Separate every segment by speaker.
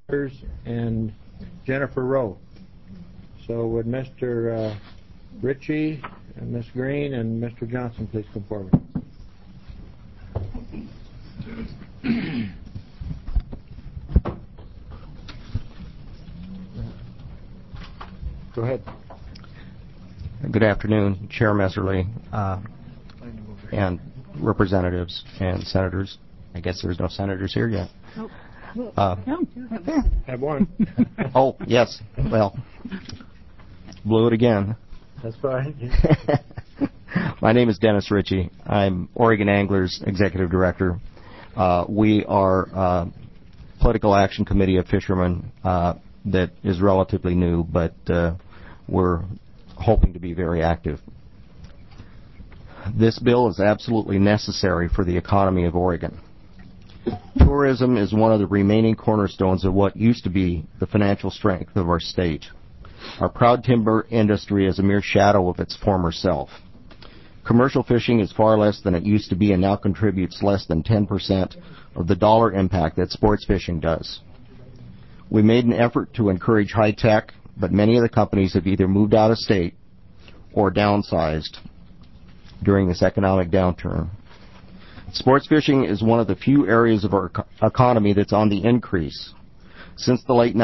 Speaker 1: and Jennifer Rowe. So would Mr. Ritchie and Ms. Green and Mr. Johnson please come forward. Go ahead.
Speaker 2: Good afternoon, Chair Messerly, and representatives and senators. I guess there's no senators here yet.
Speaker 1: Have one.
Speaker 2: Oh, yes. Well, blew it again.
Speaker 1: That's fine.
Speaker 2: My name is Dennis Ritchie. I'm Oregon Anglers Executive Director. We are a political action committee of fishermen that is relatively new, but we're hoping to be very active. This bill is absolutely necessary for the economy of Oregon. Tourism is one of the remaining cornerstones of what used to be the financial strength of our state. Our proud timber industry is a mere shadow of its former self. Commercial fishing is far less than it used to be and now contributes less than 10% of the dollar impact that sports fishing does. We made an effort to encourage high tech, but many of the companies have either moved out of state or downsized during this economic downturn. Sports fishing is one of the few areas of our economy that's on the increase. Since the late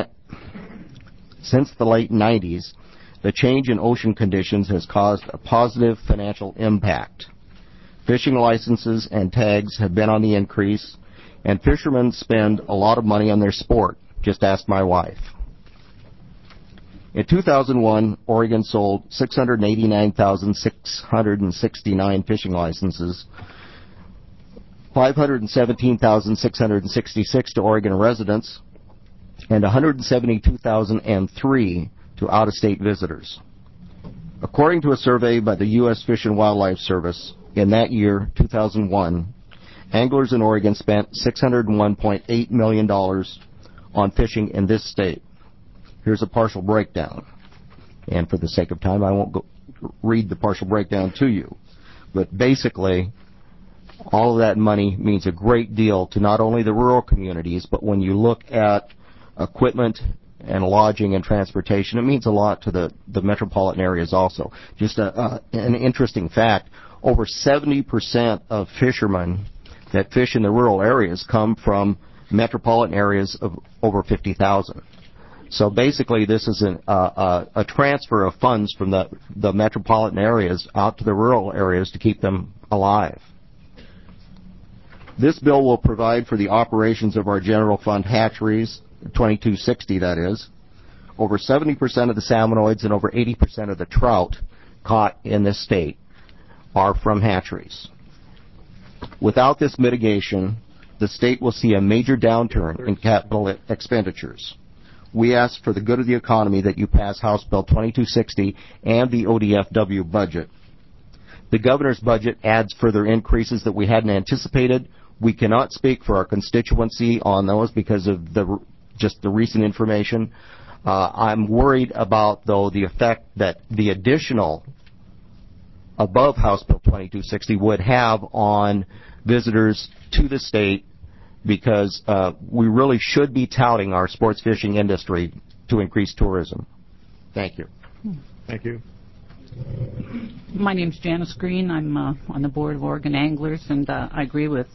Speaker 2: 90s, the change in ocean conditions has caused a positive financial impact. Fishing licenses and tags have been on the increase, and fishermen spend a lot of money on their sport. Just ask my wife. In 2001, Oregon sold 689,669 fishing licenses, 517,666 to Oregon residents, and 172,003 to out-of-state visitors. According to a survey by the U.S. Fish and Wildlife Service, in that year, 2001, anglers in Oregon spent $601.8 million on fishing in this state. Here's a partial breakdown. And for the sake of time, I won't read the partial breakdown to you. But basically, all of that money means a great deal to not only the rural communities, but when you look at equipment and lodging and transportation, it means a lot to the metropolitan areas also. Just an interesting fact, over 70% of fishermen that fish in the rural areas come from metropolitan areas of over 50,000. So basically, this is a transfer of funds from the metropolitan areas out to the rural areas to keep them alive. This bill will provide for the operations of our general fund hatcheries, 2260 that is. Over 70% of the salmonoids and over 80% of the trout caught in this state are from hatcheries. Without this mitigation, the state will see a major downturn in capital expenditures. We ask for the good of the economy that you pass House Bill 2260 and the ODFW budget. The governor's budget adds further increases that we hadn't anticipated. We cannot speak for our constituency on those because of just the recent information. I'm worried about, though, the effect that the additional above House Bill 2260 would have on visitors to the state, because we really should be touting our sports fishing industry to increase tourism. Thank you.
Speaker 1: Thank you.
Speaker 3: My name's Janice Green. I'm on the board of Oregon Anglers, and I agree with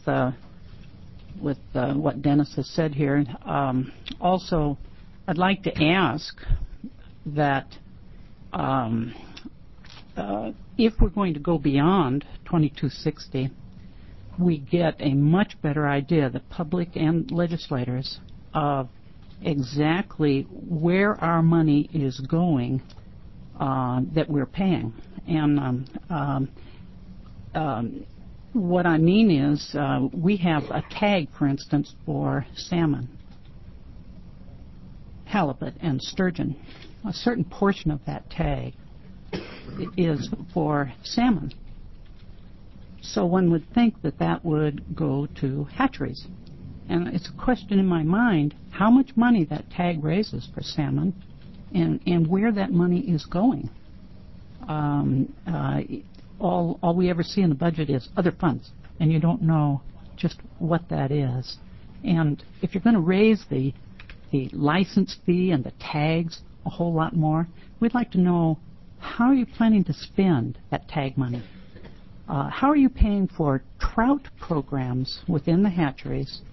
Speaker 3: what Dennis has said here. Also, I'd like to ask that if we're going to go beyond 2260, we get a much better idea, the public and legislators, of exactly where our money is going that we're paying. And what I mean is we have a tag, for instance, for salmon, halibut, and sturgeon. A certain portion of that tag is for salmon. So one would think that that would go to hatcheries. And it's a question in my mind how much money that tag raises for salmon and where that money is going. All we ever see in the budget is other funds, and you don't know just what that is. And if you're going to raise the the license fee and the tags a whole lot more. We'd like to know, how are you planning to spend that tag money? How are you paying for trout programs within the hatcheries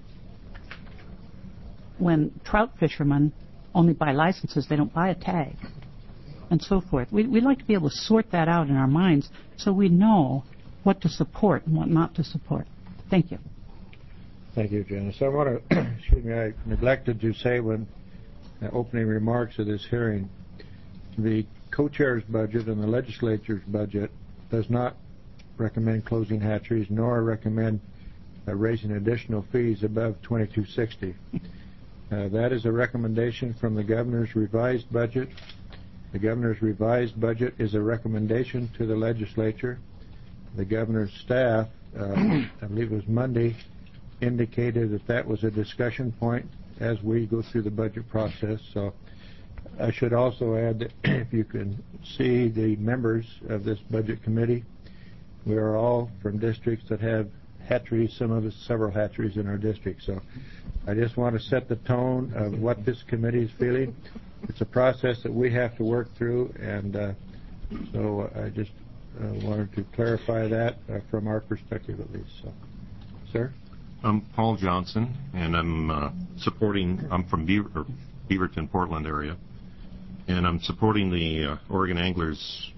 Speaker 3: when trout fishermen only buy licenses, they don't buy a tag, and so forth? We'd like to be able to sort that out in our minds so we know what to support and what not to support. Thank you.
Speaker 1: Thank you, Janice. I want to, excuse me, I neglected to say when opening remarks of this hearing, the co-chair's budget and the legislature's budget does not recommend closing hatcheries nor recommend raising additional fees above $22.60. That is a recommendation from the governor's revised budget. The governor's revised budget is a recommendation to the legislature. The governor's staff, I believe it was Monday, indicated that that was a discussion point as we go through the budget process. So I should also add that if you can see the members of this budget committee, we are all from districts that have hatcheries, some of us several hatcheries in our district. So I just want to set the tone of what this committee is feeling. It's a process that we have to work through, and so I just wanted to clarify that from our perspective at least. So, sir?
Speaker 4: I'm Paul Johnson, and I'm from Beaverton, Portland area, and I'm supporting the Oregon Anglers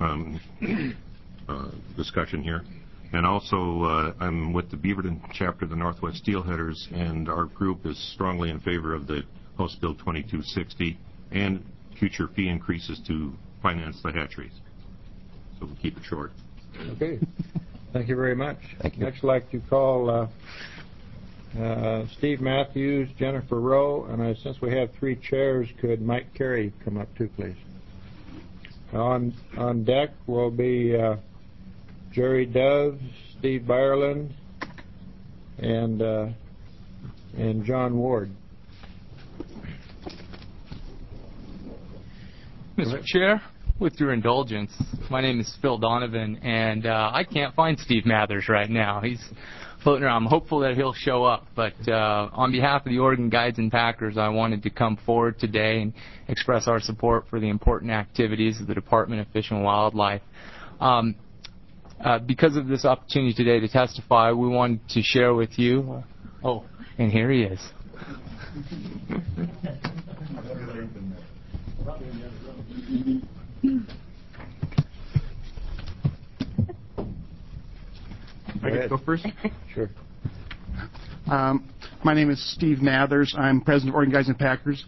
Speaker 4: discussion here. And also, I'm with the Beaverton chapter of the Northwest Steelheaders, and our group is strongly in favor of the House Bill 2260 and future fee increases to finance the hatcheries. So we'll keep it short.
Speaker 1: Okay. Thank you very much.
Speaker 2: Thank you.
Speaker 1: Next, I'd like to call Steve Matthews, Jennifer Rowe, and since we have three chairs, could Mike Carey come up too, please? On deck will be Jerry Dove, Steve Byerland, and John Ward.
Speaker 5: Mr. Chair, with your indulgence, my name is Phil Donovan, and I can't find Steve Mathers right now. He's floating around. I'm hopeful that he'll show up, but on behalf of the Oregon Guides and Packers, I wanted to come forward today and express our support for the important activities of the Department of Fish and Wildlife. Because of this opportunity today to testify, we wanted to share with you. Oh, and here he is.
Speaker 6: I get to go first?
Speaker 1: Sure.
Speaker 6: My name is Steve Mathers. I'm president of Oregon Guides and Packers.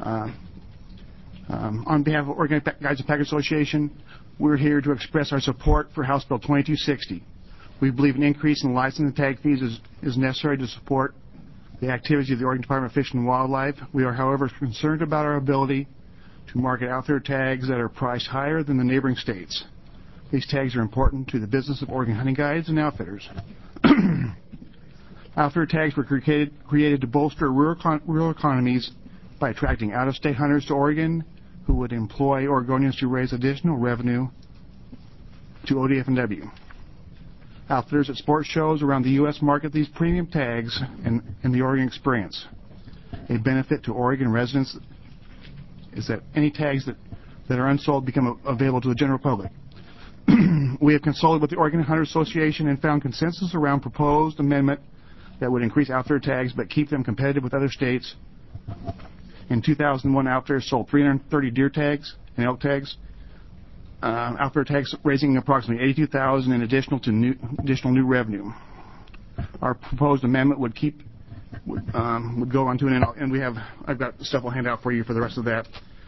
Speaker 6: On behalf of Oregon Guides and Packers Association, we're here to express our support for House Bill 2260. We believe an increase in license and tag fees is necessary to support the activities of the Oregon Department of Fish and Wildlife. We are, however, concerned about our ability to market outfitter tags that are priced higher than the neighboring states. These tags are important to the business of Oregon hunting guides and outfitters. Outfitter tags were created to bolster rural economies by attracting out-of-state hunters to Oregon who would employ Oregonians to raise additional revenue to ODF&W. Outfitters at sports shows around the U.S. market these premium tags in the Oregon experience. A benefit to Oregon residents is that any tags that are unsold become available to the general public. We have consulted with the Oregon Hunter Association and found consensus around proposed amendment that would increase outfitter tags but keep them competitive with other states. In 2001, outfitters sold 330 deer tags and elk tags. Outfitter tags raising approximately $82,000 in additional new revenue. Our proposed amendment would go on to an end, and I've got stuff I'll hand out for you for the rest of that.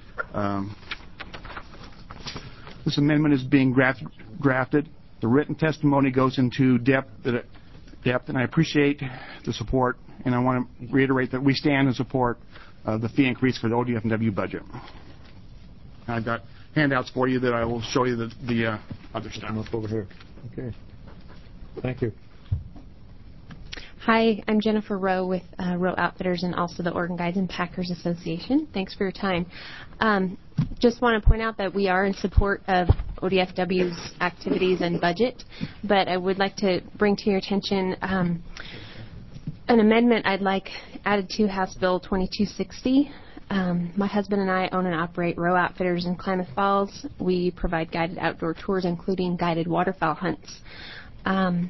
Speaker 6: This amendment is being drafted. The written testimony goes into depth, and I appreciate the support, and I want to reiterate that we stand in support of the fee increase for the ODF&W budget. I've got handouts for you that I will show you the other stuff.
Speaker 1: Come up over here. Okay. Thank you.
Speaker 7: Hi, I'm Jennifer Rowe with Rowe Outfitters and also the Oregon Guides and Packers Association. Thanks for your time. Just want to point out that we are in support of ODFW's activities and budget, but I would like to bring to your attention an amendment I'd like added to House Bill 2260. My husband and I own and operate Row Outfitters in Klamath Falls. We provide guided outdoor tours, including guided waterfowl hunts. I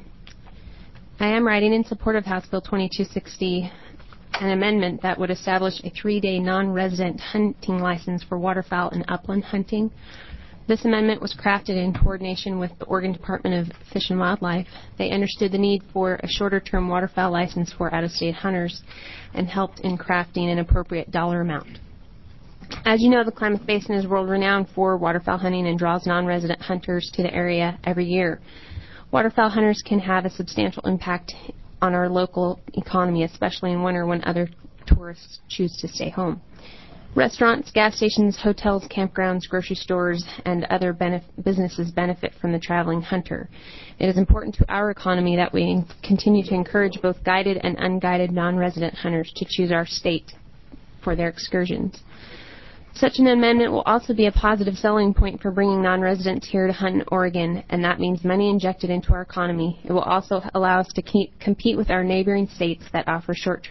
Speaker 7: am writing in support of House Bill 2260, an amendment that would establish a 3-day non-resident hunting license for waterfowl and upland hunting. This amendment was crafted in coordination with the Oregon Department of Fish and Wildlife. They understood the need for a shorter-term waterfowl license for out-of-state hunters and helped in crafting an appropriate dollar amount. As you know, the Klamath Basin is world-renowned for waterfowl hunting and draws non-resident hunters to the area every year. Waterfowl hunters can have a substantial impact on our local economy, especially in winter when other tourists choose to stay home. Restaurants, gas stations, hotels, campgrounds, grocery stores, and other businesses benefit from the traveling hunter. It is important to our economy that we continue to encourage both guided and unguided non-resident hunters to choose our state for their excursions. Such an amendment will also be a positive selling point for bringing non-residents here to hunt in Oregon, and that means money injected into our economy. It will also allow us to compete with our neighboring states that offer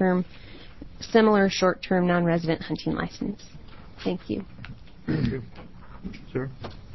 Speaker 7: similar short-term non-resident hunting license. Thank you.
Speaker 1: Thank you. Sir?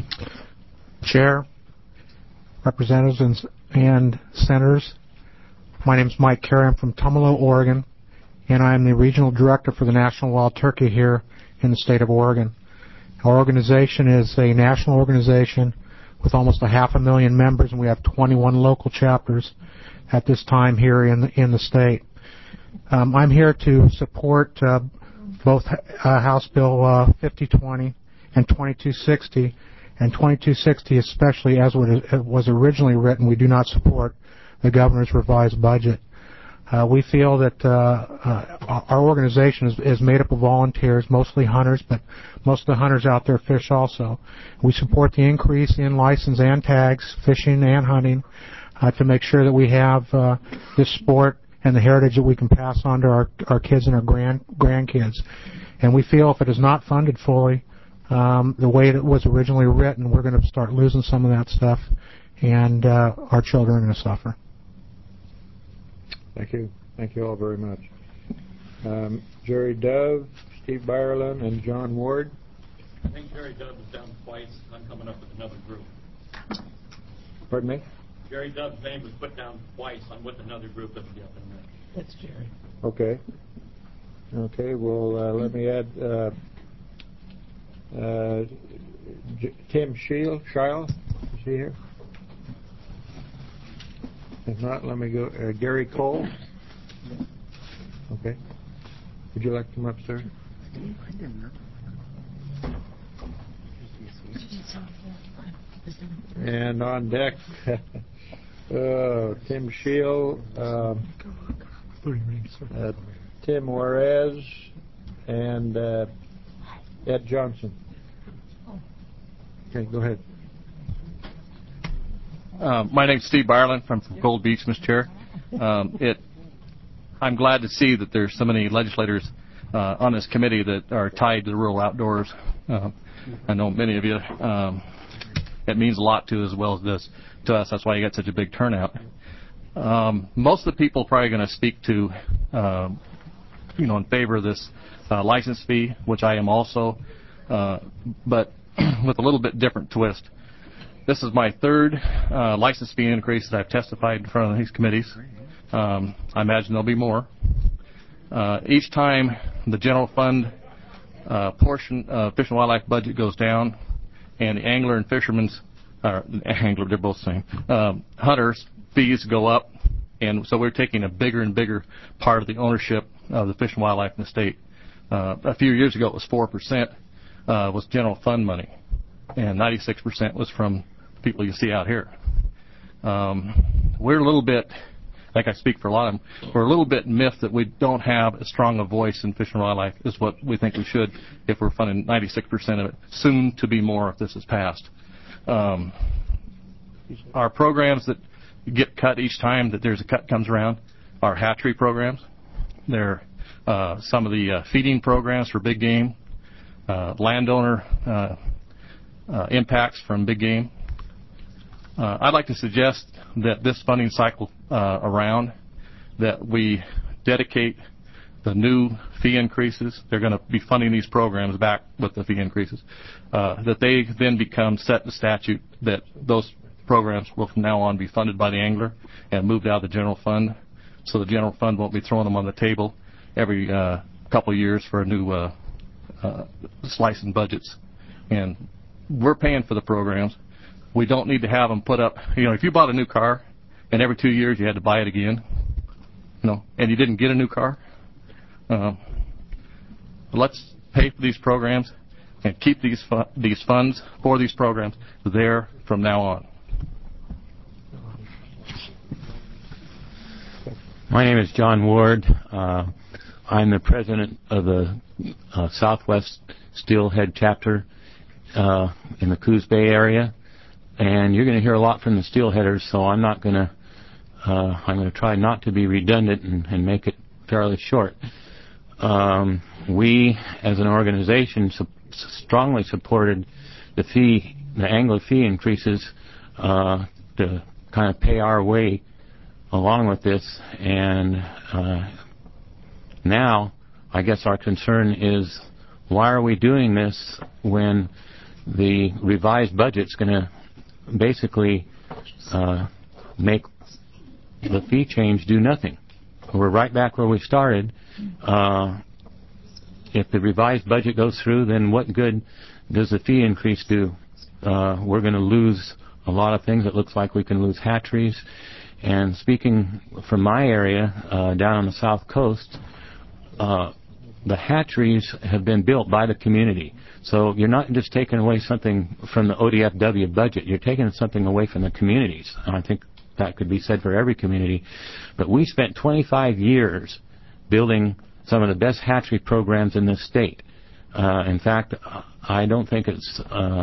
Speaker 8: Chair, representatives and senators, my name is Mike Carey. I'm from Tumalo, Oregon, and I'm the regional director for the National Wild Turkey here in the state of Oregon. Our organization is a national organization with almost 500,000 members, and we have 21 local chapters at this time here in the state. I'm here to support both House Bill 5020 and 2260, and 2260 especially as it was originally written. We do not support the governor's revised budget. We feel that our organization is made up of volunteers, mostly hunters, but most of the hunters out there fish also. We support the increase in license and tags, fishing and hunting, to make sure that we have this sport and the heritage that we can pass on to our kids and our grandkids. And we feel if it is not funded fully the way it was originally written, we're going to start losing some of that stuff, and our children are going to suffer.
Speaker 1: Thank you. Thank you all very much. Jerry Dove, Steve Byerlin, and John Ward.
Speaker 9: I think Jerry Dove is down twice. I'm coming up with another group.
Speaker 1: Pardon me?
Speaker 9: Jerry Dove's name was put down twice. I'm with another group that'll be up in there.
Speaker 3: That's Jerry.
Speaker 1: Okay. Okay, well, let me add Tim Scheil. Is he here? If not, let me go. Gary Cole. Okay. Would you like to come up, sir? And on deck, Tim Scheil, Tim Juarez, and Ed Johnson. Okay, go ahead.
Speaker 10: My name's Steve Byerlin from Gold Beach, Mr. Chair. I'm glad to see that there's so many legislators on this committee that are tied to the rural outdoors. I know many of you. It means a lot to as well as this to us. That's why you got such a big turnout. Most of the people are probably going to speak to, in favor of this license fee, which I am also, but with a little bit different twist. This is my third license fee increase that I've testified in front of these committees. I imagine there'll be more. Each time the general fund portion of Fish and Wildlife budget goes down, and the angler and fishermen's, they're both the same, hunters' fees go up, and so we're taking a bigger and bigger part of the ownership of the Fish and Wildlife in the state. A few years ago, it was 4% was general fund money, and 96% was from people you see out here. We're a little bit, I think I speak for a lot of them, we're a little bit miffed that we don't have as strong a voice in Fish and Wildlife as what we think we should if we're funding 96% of it, soon to be more if this is passed. Our programs that get cut each time that there's a cut comes around are hatchery programs. They're some of the feeding programs for big game, landowner impacts from big game. I'd like to suggest that this funding cycle around that we dedicate the new fee increases. They're going to be funding these programs back with the fee increases. That they then become set in statute that those programs will from now on be funded by the angler and moved out of the general fund. So the general fund won't be throwing them on the table every couple of years for a new slice in budgets. And we're paying for the programs. We don't need to have them put up. If you bought a new car and every 2 years you had to buy it again, and you didn't get a new car, let's pay for these programs and keep these funds for these programs there from now on.
Speaker 11: My name is John Ward. I'm the president of the Southwest Steelhead chapter in the Coos Bay area, and you're going to hear a lot from the steelheaders. So I'm going to try not to be redundant and make it fairly short. We, as an organization, strongly supported the angler fee increases to kind of pay our way along with this, and now I guess our concern is, why are we doing this when the revised budget's going to basically make the fee change do nothing? We're right back where we started. If the revised budget goes through, then what good does the fee increase do? We're going to lose a lot of things. It looks like we can lose hatcheries. And speaking from my area, down on the south coast, the hatcheries have been built by the community. So you're not just taking away something from the ODFW budget, you're taking something away from the communities. And I think that could be said for every community. But we spent 25 years building some of the best hatchery programs in this state. In fact, I don't think it's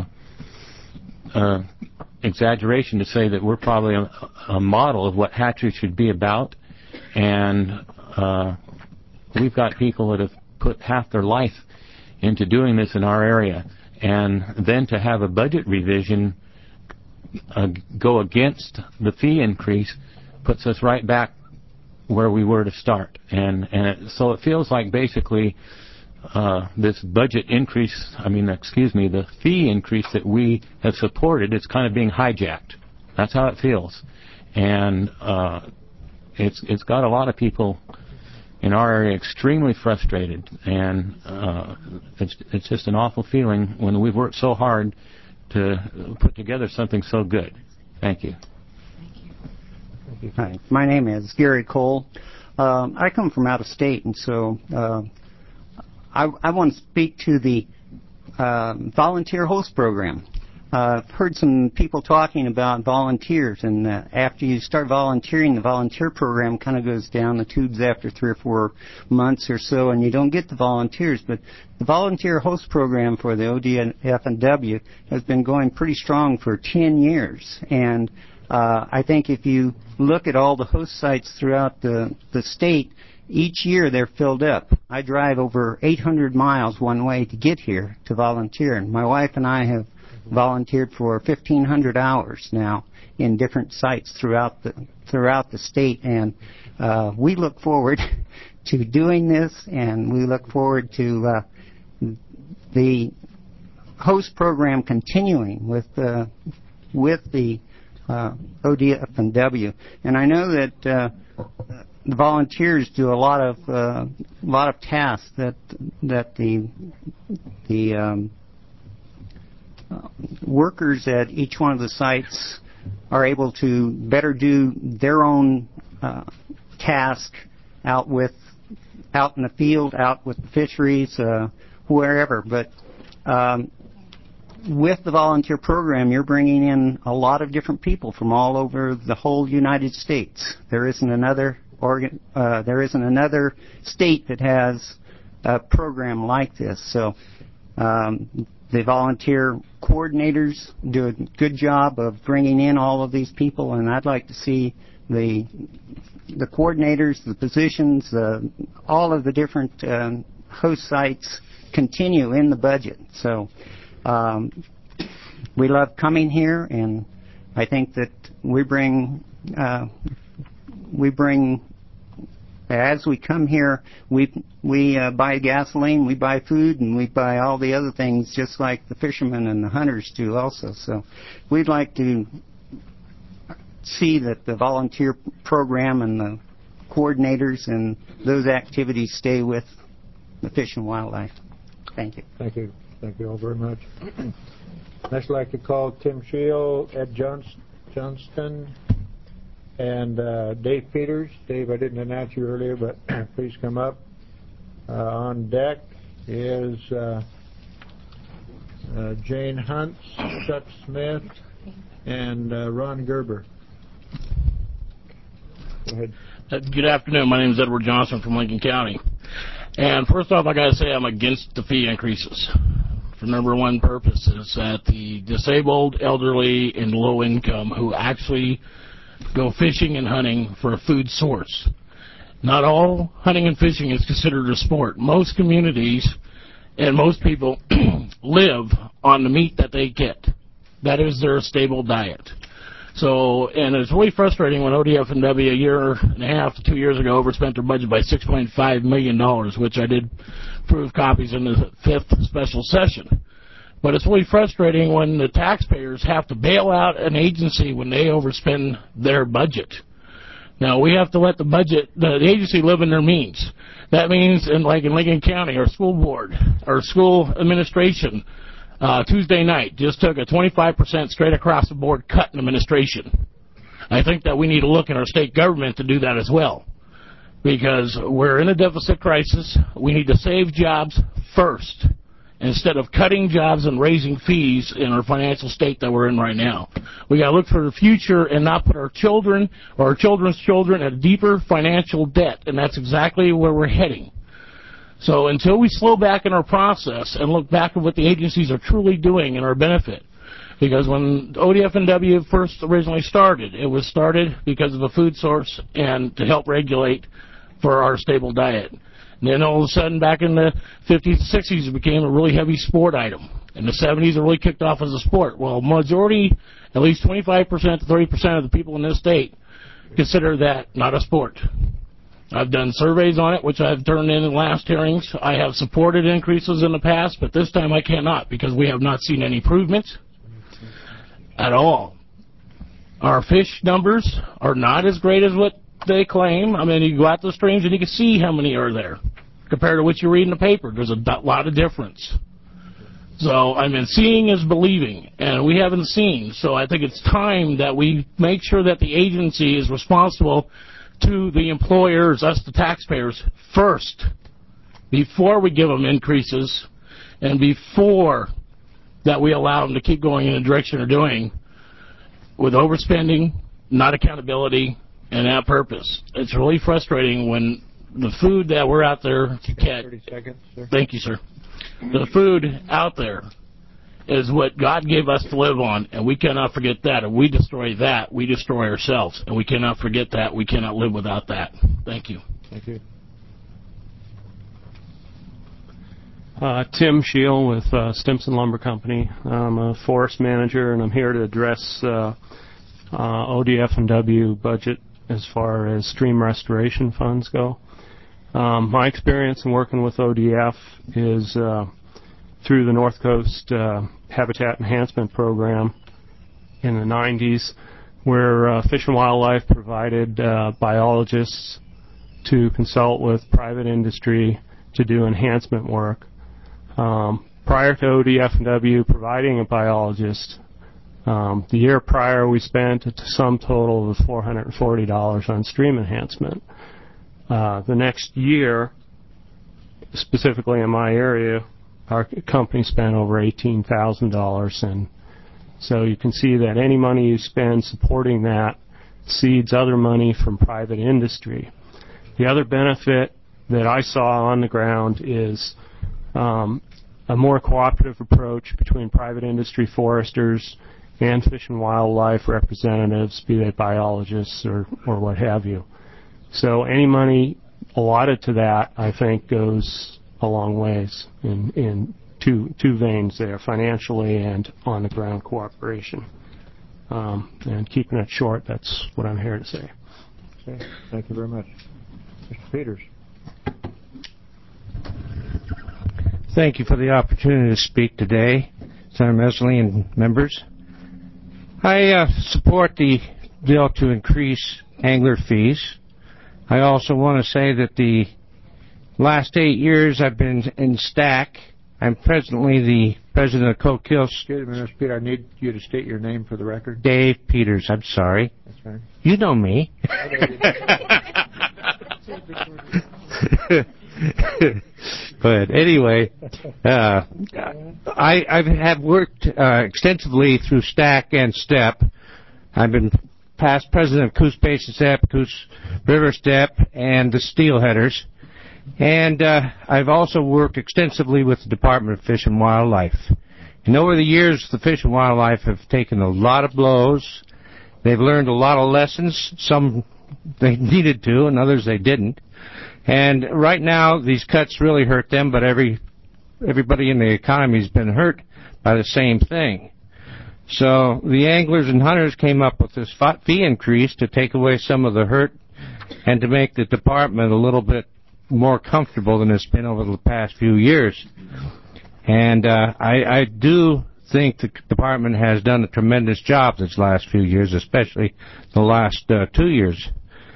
Speaker 11: exaggeration to say that we're probably a model of what hatchery should be about, and we've got people that have put half their life into doing this in our area, and then to have a budget revision go against the fee increase puts us right back where we were to start, so it feels like basically this budget increase, the fee increase that we have supported, it's kind of being hijacked. That's how it feels. And it's got a lot of people in our area extremely frustrated. And it's just an awful feeling when we've worked so hard to put together something so good. Thank you.
Speaker 12: Hi, my name is Gary Cole. I come from out of state, and so I want to speak to the volunteer host program. I've heard some people talking about volunteers, and after you start volunteering, the volunteer program kind of goes down the tubes after 3 or 4 months or so, and you don't get the volunteers. But the volunteer host program for the ODFW has been going pretty strong for 10 years, and I think if you look at all the host sites throughout the state, each year they're filled up. I drive over 800 miles one way to get here to volunteer, and my wife and I have volunteered for 1,500 hours now in different sites throughout the state, and we look forward to doing this, and we look forward to the host program continuing with the ODFW. And I know that the volunteers do a lot of tasks that the workers at each one of the sites are able to better do their own task out in the field, out with the fisheries, wherever. But with the volunteer program, you're bringing in a lot of different people from all over the whole United States. There isn't another state that has a program like this. So the volunteer coordinators do a good job of bringing in all of these people, and I'd like to see the coordinators, the positions, all of the different host sites continue in the budget. So we love coming here, and as we come here, we buy gasoline, we buy food, and we buy all the other things just like the fishermen and the hunters do also. So we'd like to see that the volunteer program and the coordinators and those activities stay with the Fish and Wildlife. Thank you.
Speaker 1: Thank you. Thank you all very much. Next, I'd like to call Tim Scheel, Ed Johnston, and Dave Peters. Dave, I didn't announce you earlier, but please come up. On deck is Jane Hunt, Chuck Smith, and Ron Gerber. Go ahead.
Speaker 13: Good afternoon. My name is Edward Johnson from Lincoln County. And first off, I got to say I'm against the fee increases. For number one purpose is that the disabled, elderly, and low income who actually go fishing and hunting for a food source. Not all hunting and fishing is considered a sport. Most communities and most people live on the meat that they get. That is their stable diet. So, and it's really frustrating when ODF&W a year and a half to 2 years ago overspent their budget by $6.5 million, which I did prove copies in the 5th special session. But it's really frustrating when the taxpayers have to bail out an agency when they overspend their budget. Now, we have to let the agency live in their means. That means, like in Lincoln County, our school board, our school administration, Tuesday night just took a 25% straight across the board cut in administration. I think that we need to look at our state government to do that as well, because we're in a deficit crisis. We need to save jobs first instead of cutting jobs and raising fees in our financial state that we're in right now. We got to look for the future and not put our children or our children's children at a deeper financial debt, and that's exactly where we're heading. So until we slow back in our process and look back at what the agencies are truly doing in our benefit, because when ODF&W first originally started, it was started because of a food source and to help regulate for our stable diet. And then all of a sudden, back in the 50s and 60s, it became a really heavy sport item. In the 70s, it really kicked off as a sport. Well, majority, at least 25% to 30% of the people in this state consider that not a sport. I've done surveys on it, which I've turned in the last hearings. I have supported increases in the past, but this time I cannot because we have not seen any improvements at all. Our fish numbers are not as great as what they claim. I mean, you go out to the streams and you can see how many are there compared to what you read in the paper. There's a lot of difference. So, I mean, seeing is believing, and we haven't seen. So I think it's time that we make sure that the agency is responsible to the employers, us the taxpayers, first, before we give them increases and before that we allow them to keep going in the direction they're doing with overspending, not accountability, and that purpose. It's really frustrating when the food that we're out there to catch.
Speaker 1: 30 seconds, sir.
Speaker 13: Thank you, sir. The food out there is what God gave us to live on, and we cannot forget that. If we destroy that, we destroy ourselves, and we cannot forget that. We cannot live without that. Thank you.
Speaker 1: Thank you.
Speaker 14: Tim Scheel with Stimson Lumber Company. I'm a forest manager, and I'm here to address ODF&W budget as far as stream restoration funds go. My experience in working with ODF is through the North Coast Habitat Enhancement Program in the 90s, where Fish and Wildlife provided biologists to consult with private industry to do enhancement work. Prior to ODF&W providing a biologist, the year prior we spent a sum total of $440 on stream enhancement. The next year, specifically in my area, our company spent over $18,000, and so you can see that any money you spend supporting that seeds other money from private industry. The other benefit that I saw on the ground is a more cooperative approach between private industry foresters and Fish and Wildlife representatives, be they biologists or what have you. So any money allotted to that, I think, goes a long ways in two veins there, financially and on-the-ground cooperation. And keeping it short, that's what I'm here to say.
Speaker 1: Okay. Thank you very much. Mr. Peters.
Speaker 15: Thank you for the opportunity to speak today, Senator Mesley and members. I support the bill to increase angler fees. I also want to say that the last 8 years I've been in STAC. I'm presently the president of Coke Hill.
Speaker 1: Excuse me, Mr. Peter, I need you to state your name for the record.
Speaker 15: Dave Peters, I'm sorry.
Speaker 1: That's fine.
Speaker 15: You know me. But anyway, I have worked extensively through STAC and STEP. I've been past president of Coos Basin STEP, Coos River STEP, and the Steelheaders. And I've also worked extensively with the Department of Fish and Wildlife. And over the years, the Fish and Wildlife have taken a lot of blows. They've learned a lot of lessons. Some they needed to, and others they didn't. And right now, these cuts really hurt them, but everybody in the economy has been hurt by the same thing. So the anglers and hunters came up with this fee increase to take away some of the hurt and to make the department a little bit more comfortable than it's been over the past few years. And I do think the department has done a tremendous job this last few years, especially the last 2 years.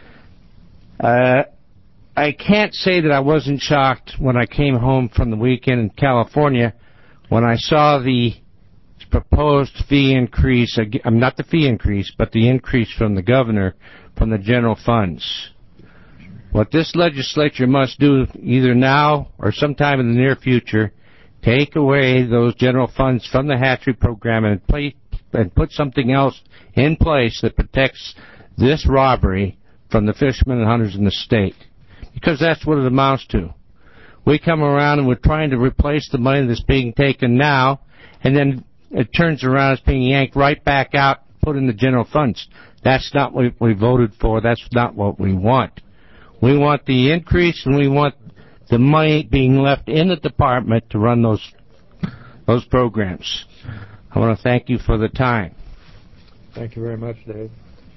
Speaker 15: I can't say that I wasn't shocked when I came home from the weekend in California when I saw the proposed fee increase, not the fee increase, but the increase from the governor from the general funds. What this legislature must do either now or sometime in the near future, take away those general funds from the hatchery program and put something else in place that protects this robbery from the fishermen and hunters in the state. Because that's what it amounts to. We come around and we're trying to replace the money that's being taken now, and then it turns around as being yanked right back out, put in the general funds. That's not what we voted for. That's not what we want. We want the increase, and we want the money being left in the department to run those programs. I want to thank you for the time.
Speaker 1: Thank you very much, Dave.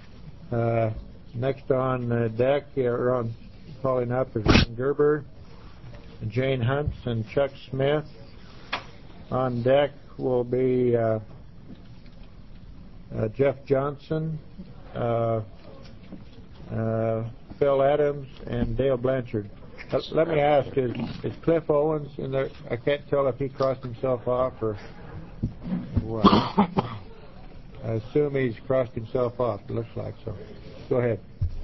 Speaker 1: Next on deck, or on calling up, is Ron Gerber, Jane Hunts, and Chuck Smith. On deck will be Jeff Johnson, Phil Adams, and Dale Blanchard. Let me ask, is Cliff Owens in there? I can't tell if he crossed himself off or what. I assume he's crossed himself off. It looks like so. Go ahead.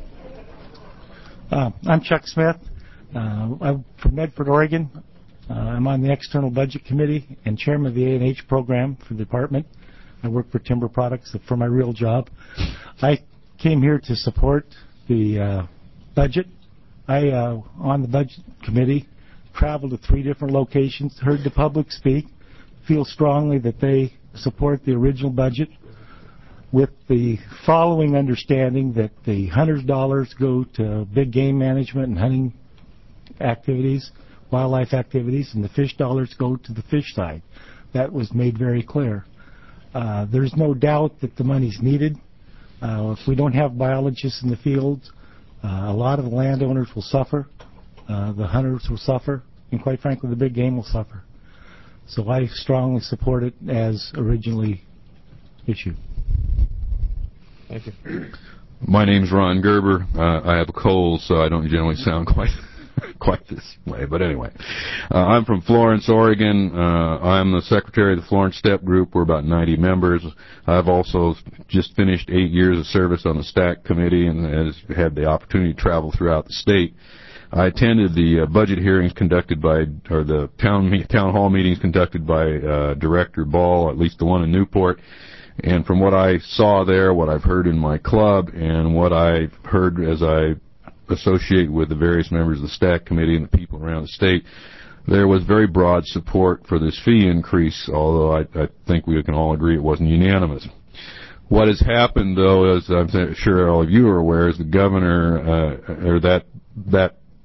Speaker 16: I'm Chuck Smith. I'm from Medford, Oregon. I'm on the External Budget Committee and chairman of the A&H program for the department. I work for Timber Products for my real job. I came here to support the budget. I, on the budget committee, traveled to 3 different locations, heard the public speak, feel strongly that they support the original budget, with the following understanding that the hunters' dollars go to big game management and hunting activities, wildlife activities, and the fish dollars go to the fish side. That was made very clear. There's no doubt that the money's needed. If we don't have biologists in the fields, a lot of the landowners will suffer, the hunters will suffer, and quite frankly, the big game will suffer. So I strongly support it as originally issued.
Speaker 1: Thank you.
Speaker 17: My name's Ron Gerber. I have a cold, so I don't generally sound quite this way. But anyway, I'm from Florence, Oregon. I'm the secretary of the Florence Step Group. We're about 90 members. I've also just finished 8 years of service on the STAC committee and has had the opportunity to travel throughout the state. I attended the budget hearings conducted by, or the town hall meetings conducted by Director Ball, at least the one in Newport. And from what I saw there, what I've heard in my club, and what I've heard as I associate with the various members of the STAC committee and the people around the state, there was very broad support for this fee increase, although I think we can all agree it wasn't unanimous. What has happened, though, as I'm sure all of you are aware, is the governor, or that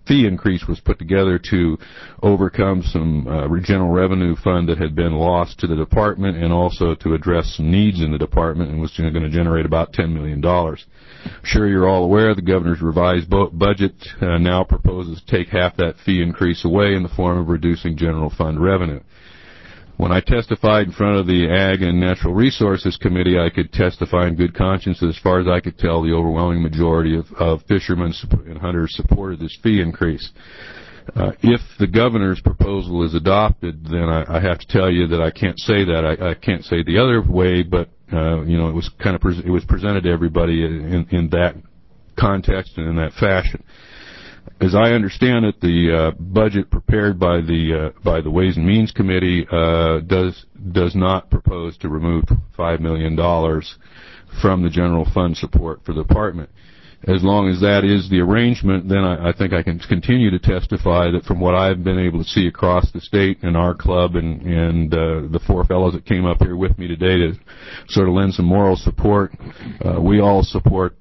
Speaker 17: fee increase was put together to overcome some general revenue fund that had been lost to the department, and also to address some needs in the department, and was going to generate about $10 million. I'm sure you're all aware the governor's revised budget now proposes to take half that fee increase away in the form of reducing general fund revenue. When I testified in front of the Ag and Natural Resources Committee, I could testify in good conscience that, as far as I could tell, the overwhelming majority of fishermen and hunters supported this fee increase. If the governor's proposal is adopted, then I have to tell you that I can't say that. I can't say the other way, but it was it was presented to everybody in that context and in that fashion. As I understand it, the budget prepared by the Ways and Means Committee does not propose to remove $5 million from the general fund support for the department. As long as that is the arrangement, then I think I can continue to testify that from what I've been able to see across the state and our club and the four fellows that came up here with me today to sort of lend some moral support, we all support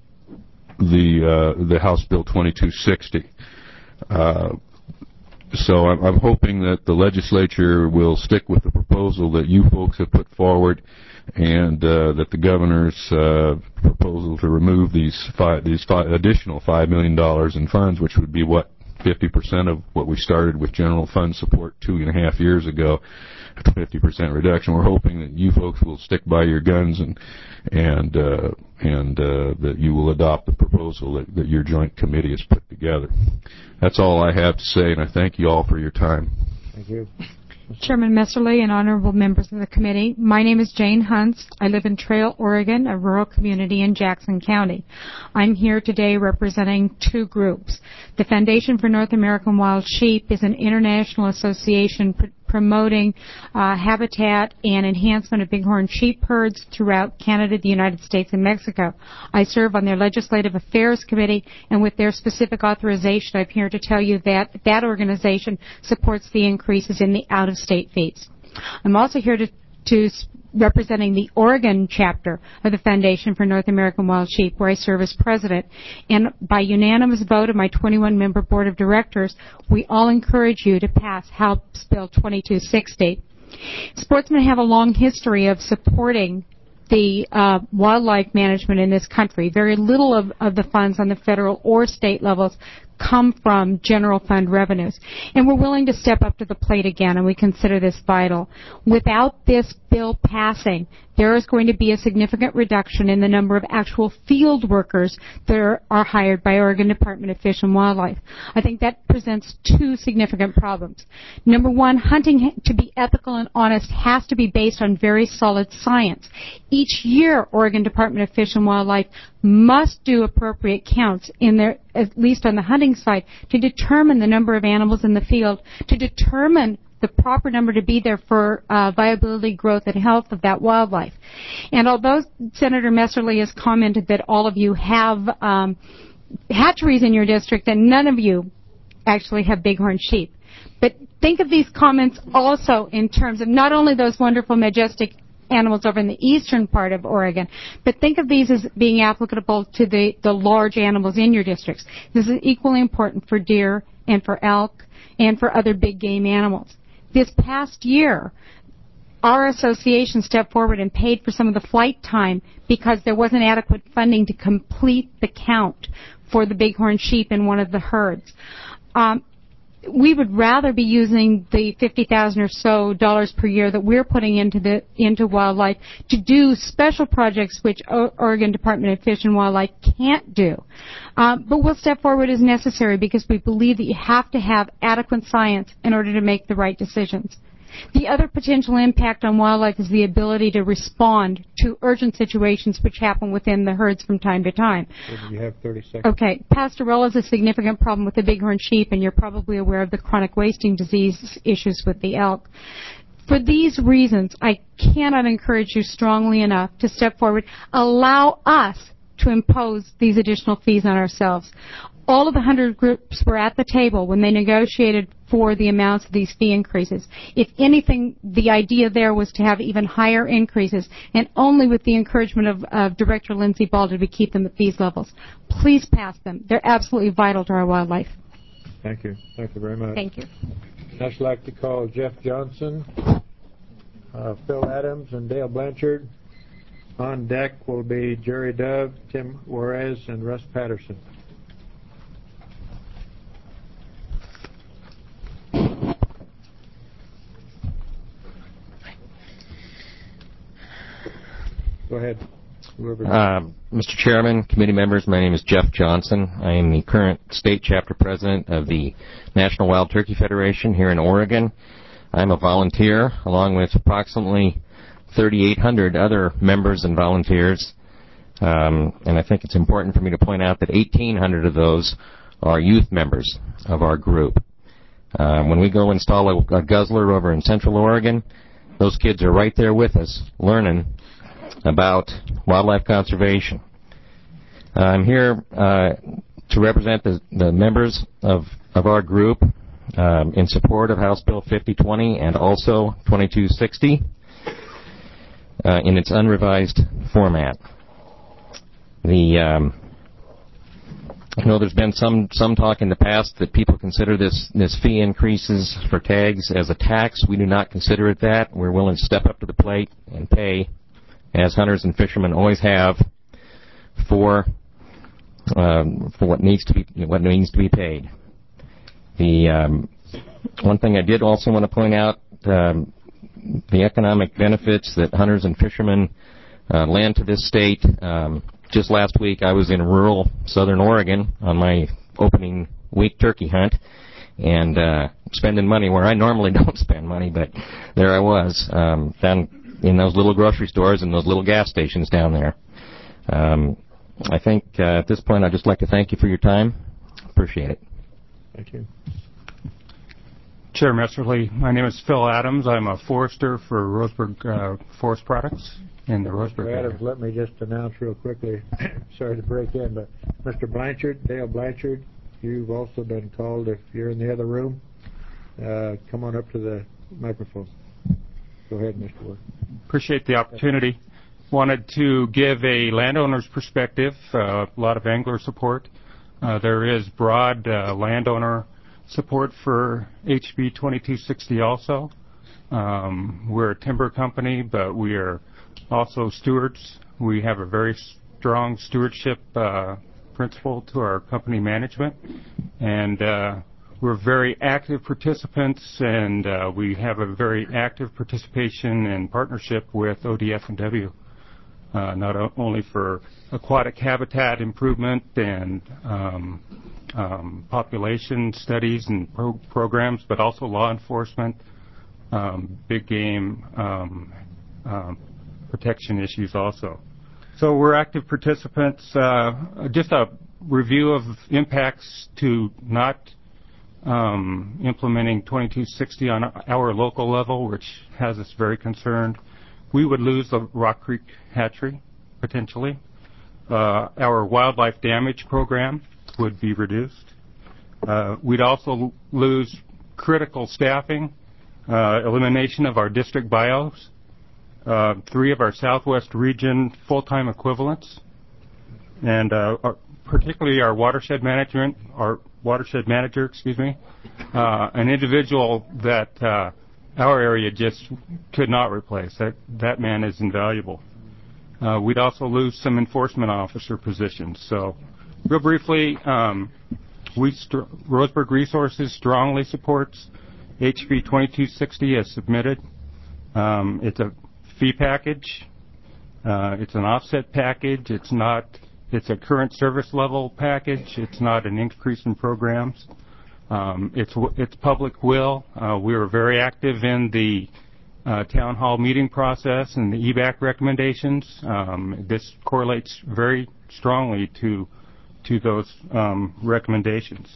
Speaker 17: the House Bill 2260. So I'm hoping that the legislature will stick with the proposal that you folks have put forward, and that the governor's proposal to remove these additional $5 million in funds, which would be 50% of what we started with general fund support 2.5 years ago, a 50% reduction. We're hoping that you folks will stick by your guns and that you will adopt the proposal that your joint committee has put together. That's all I have to say, and I thank you all for your time.
Speaker 1: Thank you.
Speaker 18: Chairman Messerly and honorable members of the committee, my name is Jane Hunts. I live in Trail, Oregon, a rural community in Jackson County. I'm here today representing two groups. The Foundation for North American Wild Sheep is an international association promoting habitat and enhancement of bighorn sheep herds throughout Canada, the United States, and Mexico. I serve on their Legislative Affairs Committee, and with their specific authorization, I'm here to tell you that that organization supports the increases in the out-of-state fees. I'm also here to representing the Oregon chapter of the Foundation for North American Wild Sheep, where I serve as president. And by unanimous vote of my 21-member board of directors, we all encourage you to pass House Bill 2260. Sportsmen have a long history of supporting the wildlife management in this country. Very little of the funds on the federal or state levels come from general fund revenues. And we're willing to step up to the plate again, and we consider this vital. Without this bill passing, there is going to be a significant reduction in the number of actual field workers that are hired by Oregon Department of Fish and Wildlife. I think that presents two significant problems. Number one, hunting to be ethical and honest has to be based on very solid science. Each year, Oregon Department of Fish and Wildlife must do appropriate counts in their, at least on the hunting side, to determine the number of animals in the field, to determine the proper number to be there for viability, growth, and health of that wildlife. And although Senator Messerly has commented that all of you have hatcheries in your district and none of you actually have bighorn sheep, but think of these comments also in terms of not only those wonderful, majestic animals over in the eastern part of Oregon, but think of these as being applicable to the large animals in your districts. This is equally important for deer and for elk and for other big game animals. This past year, our association stepped forward and paid for some of the flight time because there wasn't adequate funding to complete the count for the bighorn sheep in one of the herds. We would rather be using the $50,000 or so per year that we're putting into wildlife to do special projects which Oregon Department of Fish and Wildlife can't do. But we'll step forward as necessary because we believe that you have to have adequate science in order to make the right decisions. The other potential impact on wildlife is the ability to respond to urgent situations which happen within the herds from time to time.
Speaker 1: You have 30 seconds.
Speaker 18: Okay. Pastorella is a significant problem with the bighorn sheep, and you're probably aware of the chronic wasting disease issues with the elk. For these reasons, I cannot encourage you strongly enough to step forward. Allow us to impose these additional fees on ourselves. All of the 100 groups were at the table when they negotiated for the amounts of these fee increases. If anything, the idea there was to have even higher increases, and only with the encouragement of Director Lindsey Ball did we keep them at these levels. Please pass them. They're absolutely vital to our wildlife.
Speaker 1: Thank you. Thank you very much.
Speaker 7: Thank you.
Speaker 1: Next, I'd like to call Jeff Johnson, Phil Adams, and Dale Blanchard. On deck will be Jerry Dove, Tim Juarez, and Russ Patterson. Go ahead.
Speaker 19: Mr. Chairman, committee members, my name is Jeff Johnson. I am the current state chapter president of the National Wild Turkey Federation here in Oregon. I'm a volunteer along with approximately 3,800 other members and volunteers. And I think it's important for me to point out that 1,800 of those are youth members of our group. When we go install a guzzler over in Central Oregon, those kids are right there with us learning about wildlife conservation. I'm here to represent the members of our group in support of House Bill 5020 and also 2260 in its unrevised format. I know there's been some talk in the past that people consider this fee increases for tags as a tax. We do not consider it that. We're willing to step up to the plate and pay, as hunters and fishermen always have, for what needs to be paid. The one thing I did also want to point out, the economic benefits that hunters and fishermen lend to this state. Just last week, I was in rural southern Oregon on my opening week turkey hunt, and spending money where I normally don't spend money, but there I was, down in those little grocery stores and those little gas stations down there. I think at this point I'd just like to thank you for your time. Appreciate it.
Speaker 1: Thank you.
Speaker 20: Chair Messerly, my name is Phil Adams. I'm a forester for Roseburg Forest Products in the Roseburg area.
Speaker 1: Adams, let me just announce real quickly, sorry to break in, but Mr. Blanchard, Dale Blanchard, you've also been called. If you're in the other room, come on up to the microphone. Go ahead, Mr. Ward.
Speaker 20: Appreciate the opportunity. Wanted to give a landowner's perspective, a lot of angler support. There is broad landowner support for HB 2260 also. We're a timber company, but we are also stewards. We have a very strong stewardship principle to our company management, and we're very active participants, and we have a very active participation and partnership with ODF&W, not only for aquatic habitat improvement and population studies and programs, but also law enforcement, big game protection issues also. So we're active participants. Just a review of impacts to not implementing 2260 on our local level, which has us very concerned. We would lose the Rock Creek hatchery, potentially. Our wildlife damage program would be reduced. We'd also lose critical staffing, elimination of our district bios, 3 of our Southwest region full-time equivalents, and particularly our watershed manager, an individual that our area just could not replace. That man is invaluable. We'd also lose some enforcement officer positions. So, real briefly, Roseburg Resources strongly supports HB 2260 as submitted. It's a fee package. It's an offset package. It's a current service level package. It's not an increase in programs. It's public will. We were very active in the town hall meeting process and the EBAC recommendations. This correlates very strongly to those recommendations.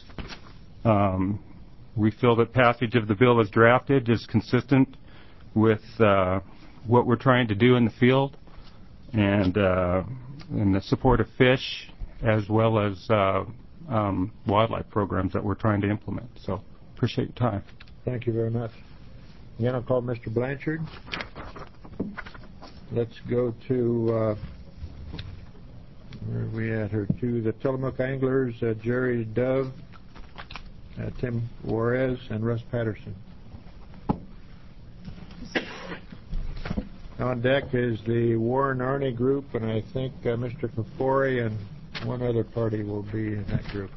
Speaker 20: We feel that passage of the bill as drafted is consistent with what we're trying to do in the field and in the support of fish as well as wildlife programs that we're trying to implement. So appreciate your time.
Speaker 1: Thank you very much. Again, I'll call Mr. Blanchard. Let's go to where are we at here? To the Tillamook Anglers, Jerry Dove, Tim Juarez and Russ Patterson. On deck is the Warren Arney Group, and I think Mr. Kafori and one other party will be in that group.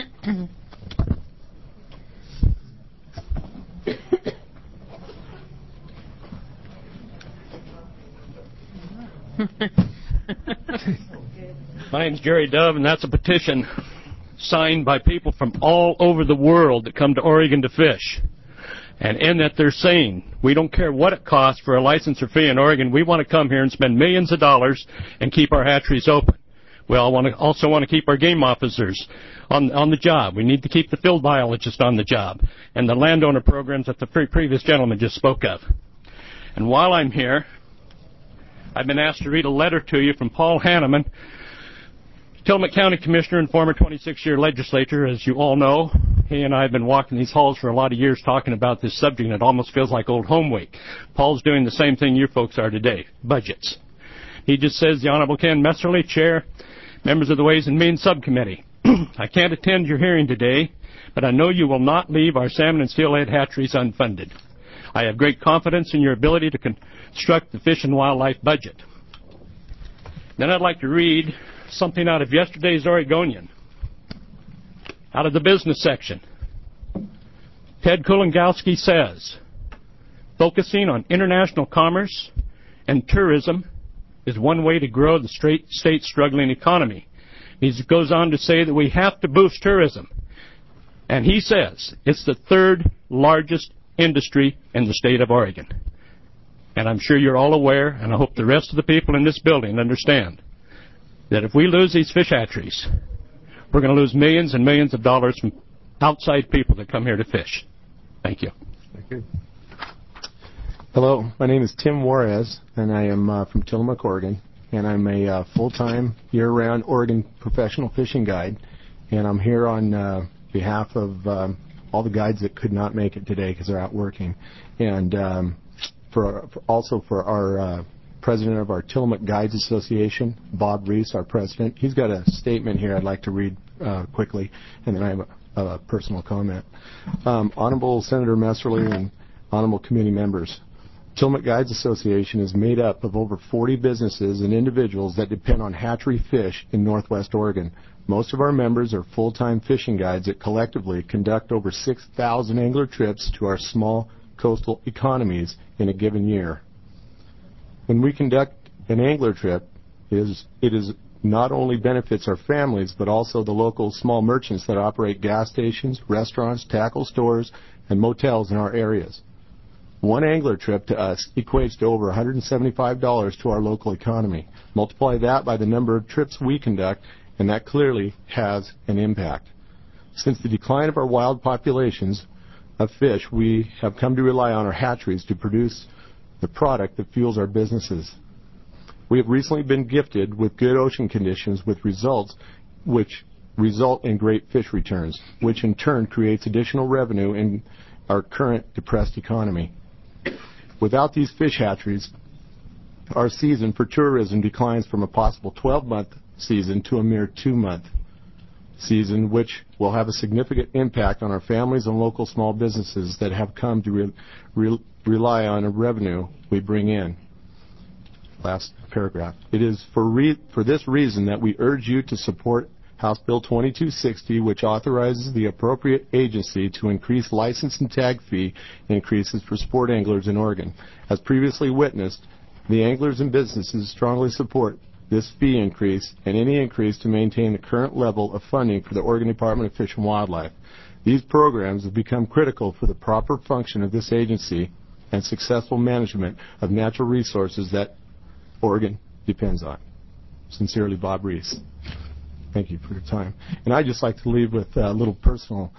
Speaker 13: My name's Jerry Dove, and that's a petition signed by people from all over the world that come to Oregon to fish. And in that they're saying, we don't care what it costs for a license or fee in Oregon, we want to come here and spend millions of dollars and keep our hatcheries open. We also want to keep our game officers on the job. We need to keep the field biologists on the job and the landowner programs that the previous gentleman just spoke of. And while I'm here, I've been asked to read a letter to you from Paul Hanneman, Tillamook County Commissioner and former 26-year legislator. As you all know, he and I have been walking these halls for a lot of years talking about this subject, and it almost feels like old home week. Paul's doing the same thing you folks are today, budgets. He just says, the Honorable Ken Messerly, Chair, members of the Ways and Means Subcommittee, I can't attend your hearing today, but I know you will not leave our salmon and steelhead hatcheries unfunded. I have great confidence in your ability to construct the Fish and Wildlife budget. Then I'd like to read something out of yesterday's Oregonian, out of the business section. Ted Kulongowski says, focusing on international commerce and tourism is one way to grow the state's struggling economy. He goes on to say that we have to boost tourism. And he says it's the third largest industry in the state of Oregon. And I'm sure you're all aware, and I hope the rest of the people in this building understand, that if we lose these fish hatcheries, we're going to lose millions and millions of dollars from outside people that come here to fish. Thank you.
Speaker 1: Thank you.
Speaker 21: Hello, my name is Tim Juarez, and I am from Tillamook, Oregon, and I'm a full-time, year-round Oregon professional fishing guide, and I'm here on behalf of all the guides that could not make it today because they're out working, and also for our president of our Tillamook Guides Association, Bob Reese, our president. He's got a statement here I'd like to read quickly, and then I have a personal comment. Honorable Senator Messerly and honorable committee members, Tillamook Guides Association is made up of over 40 businesses and individuals that depend on hatchery fish in Northwest Oregon. Most of our members are full-time fishing guides that collectively conduct over 6,000 angler trips to our small coastal economies in a given year. When we conduct an angler trip, it is not only benefits our families, but also the local small merchants that operate gas stations, restaurants, tackle stores, and motels in our areas. One angler trip to us equates to over $175 to our local economy. Multiply that by the number of trips we conduct, and that clearly has an impact. Since the decline of our wild populations of fish, we have come to rely on our hatcheries to produce the product that fuels our businesses. We have recently been gifted with good ocean conditions with results which result in great fish returns, which in turn creates additional revenue in our current depressed economy. Without these fish hatcheries, our season for tourism declines from a possible 12-month season to a mere 2-month season, which will have a significant impact on our families and local small businesses that have come to rely on a revenue we bring in. Last paragraph. It is for this reason that we urge you to support House Bill 2260, which authorizes the appropriate agency to increase license and tag fee increases for sport anglers in Oregon. As previously witnessed, the anglers and businesses strongly support this fee increase and any increase to maintain the current level of funding for the Oregon Department of Fish and Wildlife. These programs have become critical for the proper function of this agency and successful management of natural resources that Oregon depends on. Sincerely, Bob Reese. Thank you for your time. And I'd just like to leave with a little personal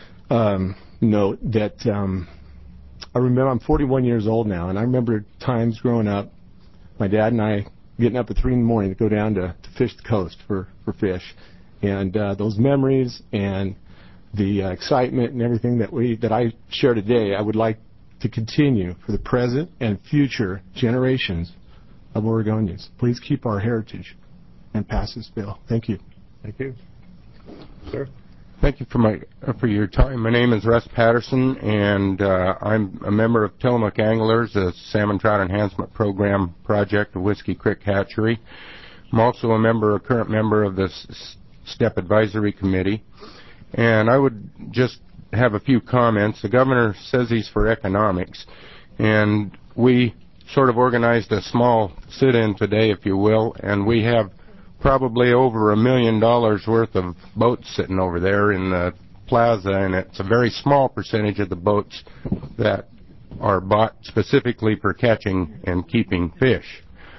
Speaker 21: note that I remember I'm 41 years old now, and I remember times growing up, my dad and I getting up at 3 in the morning to go down to fish the coast for fish. And those memories and the excitement and everything that I share today, I would like to continue for the present and future generations of Oregonians. Please keep our heritage and pass this bill. Thank you.
Speaker 1: Thank you. Sir?
Speaker 4: Thank you for your time. My name is Russ Patterson, and I'm a member of Tillamook Anglers, a Salmon Trout Enhancement Program project of Whiskey Creek Hatchery. I'm also a current member of the STEP Advisory Committee, and I would just have a few comments. The governor says he's for economics, and we sort of organized a small sit-in today, if you will, and we have probably over $1 million worth of boats sitting over there in the plaza, and it's a very small percentage of the boats that are bought specifically for catching and keeping fish.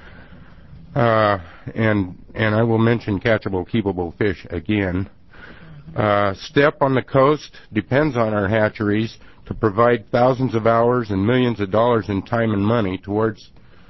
Speaker 4: And I will mention catchable, keepable fish again. STEP on the coast depends on our hatcheries to provide thousands of hours and millions of dollars in time and money towards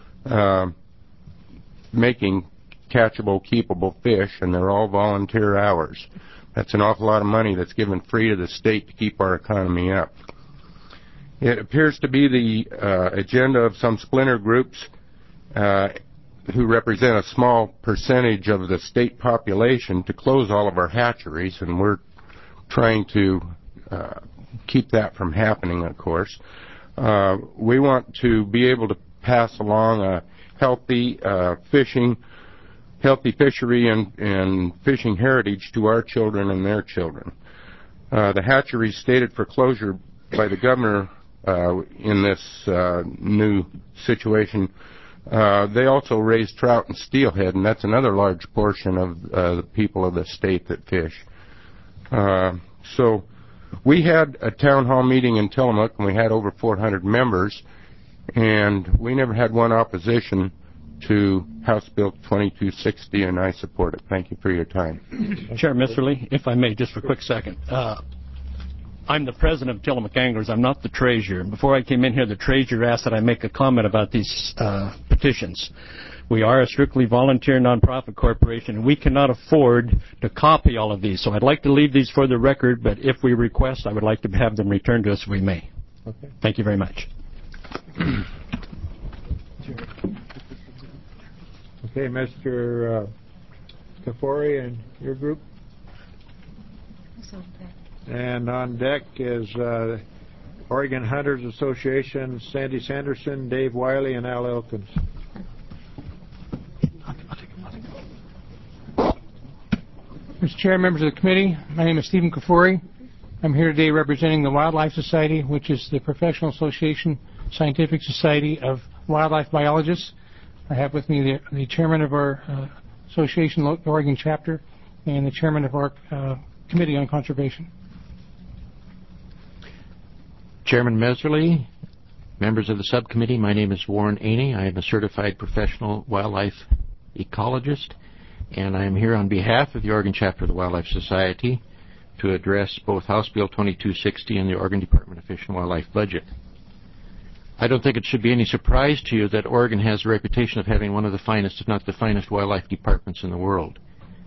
Speaker 4: making catchable, keepable fish, and they're all volunteer hours. That's an awful lot of money that's given free to the state to keep our economy up. It appears to be the agenda of some splinter groups who represent a small percentage of the state population to close all of our hatcheries, and we're trying to keep that from happening, of course. We want to be able to pass along a healthy fishery and fishing heritage to our children and their children. The hatcheries stated for closure by the governor in this new situation, they also raise trout and steelhead, and that's another large portion of the people of the state that fish. So we had a town hall meeting in Tillamook, and we had over 400 members, and we never had one opposition to House Bill 2260, and I support it. Thank you for your time.
Speaker 13: Chair Misserly, if I may, just for a quick second. I'm the president of Tillamook Anglers. I'm not the treasurer. Before I came in here, the treasurer asked that I make a comment about these petitions. We are a strictly volunteer nonprofit corporation, and we cannot afford to copy all of these. So I'd like to leave these for the record, but if we request, I would like to have them returned to us if we may.
Speaker 1: Okay.
Speaker 13: Thank you very much.
Speaker 1: Okay, Mr. Kafori and your group. And on deck is Oregon Hunters Association, Sandy Sanderson, Dave Wiley, and Al Elkins.
Speaker 22: Mr. Chair, members of the committee, my name is Stephen Kafori. I'm here today representing the Wildlife Society, which is the professional association scientific society of wildlife biologists. I have with me the chairman of our association, Oregon chapter, and the chairman of our committee on conservation.
Speaker 23: Chairman Messerly, members of the subcommittee, my name is Warren Aney. I am a certified professional wildlife ecologist, and I am here on behalf of the Oregon chapter of the Wildlife Society to address both House Bill 2260 and the Oregon Department of Fish and Wildlife budget. I don't think it should be any surprise to you that Oregon has a reputation of having one of the finest, if not the finest, wildlife departments in the world.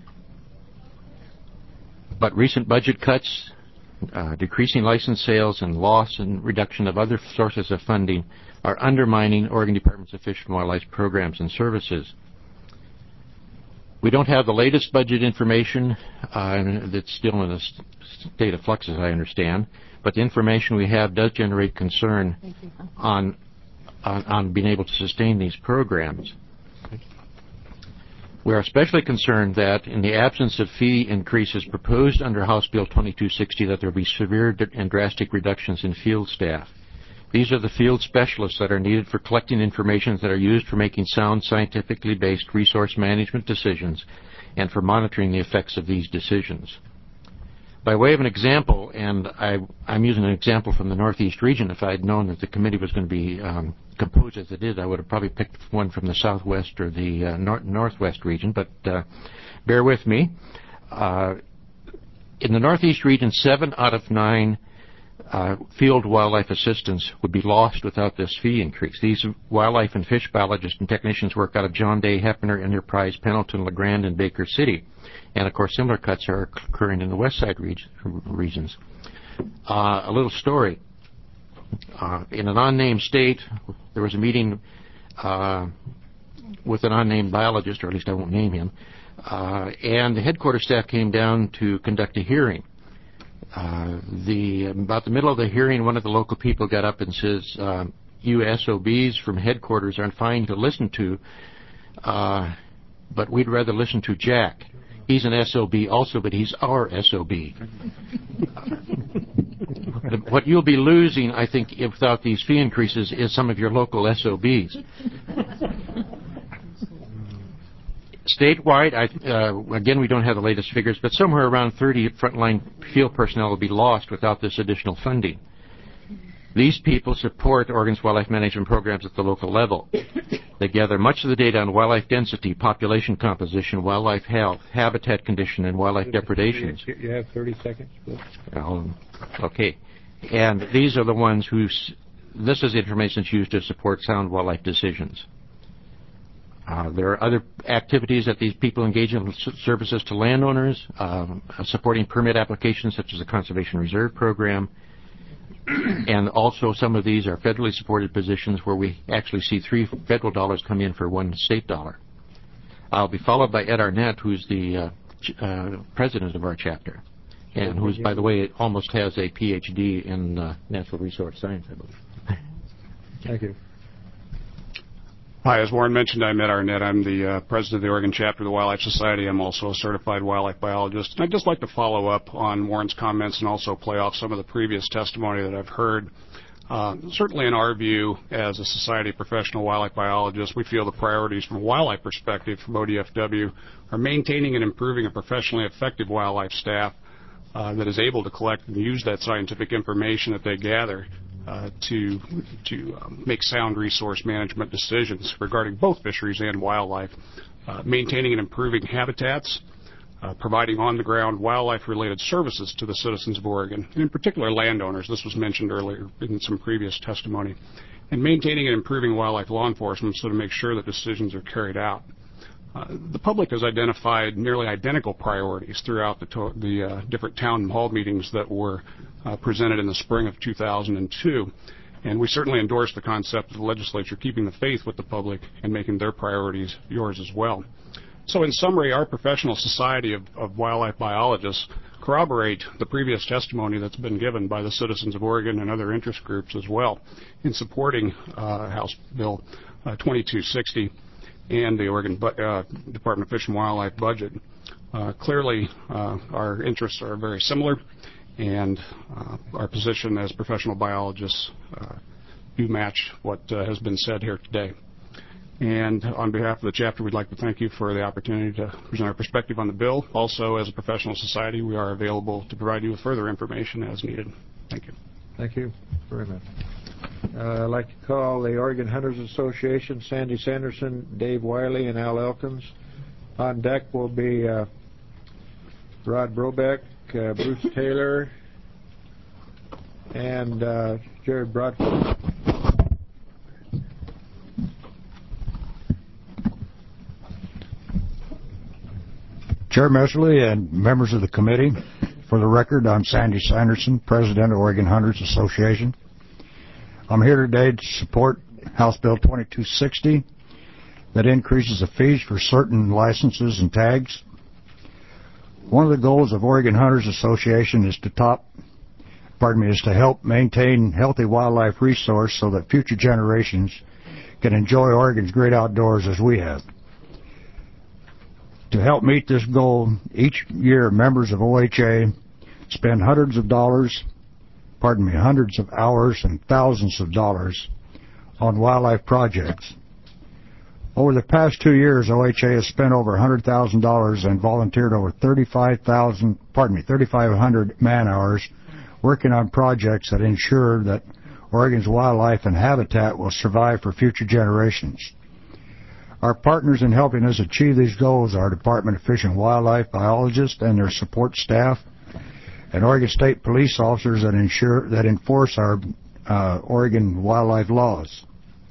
Speaker 23: But recent budget cuts, decreasing license sales, and loss and reduction of other sources of funding are undermining Oregon Departments of Fish and Wildlife programs and services. We don't have the latest budget information that's still in a state of flux, as I understand, but the information we have does generate concern on being able to sustain these programs. We are especially concerned that in the absence of fee increases proposed under House Bill 2260 that there will be severe and drastic reductions in field staff. These are the field specialists that are needed for collecting information that are used for making sound, scientifically based resource management decisions and for monitoring the effects of these decisions. By way of an example, and I'm using an example from the Northeast region. If I had known that the committee was going to be composed as it is, I would have probably picked one from the Southwest or the Northwest region, but bear with me. In the Northeast region, 7 out of 9 field wildlife assistants would be lost without this fee increase. These wildlife and fish biologists and technicians work out of John Day, Hepner, Enterprise, Pendleton, LeGrand, and Baker City. And, of course, similar cuts are occurring in the west side regions. A little story. In an unnamed state, there was a meeting with an unnamed biologist, or at least I won't name him, and the headquarters staff came down to conduct a hearing. About the middle of the hearing, one of the local people got up and says, you SOBs from headquarters are fine to listen to, but we'd rather listen to Jack. He's an SOB also, but he's our SOB. What you'll be losing, I think, without these fee increases is some of your local SOBs. Statewide, again, we don't have the latest figures, but somewhere around 30 frontline field personnel will be lost without this additional funding. These people support Oregon's wildlife management programs at the local level. They gather much of the data on wildlife density, population composition, wildlife health, habitat condition, and wildlife depredations.
Speaker 1: You have 30 seconds, please.
Speaker 23: Okay. And these are the ones this is the information that's used to support sound wildlife decisions. There are other activities that these people engage in, services to landowners, supporting permit applications such as the Conservation Reserve Program, and also some of these are federally supported positions where we actually see 3 federal dollars come in for 1 state dollar. I'll be followed by Ed Arnett, who's the president of our chapter, and who's, by the way, almost has a PhD in natural resource science, I believe.
Speaker 1: Thank you.
Speaker 2: Hi, as Warren mentioned, I'm Ed Arnett. I'm the president of the Oregon chapter of the Wildlife Society. I'm also a certified wildlife biologist. And I'd just like to follow up on Warren's comments and also play off some of the previous testimony that I've heard. Certainly in our view, as a Society of Professional Wildlife Biologists, we feel the priorities from a wildlife perspective from ODFW are maintaining and improving a professionally effective wildlife staff that is able to collect and use that scientific information that they gather to make sound resource management decisions regarding both fisheries and wildlife, maintaining and improving habitats, providing on-the-ground wildlife-related services to the citizens of Oregon, and in particular landowners. This was mentioned earlier in some previous testimony, and maintaining and improving wildlife law enforcement so to make sure that decisions are carried out. The public has identified nearly identical priorities throughout the different town hall meetings that were presented in the spring of 2002, and we certainly endorse the concept of the legislature keeping the faith with the public and making their priorities yours as well. So in summary, our professional society of wildlife biologists corroborate the previous testimony that's been given by the citizens of Oregon and other interest groups as well in supporting House Bill 2260 and the Oregon Department of Fish and Wildlife budget. Clearly, our interests are very similar, and our position as professional biologists do match what has been said here today. And on behalf of the chapter, we'd like to thank you for the opportunity to present our perspective on the bill. Also, as a professional society, we are available to provide you with further information as needed. Thank you.
Speaker 1: Thank you very much. I'd like to call the Oregon Hunters Association, Sandy Sanderson, Dave Wiley, and Al Elkins. On deck will be Rod Brobeck, Bruce Taylor, and Jared Broadfoot.
Speaker 5: Chair Messerly and members of the committee, for the record, I'm Sandy Sanderson, President of Oregon Hunters Association. I'm here today to support House Bill 2260 that increases the fees for certain licenses and tags. One of the goals of Oregon Hunters Association is to help maintain healthy wildlife resource so that future generations can enjoy Oregon's great outdoors as we have. To help meet this goal, each year members of OHA spend hundreds of hours and thousands of dollars on wildlife projects. Over the past 2 years, OHA has spent over $100,000 and volunteered over 3,500 man-hours working on projects that ensure that Oregon's wildlife and habitat will survive for future generations. Our partners in helping us achieve these goals are Department of Fish and Wildlife biologists and their support staff, and Oregon State police officers that enforce our Oregon wildlife laws.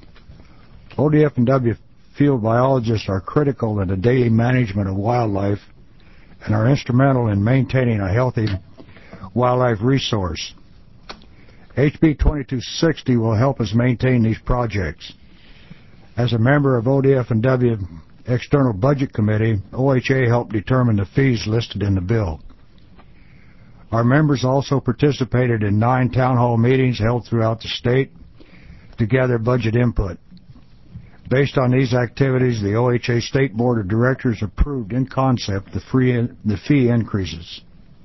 Speaker 5: ODF&W field biologists are critical in the daily management of wildlife and are instrumental in maintaining a healthy wildlife resource. HB 2260 will help us maintain these projects. As a member of ODF&W External Budget Committee, OHA helped determine the fees listed in the bill. Our members also participated in 9 town hall meetings held throughout the state to gather budget input. Based on these activities, the OHA State Board of Directors approved in concept the fee increases.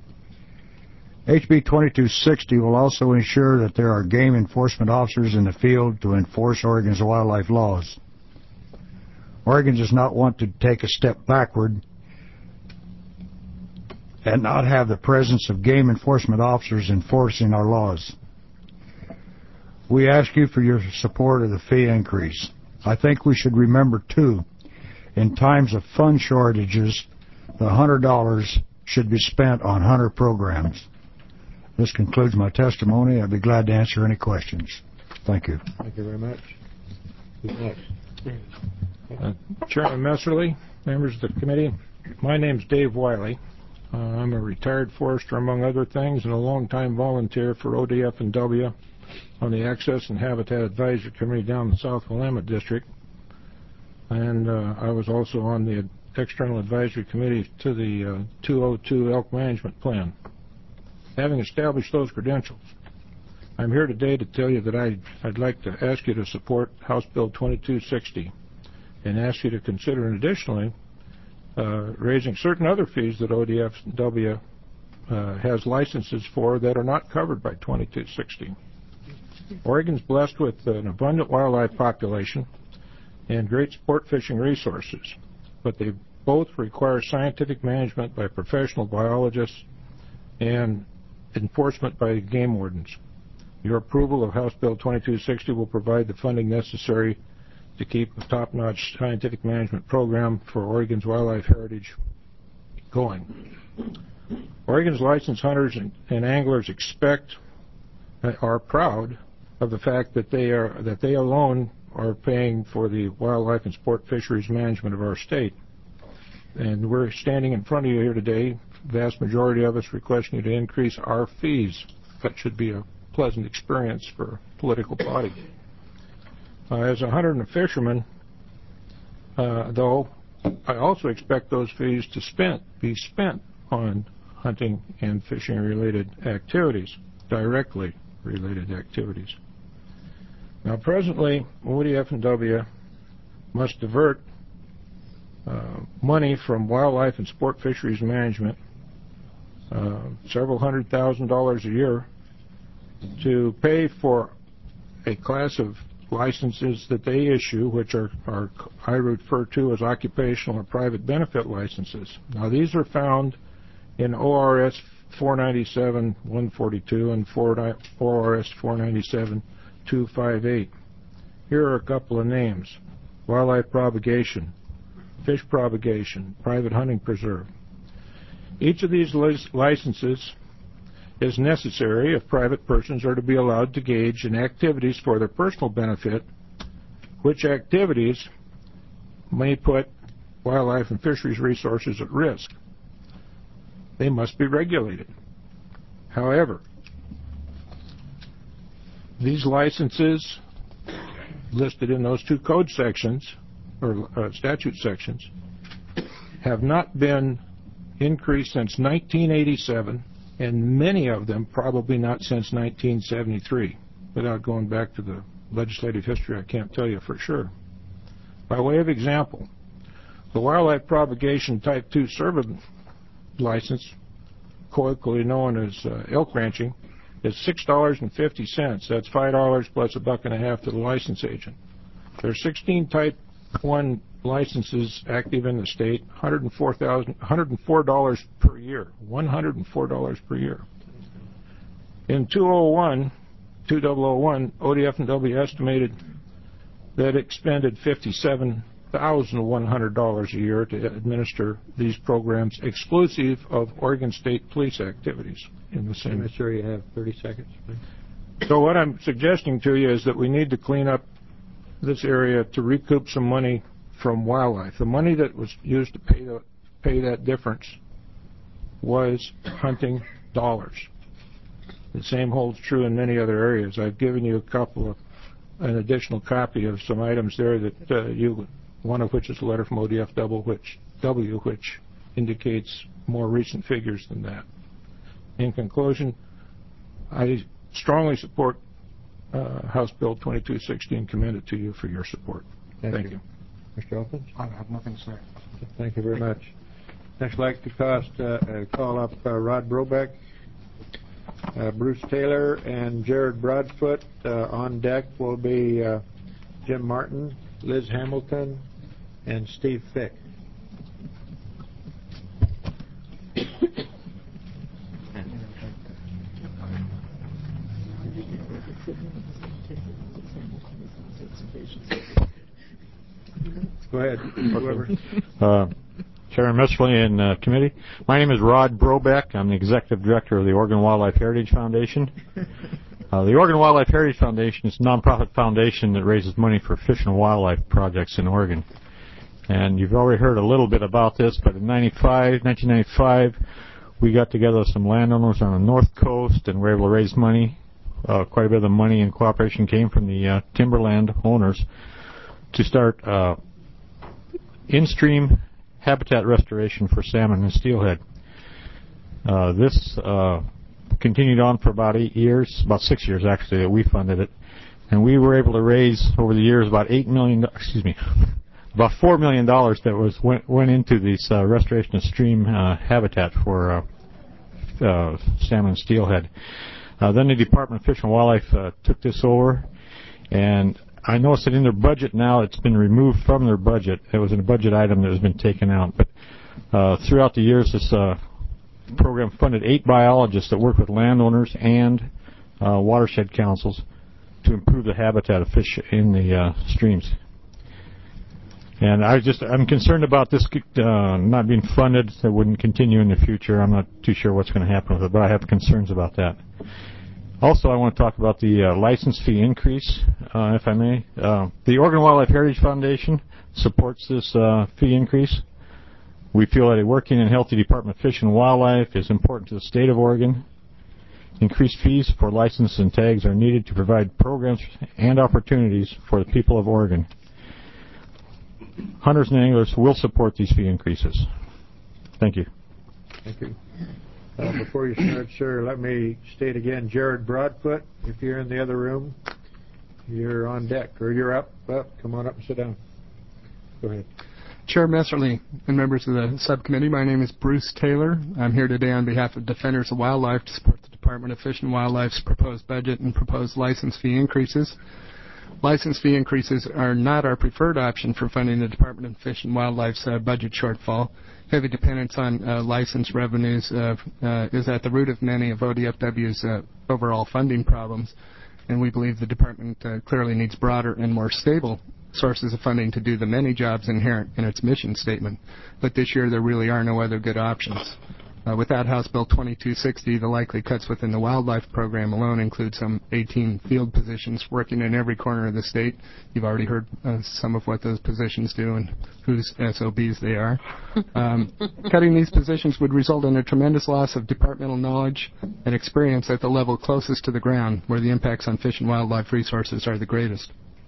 Speaker 5: HB 2260 will also ensure that there are game enforcement officers in the field to enforce Oregon's wildlife laws. Oregon does not want to take a step backward and not have the presence of game enforcement officers enforcing our laws. We ask you for your support of the fee increase. I think we should remember, too, in times of fund shortages, the $100 should be spent on hunter programs. This concludes my testimony. I'd be glad to answer any questions. Thank you.
Speaker 1: Thank you very much. Who's next?
Speaker 6: Chairman Messerly, members of the committee, my name's Dave Wiley. I'm a retired forester, among other things, and a longtime volunteer for ODF&W on the Access and Habitat Advisory Committee down in the South Willamette District. And I was also on the External Advisory Committee to the 202 Elk Management Plan. Having established those credentials, I'm here today to tell you that I'd like to ask you to support House Bill 2260 and ask you to consider, additionally, raising certain other fees that ODF&W has licenses for that are not covered by 2260. Oregon's blessed with an abundant wildlife population and great sport fishing resources, but they both require scientific management by professional biologists and enforcement by game wardens. Your approval of House Bill 2260 will provide the funding necessary to keep a top-notch scientific management program for Oregon's wildlife heritage going. Oregon's licensed hunters and anglers are proud of the fact that they alone are paying for the wildlife and sport fisheries management of our state. And we're standing in front of you here today, the vast majority of us requesting you to increase our fees. That should be a pleasant experience for a political body. As a hunter and a fisherman, though, I also expect those fees to be spent on hunting and fishing related activities, directly related activities. Now presently, ODF&W must divert money from wildlife and sport fisheries management, several $100,000 a year, to pay for a class of licenses that they issue, which are I refer to as occupational or private benefit licenses. Now these are found in ORS 497-142 and ORS 497-258. Here are a couple of names: wildlife propagation, fish propagation, private hunting preserve. Each of these licenses is necessary if private persons are to be allowed to engage in activities for their personal benefit, which activities may put wildlife and fisheries resources at risk. They must be regulated. However, these licenses listed in those two code sections, or statute sections, have not been increased since 1987, and many of them probably not since 1973. Without going back to the legislative history, I can't tell you for sure. By way of example, the Wildlife Propagation Type 2 Service license, colloquially known as elk ranching, is $6.50. That's $5 plus $1.50 to the license agent. There are 16 Type 1 licenses active in the state, $104 per year. $104 per year. In 2001, ODF&W estimated that it expended $57,100 a year to administer these programs, exclusive of Oregon State Police activities in the same.
Speaker 1: I'm sure you have 30 seconds.
Speaker 6: So what I'm suggesting to you is that we need to clean up this area to recoup some money from wildlife. The money that was used to pay that difference was hunting dollars. The same holds true in many other areas. I've given you an additional copy of some items there that one of which is a letter from ODFW, which indicates more recent figures than that. In conclusion, I strongly support House Bill 2260 and commend it to you for your support. Thank you.
Speaker 1: Mr. Elkins?
Speaker 6: I have nothing to say.
Speaker 1: Thank you very much. Next, I'd like to call up Rod Brobeck, Bruce Taylor, and Jared Broadfoot. On deck will be Jim Martin, Liz Hamilton, and Steve Fick. Go ahead.
Speaker 3: Chairman Messerly and committee. My name is Rod Brobeck. I'm the Executive Director of the Oregon Wildlife Heritage Foundation. The Oregon Wildlife Heritage Foundation is a nonprofit foundation that raises money for fish and wildlife projects in Oregon. And you've already heard a little bit about this, but in 1995, we got together with some landowners on the North Coast and were able to raise money. Quite a bit of the money and cooperation came from the timberland owners to start in-stream habitat restoration for salmon and steelhead. This continued on for about 8 years, about 6 years actually, that we funded it, and we were able to raise over the years about $4 million that went into this restoration of stream habitat for salmon and steelhead. Then the Department of Fish and Wildlife took this over, and I noticed that in their budget now it's been removed from their budget. It was a budget item that has been taken out. But throughout the years, this program funded 8 biologists that work with landowners and watershed councils to improve the habitat of fish in the streams. And I'm concerned about this not being funded. It wouldn't continue in the future. I'm not too sure what's going to happen with it, but I have concerns about that. Also, I want to talk about the license fee increase, if I may. The Oregon Wildlife Heritage Foundation supports this fee increase. We feel that a working and healthy Department of Fish and Wildlife is important to the state of Oregon. Increased fees for licenses and tags are needed to provide programs and opportunities for the people of Oregon. Hunters and anglers will support these fee increases. Thank you.
Speaker 1: Thank you. Before you start, sir, let me state again, Jared Broadfoot, if you're in the other room, you're on deck, or you're up. Come on up and sit down. Go ahead.
Speaker 8: Chair Messerly and members of the subcommittee, my name is Bruce Taylor. I'm here today on behalf of Defenders of Wildlife to support the Department of Fish and Wildlife's proposed budget and proposed license fee increases. License fee increases are not our preferred option for funding the Department of Fish and Wildlife's budget shortfall. Heavy dependence on license revenues is at the root of many of ODFW's overall funding problems, and we believe the department clearly needs broader and more stable sources of funding to do the many jobs inherent in its mission statement. But this year there really are no other good options. Without House Bill 2260, the likely cuts within the wildlife program alone include some 18 field positions working in every corner of the state. You've already heard some of what those positions do and whose SOBs they are. Cutting these positions would result in a tremendous loss of departmental knowledge and experience at the level closest to the ground, where the impacts on fish and wildlife resources are the greatest.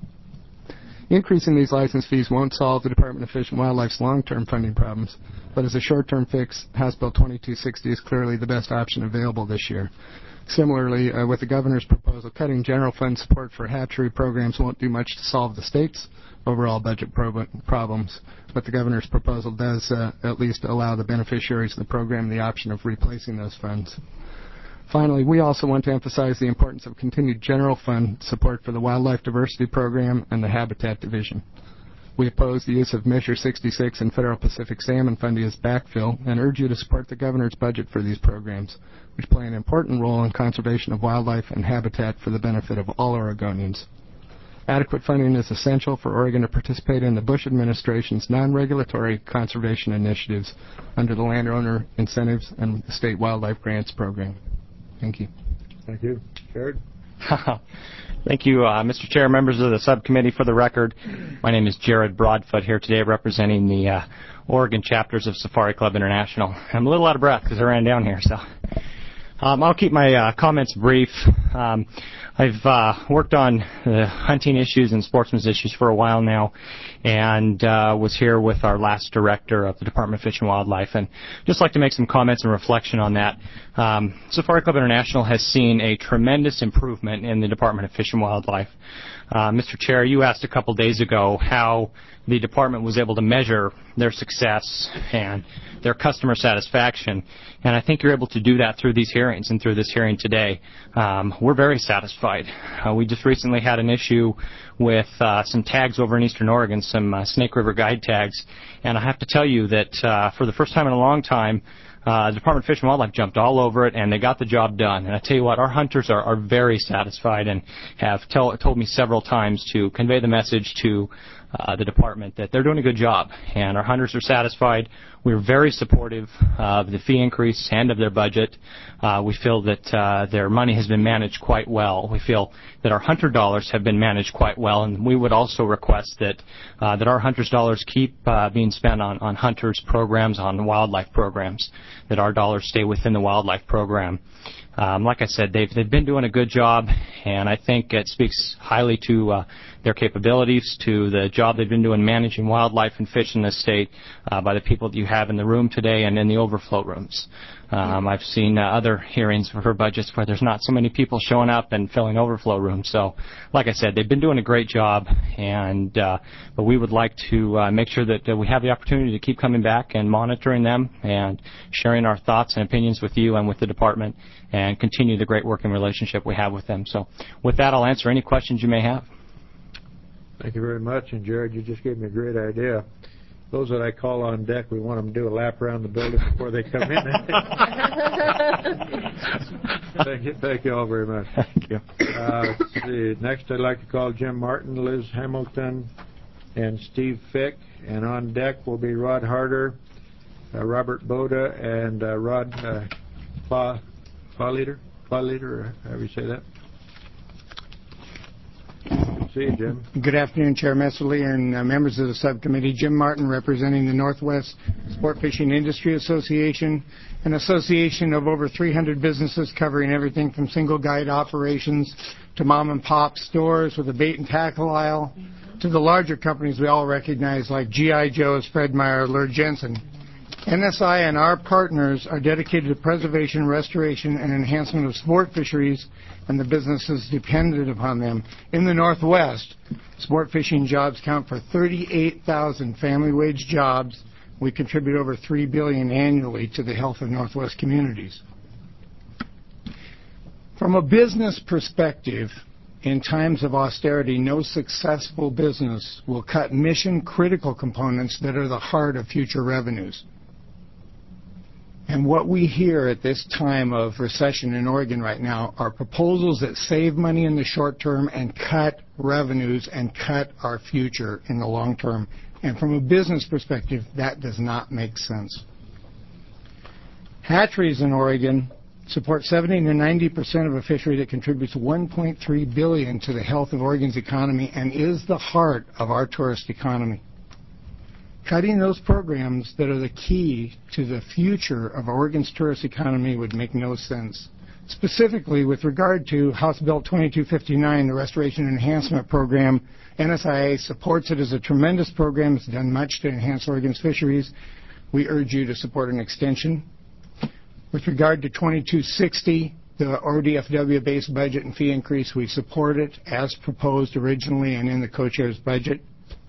Speaker 8: Increasing these license fees won't solve the Department of Fish and Wildlife's long-term funding problems, but as a short-term fix, House Bill 2260 is clearly the best option available this year. Similarly, with the governor's proposal, cutting general fund support for hatchery programs won't do much to solve the state's overall budget problems, but the governor's proposal does at least allow the beneficiaries of the program the option of replacing those funds. Finally, we also want to emphasize the importance of continued general fund support for the Wildlife Diversity Program and the Habitat Division. We oppose the use of Measure 66 and Federal Pacific Salmon Fund as backfill and urge you to support the governor's budget for these programs, which play an important role in conservation of wildlife and habitat for the benefit of all Oregonians. Adequate funding is essential for Oregon to participate in the Bush administration's non-regulatory conservation initiatives under the Landowner Incentives and the State Wildlife Grants Program. Thank you.
Speaker 1: Thank you. Jared?
Speaker 9: Thank you, Mr. Chair, members of the subcommittee. For the record, my name is Jared Broadfoot, here today representing the Oregon chapters of Safari Club International. I'm a little out of breath because I ran down here, so I'll keep my comments brief. I've worked on hunting issues and sportsmen's issues for a while now, and was here with our last director of the Department of Fish and Wildlife, and just like to make some comments and reflection on that. Safari Club International has seen a tremendous improvement in the Department of Fish and Wildlife. Mr. Chair, you asked a couple days ago how the department was able to measure their success and their customer satisfaction, and I think you're able to do that through these hearings and through this hearing today. We're very satisfied. We just recently had an issue with some tags over in Eastern Oregon, some Snake River guide tags, and I have to tell you that for the first time in a long time, the Department of Fish and Wildlife jumped all over it, and they got the job done. And I tell you what, our hunters are very satisfied and have told me several times to convey the message to the department that they're doing a good job, and our hunters are satisfied. We're very supportive of the fee increase and of their budget. We feel that their money has been managed quite well. We feel that our hunter dollars have been managed quite well, and we would also request that our hunters' dollars keep being spent on hunters' programs, on wildlife programs, that our dollars stay within the wildlife program. Like I said, they've been doing a good job, and I think it speaks highly to their capabilities, to the job they've been doing managing wildlife and fish in this state by the people that you have in the room today and in the overflow rooms. I've seen other hearings for budgets where there's not so many people showing up and filling overflow rooms. So, like I said, they've been doing a great job, and but we would like to make sure that we have the opportunity to keep coming back and monitoring them and sharing our thoughts and opinions with you and with the department, and continue the great working relationship we have with them. So, with that, I'll answer any questions you may have.
Speaker 1: Thank you very much. And Jared, you just gave me a great idea. Those that I call on deck, we want them to do a lap around the building before they come in. Thank you all very much.
Speaker 9: Thank you.
Speaker 1: Let's see. Next, I'd like to call Jim Martin, Liz Hamilton, and Steve Fick. And on deck will be Rod Harder, Robert Boda, and Rod Clawleader, or however you say that. See you, Jim.
Speaker 22: Good afternoon, Chair Messerly and members of the subcommittee. Jim Martin, representing the Northwest Sport Fishing Industry Association, an association of over 300 businesses covering everything from single guide operations to mom and pop stores with a bait and tackle aisle to the larger companies we all recognize like G.I. Joe's, Fred Meyer, Lurd Jensen. NSI and our partners are dedicated to preservation, restoration, and enhancement of sport fisheries and the businesses dependent upon them. In the Northwest, sport fishing jobs count for 38,000 family wage jobs. We contribute over $3 billion annually to the health of Northwest communities. From a business perspective, in times of austerity, no successful business will cut mission-critical components that are the heart of future revenues. And what we hear at this time of recession in Oregon right now are proposals that save money in the short term and cut revenues and cut our future in the long term. And from a business perspective, that does not make sense. Hatcheries in Oregon support 70 to 90% of a fishery that contributes $1.3 billion to the health of Oregon's economy and is the heart of our tourist economy. Cutting those programs that are the key to the future of Oregon's tourist economy would make no sense. Specifically, with regard to House Bill 2259, the Restoration and Enhancement Program, NSIA supports it as a tremendous program. It's done much to enhance Oregon's fisheries. We urge you to support an extension. With regard to 2260, the ODFW-based budget and fee increase, we support it as proposed originally and in the co-chair's budget.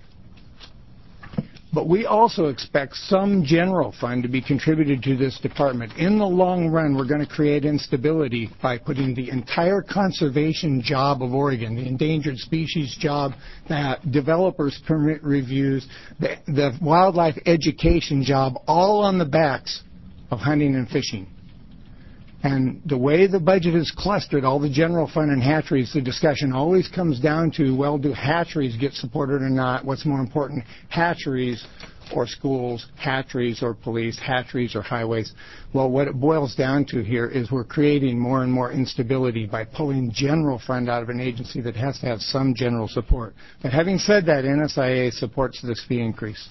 Speaker 22: But we also expect some general fund to be contributed to this department. In the long run, we're going to create instability by putting the entire conservation job of Oregon, the endangered species job, the developers permit reviews, the wildlife education job, all on the backs of hunting and fishing. And the way the budget is clustered, all the general fund and hatcheries, the discussion always comes down to, well, do hatcheries get supported or not? What's more important, hatcheries or schools, hatcheries or police, hatcheries or highways? Well, what it boils down to here is we're creating more and more instability by pulling general fund out of an agency that has to have some general support. But having said that, NSIA supports this fee increase.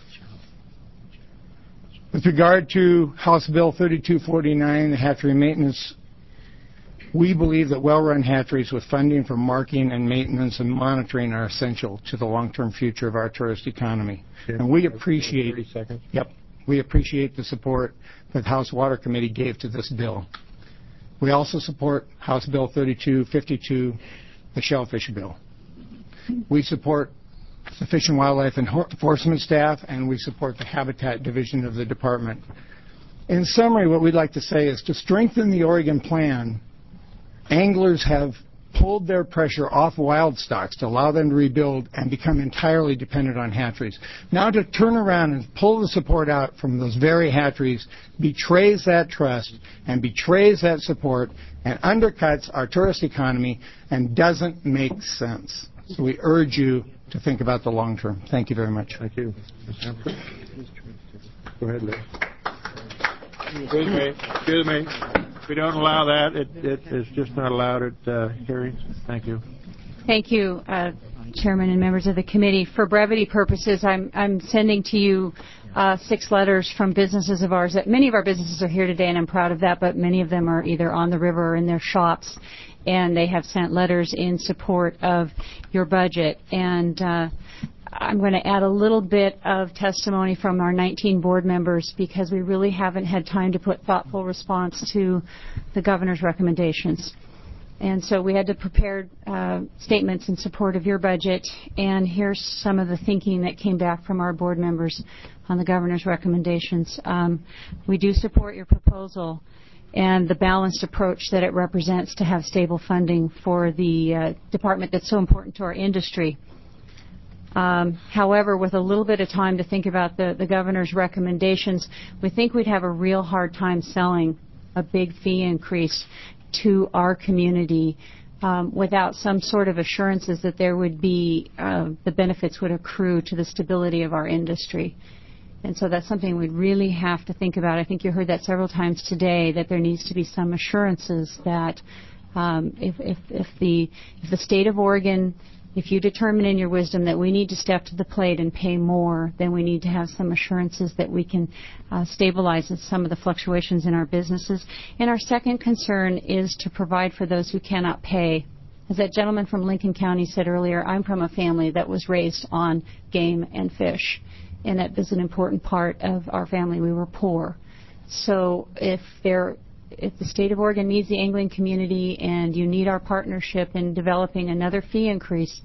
Speaker 22: With regard to House Bill 3249, the hatchery maintenance We believe that well-run hatcheries with funding for marking and maintenance and monitoring are essential to the long-term future of our tourist economy. And we appreciate, we appreciate the support that the House Water Committee gave to this bill. We also support House Bill 3252, the shellfish bill. We support the Fish and Wildlife Enforcement staff, and we support the Habitat Division of the department. In summary, what we'd like to say is to strengthen the Oregon plan, anglers have pulled their pressure off wild stocks to allow them to rebuild and become entirely dependent on hatcheries. Now to turn around and pull the support out from those very hatcheries betrays that trust and betrays that support and undercuts our tourist economy and doesn't make sense. So we urge you to think about the long term. Thank you very much.
Speaker 1: Thank you. Go ahead, Liz. Excuse me. We don't allow that. It is just not allowed at hearings. Thank you.
Speaker 18: Thank you, Chairman and members of the committee. For brevity purposes, I'm sending to you 6 letters from businesses of ours. Many of our businesses are here today, and I'm proud of that, but many of them are either on the river or in their shops, and they have sent letters in support of your budget. And I'm going to add a little bit of testimony from our 19 board members because we really haven't had time to put thoughtful response to the governor's recommendations. And so we had to prepare statements in support of your budget, and here's some of the thinking that came back from our board members on the governor's recommendations. We do support your proposal and the balanced approach that it represents to have stable funding for the department that's so important to our industry. However, with a little bit of time to think about the governor's recommendations, we think we'd have a real hard time selling a big fee increase to our community without some sort of assurances that there would be the benefits would accrue to the stability of our industry. And so that's something we'd really have to think about. I think you heard that several times today, that there needs to be some assurances that if the state of Oregon, if you determine in your wisdom that we need to step to the plate and pay more, then we need to have some assurances that we can stabilize some of the fluctuations in our businesses. And our second concern is to provide for those who cannot pay. As that gentleman from Lincoln County said earlier, I'm from a family that was raised on game and fish, and that is an important part of our family. We were poor. So if the state of Oregon needs the angling community and you need our partnership in developing another fee increase,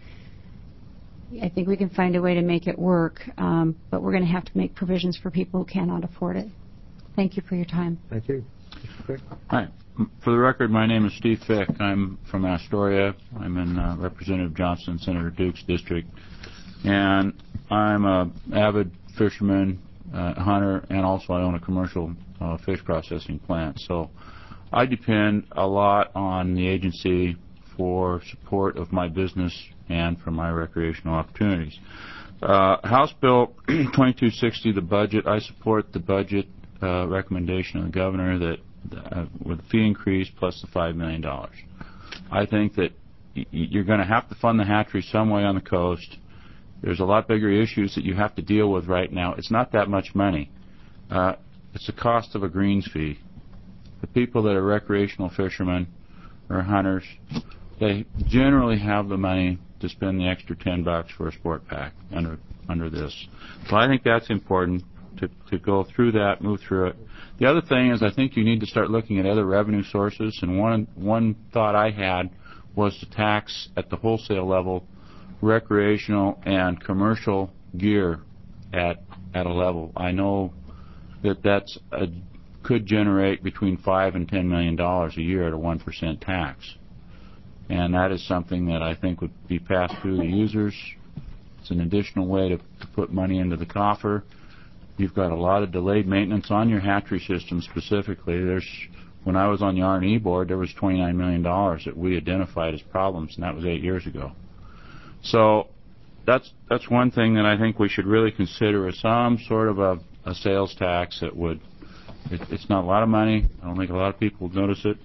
Speaker 18: I think we can find a way to make it work, but we're going to have to make provisions for people who cannot afford it. Thank you for your time.
Speaker 1: Thank you.
Speaker 10: Hi. For the record, my name is Steve Fick. I'm from Astoria. I'm in Representative Johnson, Senator Duke's district. And I'm an avid fisherman, hunter, and also I own a commercial fish processing plant. So I depend a lot on the agency for support of my business and for my recreational opportunities. House Bill 2260, the budget, I support the budget recommendation of the governor that with the fee increase plus the $5 million. I think that you're going to have to fund the hatchery some way on the coast. There's a lot bigger issues that you have to deal with right now. It's not that much money. It's the cost of a greens fee. The people that are recreational fishermen or hunters, they generally have the money to spend the extra $10 for a sport pack under this. So I think that's important to go through that, move through it. The other thing is I think you need to start looking at other revenue sources, and one thought I had was to tax at the wholesale level recreational and commercial gear at a level. I know that's could generate between $5 and $10 million a year at a 1% tax, and that is something that I think would be passed through the users. It's an additional way to put money into the coffer. You've got a lot of delayed maintenance on your hatchery system specifically. When I was on the R&E board, there was $29 million that we identified as problems, and that was 8 years ago. So that's one thing that I think we should really consider as some sort of a sales tax that would. It's not a lot of money. I don't think a lot of people would notice it.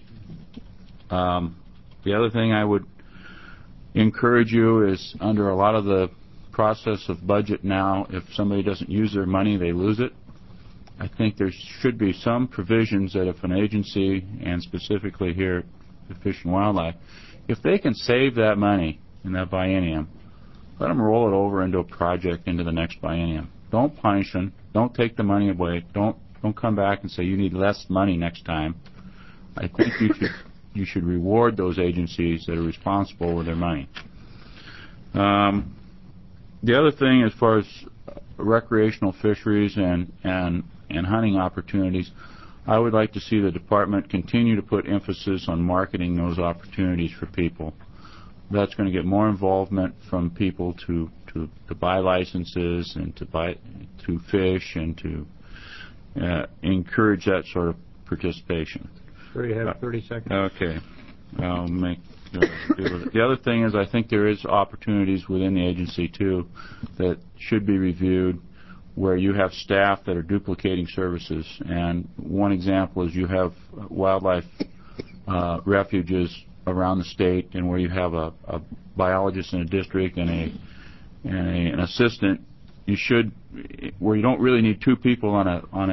Speaker 10: The other thing I would encourage you is under a lot of the process of budget now, if somebody doesn't use their money, they lose it. I think there should be some provisions that if an agency, and specifically here to Fish and Wildlife, if they can save that money in that biennium, let them roll it over into a project into the next biennium. Don't punish them. Don't take the money away. Don't come back and say you need less money next time. I think you should reward those agencies that are responsible with their money. The other thing, as far as recreational fisheries and hunting opportunities, I would like to see the department continue to put emphasis on marketing those opportunities for people. That's going to get more involvement from people to buy licenses and to fish and to encourage that sort of participation.
Speaker 1: Sure, you have 30 seconds.
Speaker 10: Okay. I'll make the other thing is I think there is opportunities within the agency too that should be reviewed where you have staff that are duplicating services. And one example is you have wildlife refuges around the state, and where you have a biologist in a district and an assistant, where you don't really need two people on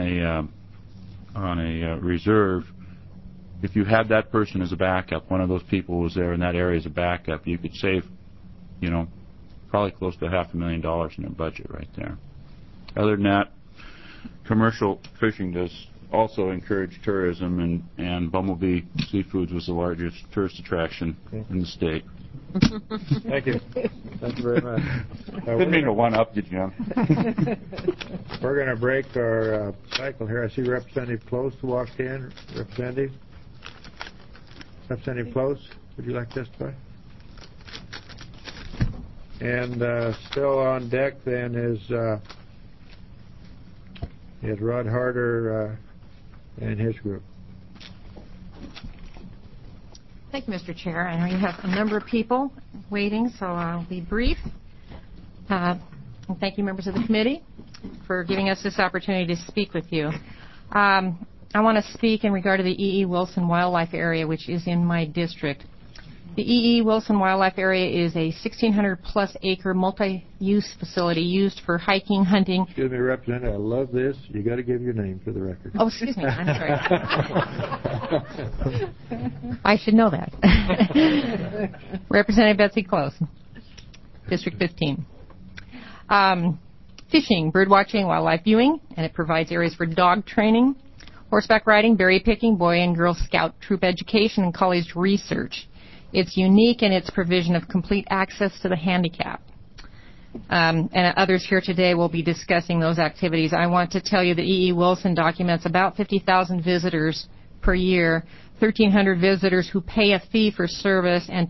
Speaker 10: a reserve. If you had that person as a backup, one of those people was there in that area as a backup, you could save, probably close to $500,000 in a budget right there. Other than that, commercial fishing does also encourage tourism, and Bumblebee Seafoods was the largest tourist attraction in the state.
Speaker 1: Thank you. Thank you very much.
Speaker 10: Didn't mean to one-up you, Jim.
Speaker 1: We're going to break our cycle here. I see Representative Close walked in. Representative Close, would you like to testify? And still on deck then is Rod Harder and his group.
Speaker 11: Thank you, Mr. Chair. I know you have a number of people waiting, so I'll be brief. And thank you, members of the committee, for giving us this opportunity to speak with you. I want to speak in regard to the E.E. Wilson Wildlife Area, which is in my district. The E.E. Wilson Wildlife Area is a 1,600-plus acre multi-use facility used for hiking, hunting.
Speaker 1: Excuse me, Representative, I love this. You got to give your name for the record.
Speaker 11: Oh, excuse me. I'm sorry. I should know that. Representative Betsy Close, District 15. Fishing, bird watching, wildlife viewing, and it provides areas for dog training, horseback riding, berry picking, Boy and Girl Scout troop education, and college research. It's unique in its provision of complete access to the handicapped. And others here today will be discussing those activities. I want to tell you that E.E. Wilson documents about 50,000 visitors per year, 1,300 visitors who pay a fee for service, and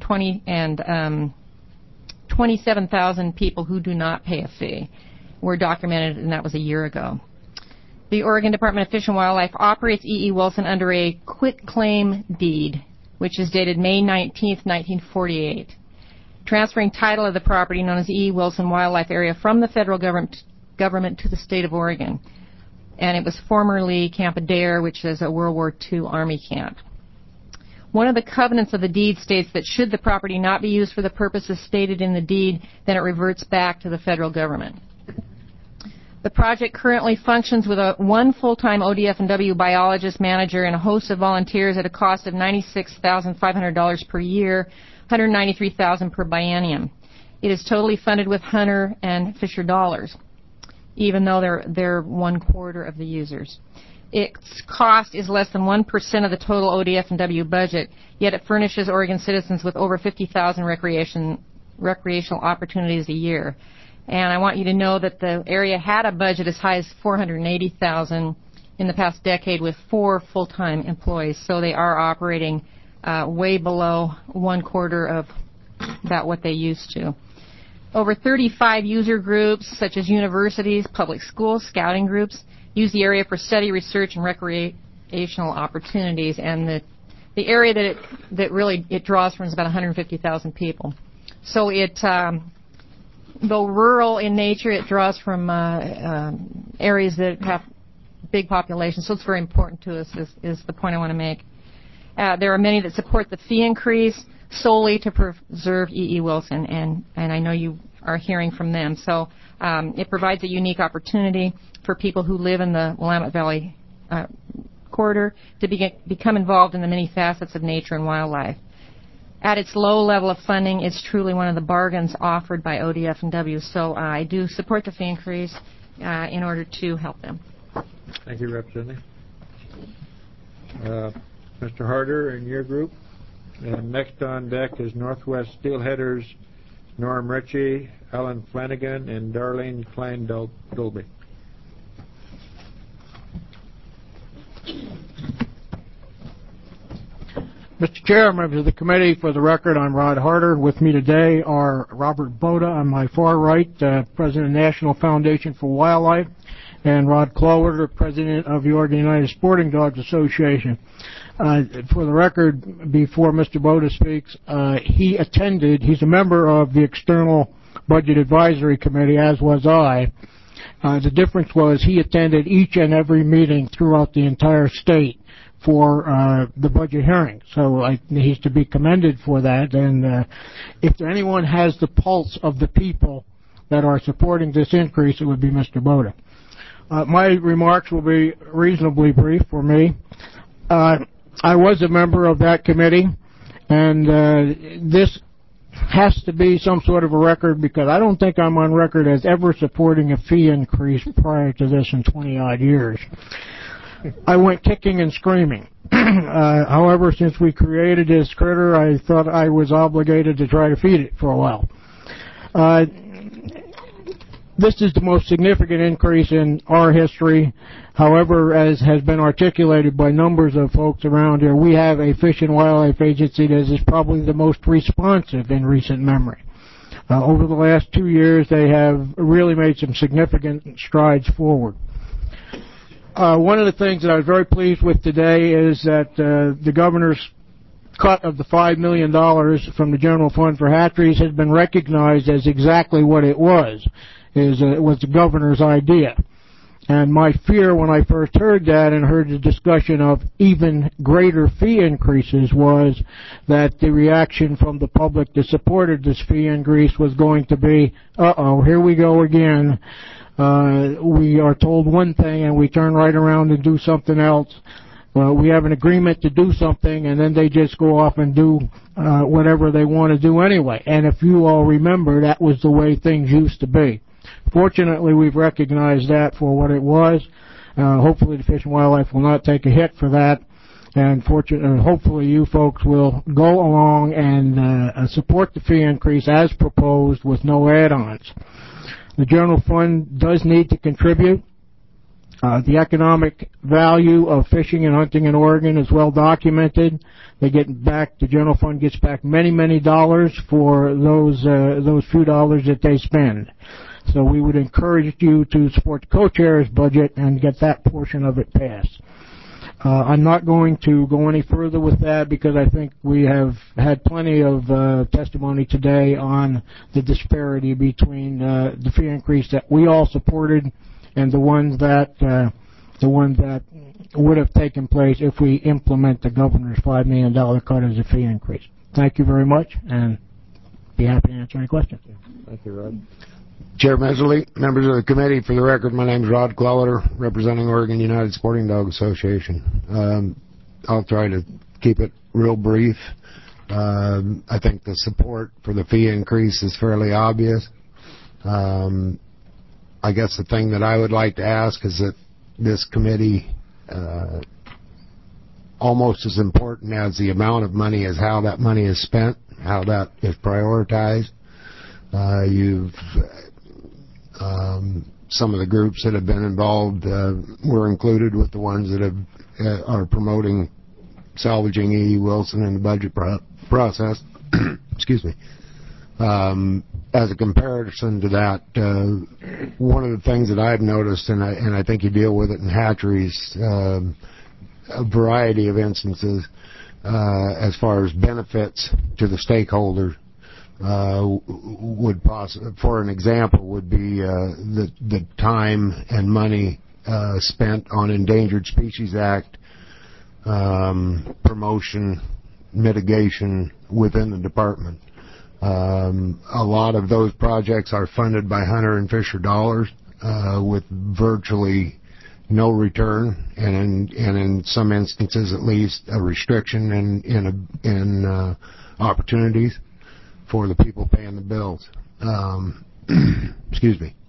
Speaker 11: 27,000 people who do not pay a fee were documented, and that was a year ago. The Oregon Department of Fish and Wildlife operates E.E. Wilson under a quitclaim deed, which is dated May 19, 1948, transferring title of the property known as E.E. Wilson Wildlife Area from the federal government to the state of Oregon. And it was formerly Camp Adair, which is a World War II Army camp. One of the covenants of the deed states that should the property not be used for the purposes stated in the deed, then it reverts back to the federal government. The project currently functions with one full-time ODF&W biologist manager and a host of volunteers at a cost of $96,500 per year, $193,000 per biennium. It is totally funded with hunter and fisher dollars, even though they're 1/4 of the users. Its cost is less than 1% of the total ODF&W budget, yet it furnishes Oregon citizens with over 50,000 recreational opportunities a year. And I want you to know that the area had a budget as high as $480,000 in the past decade with 4 full-time employees. So they are operating way below 1/4 of about what they used to. Over 35 user groups, such as universities, public schools, scouting groups, use the area for study, research, and recreational opportunities. And the area that really it draws from is about 150,000 people. So though rural in nature, it draws from areas that have big populations, so it's very important to us, is the point I want to make. There are many that support the fee increase solely to preserve E.E. Wilson, and I know you are hearing from them. So it provides a unique opportunity for people who live in the Willamette Valley quarter to become involved in the many facets of nature and wildlife. At its low level of funding, it's truly one of the bargains offered by ODF&W, so I do support the fee increase in order to help them.
Speaker 1: Thank you, Representative. Mr. Harder and your group. And next on deck is Northwest Steelheaders Norm Ritchie, Alan Flanagan, and Darlene Klein-Dolby.
Speaker 22: Mr. Chair, members of the committee, for the record, I'm Rod Harder. With me today are Robert Boda on my far right, President of the National Foundation for Wildlife, and Rod Clower, President of the Oregon United Sporting Dogs Association. For the record, before Mr. Boda speaks, he's a member of the External Budget Advisory Committee, as was I. The difference was he attended each and every meeting throughout the entire state for the budget hearing. So he's to be commended for that. And if anyone has the pulse of the people that are supporting this increase, it would be Mr. Boda. My remarks will be reasonably brief for me. I was a member of that committee, and this has to be some sort of a record because I don't think I'm on record as ever supporting a fee increase prior to this in 20-odd years. I went kicking and screaming. However, since we created this critter, I thought I was obligated to try to feed it for a while. This is the most significant increase in our history. However, as has been articulated by numbers of folks around here, we have a Fish and Wildlife Agency that is probably the most responsive in recent memory. Over the last 2 years, they have really made some significant strides forward. One of the things that I was very pleased with today is that the governor's cut of the $5 million from the general fund for hatcheries has been recognized as exactly what it was. It was the governor's idea. And my fear when I first heard that and heard the discussion of even greater fee increases was that the reaction from the public that supported this fee increase was going to be, here we go again. We are told one thing and we turn right around and do something else. We have an agreement to do something and then they just go off and do whatever they want to do anyway. And if you all remember, that was the way things used to be. Fortunately, we've recognized that for what it was. Hopefully the Fish and Wildlife will not take a hit for that. And hopefully you folks will go along and support the fee increase as proposed with no add-ons. The general fund does need to contribute. The economic value of fishing and hunting in Oregon is well documented. The general fund gets back many, many dollars for those few dollars that they spend. So we would encourage you to support the co-chair's budget and get that portion of it passed. I'm not going to go any further with that because I think we have had plenty of testimony today on the disparity between the fee increase that we all supported and the one that would have taken place if we implement the governor's $5 million cut as a fee increase. Thank you very much, and be happy to answer any questions.
Speaker 1: Thank you, Rod.
Speaker 12: Chair Meserly, members of the committee, for the record, my name is Rod Clower, representing Oregon United Sporting Dog Association. I'll try to keep it real brief. I think the support for the fee increase is fairly obvious. I guess the thing that I would like to ask is that this committee, almost as important as the amount of money is how that money is spent, how that is prioritized. Some of the groups that have been involved were included with the ones that are promoting salvaging E.E. Wilson in the budget process. Excuse me. As a comparison to that, one of the things that I've noticed, and I think you deal with it in hatcheries, a variety of instances as far as benefits to the stakeholders. For an example, would be the time and money spent on Endangered Species Act promotion, mitigation within the department. A lot of those projects are funded by hunter and fisher dollars, with virtually no return, and in some instances at least a restriction in opportunities for the people paying the bills. Excuse me.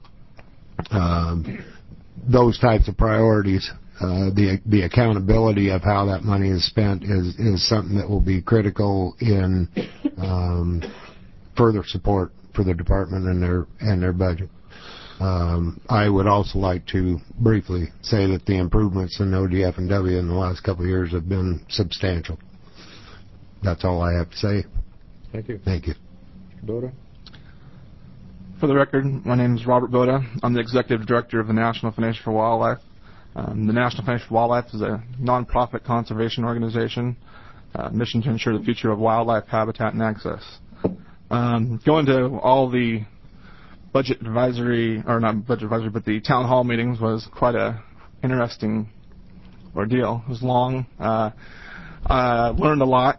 Speaker 12: Those types of priorities, the accountability of how that money is spent is something that will be critical in further support for the department and their budget. I would also like to briefly say that the improvements in ODF and W in the last couple of years have been substantial. That's all I have to say.
Speaker 1: Thank you.
Speaker 12: Thank you.
Speaker 1: Boda?
Speaker 14: For the record, my name is Robert Boda. I'm the Executive Director of the National Foundation for Wildlife. The National Foundation for Wildlife is a non-profit conservation organization, mission to ensure the future of wildlife habitat and access. Going to all the budget advisory, or not budget advisory, but the town hall meetings was quite a interesting ordeal. It was long. Learned a lot.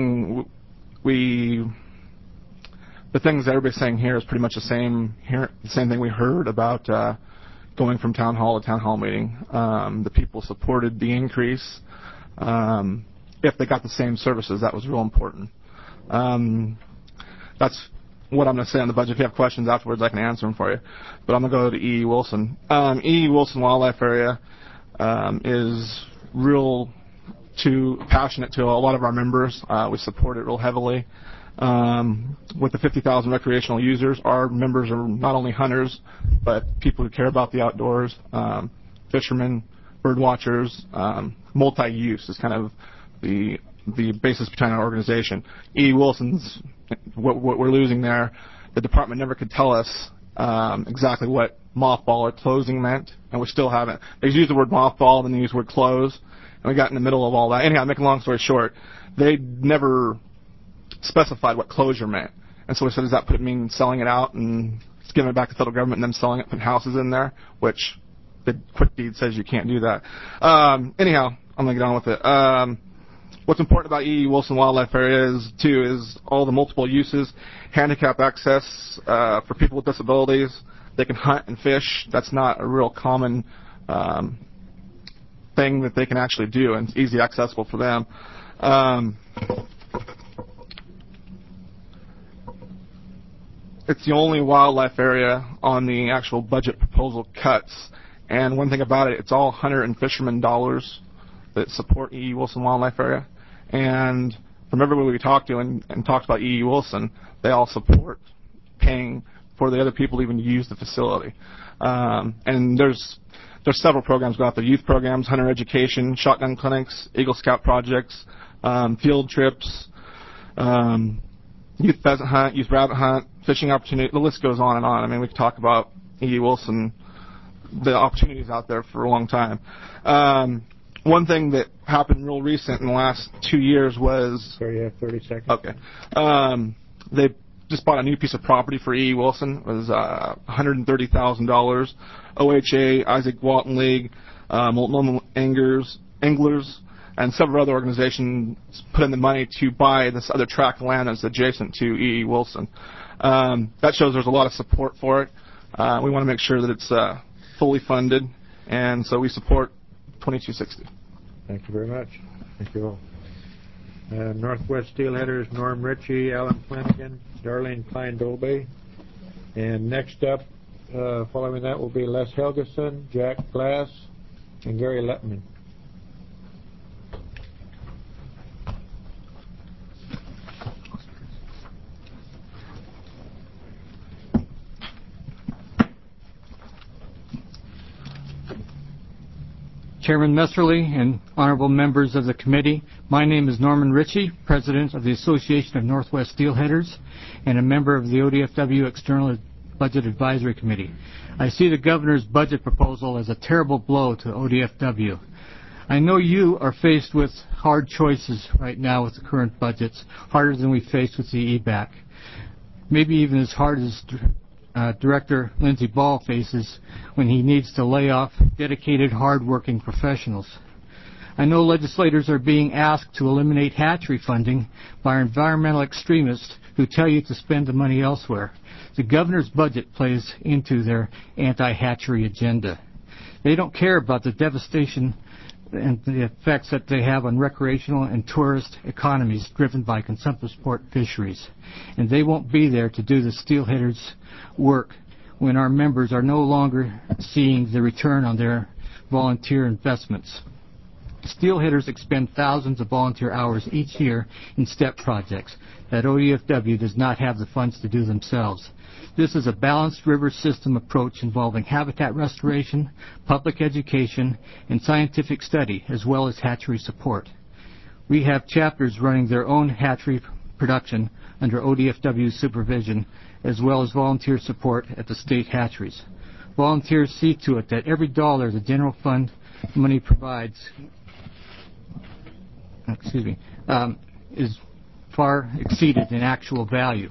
Speaker 14: The things that everybody's saying here is pretty much the same thing we heard about going from town hall to town hall meeting. The people supported the increase if they got the same services. That was real important. That's what I'm going to say on the budget. If you have questions afterwards, I can answer them for you. But I'm going to go to E.E. Wilson. E.E. Wilson Wildlife Area is real passionate to a lot of our members. We support it real heavily. With the 50,000 recreational users, our members are not only hunters, but people who care about the outdoors, fishermen, bird watchers. Multi-use is kind of the basis behind our organization. E. Wilson's, what we're losing there, the department never could tell us exactly what mothball or closing meant, and we still haven't. They used the word mothball, and they used the word close, and we got in the middle of all that. Anyhow, making a long story short, they never specified what closure meant. And so we said, does that mean selling it out and giving it back to the federal government and then selling it, putting houses in there, which the quick deed says you can't do that. Anyhow, I'm going to get on with it. What's important about E.E. Wilson Wildlife Area is all the multiple uses, handicap access for people with disabilities. They can hunt and fish. That's not a real common thing that they can actually do, and it's easy accessible for them. It's the only wildlife area on the actual budget proposal cuts. And one thing about it, it's all hunter and fisherman dollars that support E.E. Wilson Wildlife Area. And from everybody we talked to and talked about E.E. Wilson, they all support paying for the other people to even use the facility. And there's several programs about the youth programs, hunter education, shotgun clinics, Eagle Scout projects, field trips, youth pheasant hunt, youth rabbit hunt, fishing opportunity. The list goes on and on. I mean, we could talk about E.E. Wilson, the opportunities out there for a long time. One thing that happened real recent in the last 2 years was...
Speaker 1: Sorry, you have 30 seconds.
Speaker 14: Okay. They just bought a new piece of property for E.E. Wilson. It was $130,000. OHA, Isaac Walton League, Multnomah Anglers, and several other organizations put in the money to buy this other tract of land that's adjacent to E.E. Wilson. That shows there's a lot of support for it. We want to make sure that it's fully funded, and so we support 2260.
Speaker 1: Thank you very much. Thank you all. Northwest Steelheaders, Norm Ritchie, Alan Flanagan, Darlene Klein-Dolby. And next up, following that, will be Les Helgeson, Jack Glass, and Gary Lettman.
Speaker 22: Chairman Messerly and honorable members of the committee, my name is Norman Ritchie, President of the Association of Northwest Steelheaders and a member of the ODFW External Budget Advisory Committee. I see the governor's budget proposal as a terrible blow to ODFW. I know you are faced with hard choices right now with the current budgets, harder than we faced with the EBAC. Maybe even as hard as Director Lindsey Ball faces when he needs to lay off dedicated, hard-working professionals. I know legislators are being asked to eliminate hatchery funding by environmental extremists who tell you to spend the money elsewhere. The governor's budget plays into their anti-hatchery agenda.
Speaker 15: They don't care about the devastation and the effects that they have on recreational and tourist economies driven by consumptive sport fisheries. And they won't be there to do the steelheaders' work when our members are no longer seeing the return on their volunteer investments. Steelheaders expend thousands of volunteer hours each year in STEP projects that ODFW does not have the funds to do themselves. This is a balanced river system approach involving habitat restoration, public education, and scientific study, as well as hatchery support. We have chapters running their own hatchery production under ODFW supervision, as well as volunteer support at the state hatcheries. Volunteers see to it that every dollar the general fund money provides is far exceeded in actual value.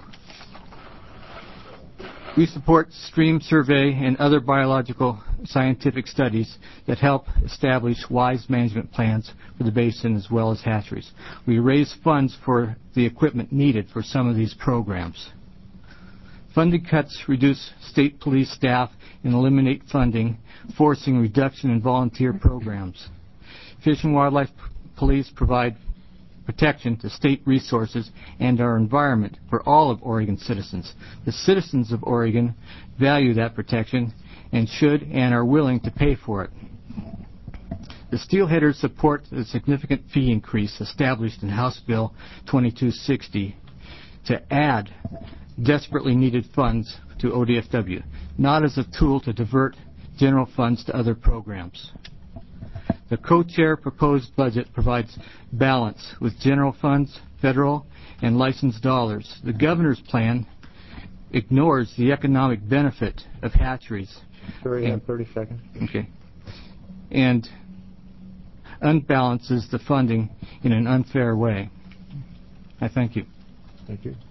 Speaker 15: We support stream survey and other biological scientific studies that help establish wise management plans for the basin as well as hatcheries. We raise funds for the equipment needed for some of these programs. Funding cuts reduce state police staff and eliminate funding, forcing reduction in volunteer programs. Fish and Wildlife Police provide protection to state resources and our environment for all of Oregon citizens. The citizens of Oregon value that protection and should and are willing to pay for it. The steelheaders support the significant fee increase established in House Bill 2260 to add desperately needed funds to ODFW, not as a tool to divert general funds to other programs. The co-chair proposed budget provides balance with general funds, federal, and licensed dollars. The governor's plan ignores the economic benefit of hatcheries.
Speaker 1: Sorry, you have 30 seconds.
Speaker 15: Okay. And unbalances the funding in an unfair way. I thank you.
Speaker 1: Thank you.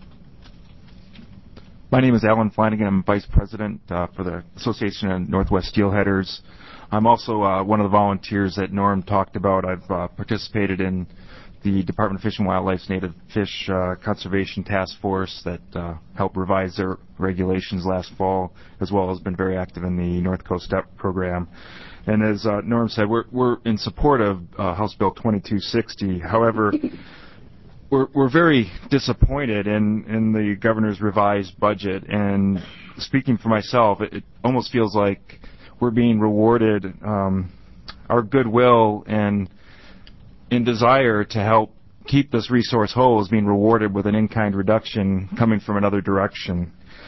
Speaker 16: My name is Alan Flanagan. I'm Vice President for the Association of Northwest Steelheaders. I'm also one of the volunteers that Norm talked about. I've participated in the Department of Fish and Wildlife's Native Fish Conservation Task Force that helped revise their regulations last fall, as well as been very active in the North Coast STEP program. And as Norm said, we're in support of House Bill 2260. However, we're very disappointed in the governor's revised budget. And speaking for myself, it almost feels like we're being rewarded our goodwill and in desire to help keep this resource whole is being rewarded with an in-kind reduction coming from another direction.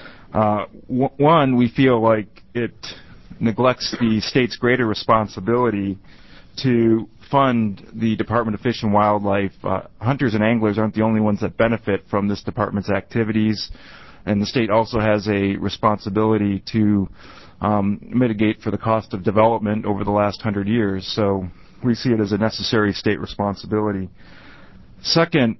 Speaker 16: One, we feel like it neglects the state's greater responsibility to fund the Department of Fish and Wildlife. Hunters and anglers aren't the only ones that benefit from this department's activities, and the state also has a responsibility to mitigate for the cost of development over the last 100 years. So we see it as a necessary state responsibility. Second,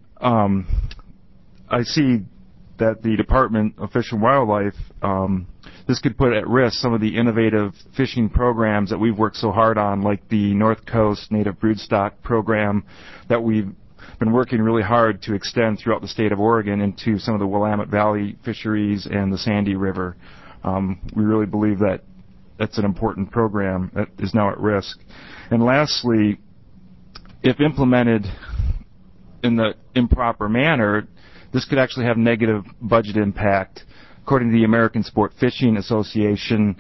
Speaker 16: I see that the Department of Fish and Wildlife, this could put at risk some of the innovative fishing programs that we've worked so hard on, like the North Coast Native Broodstock program that we've been working really hard to extend throughout the state of Oregon into some of the Willamette Valley fisheries and the Sandy River. We really believe that that's an important program that is now at risk. And lastly, if implemented in the improper manner, this could actually have negative budget impact. According to the American Sport Fishing Association,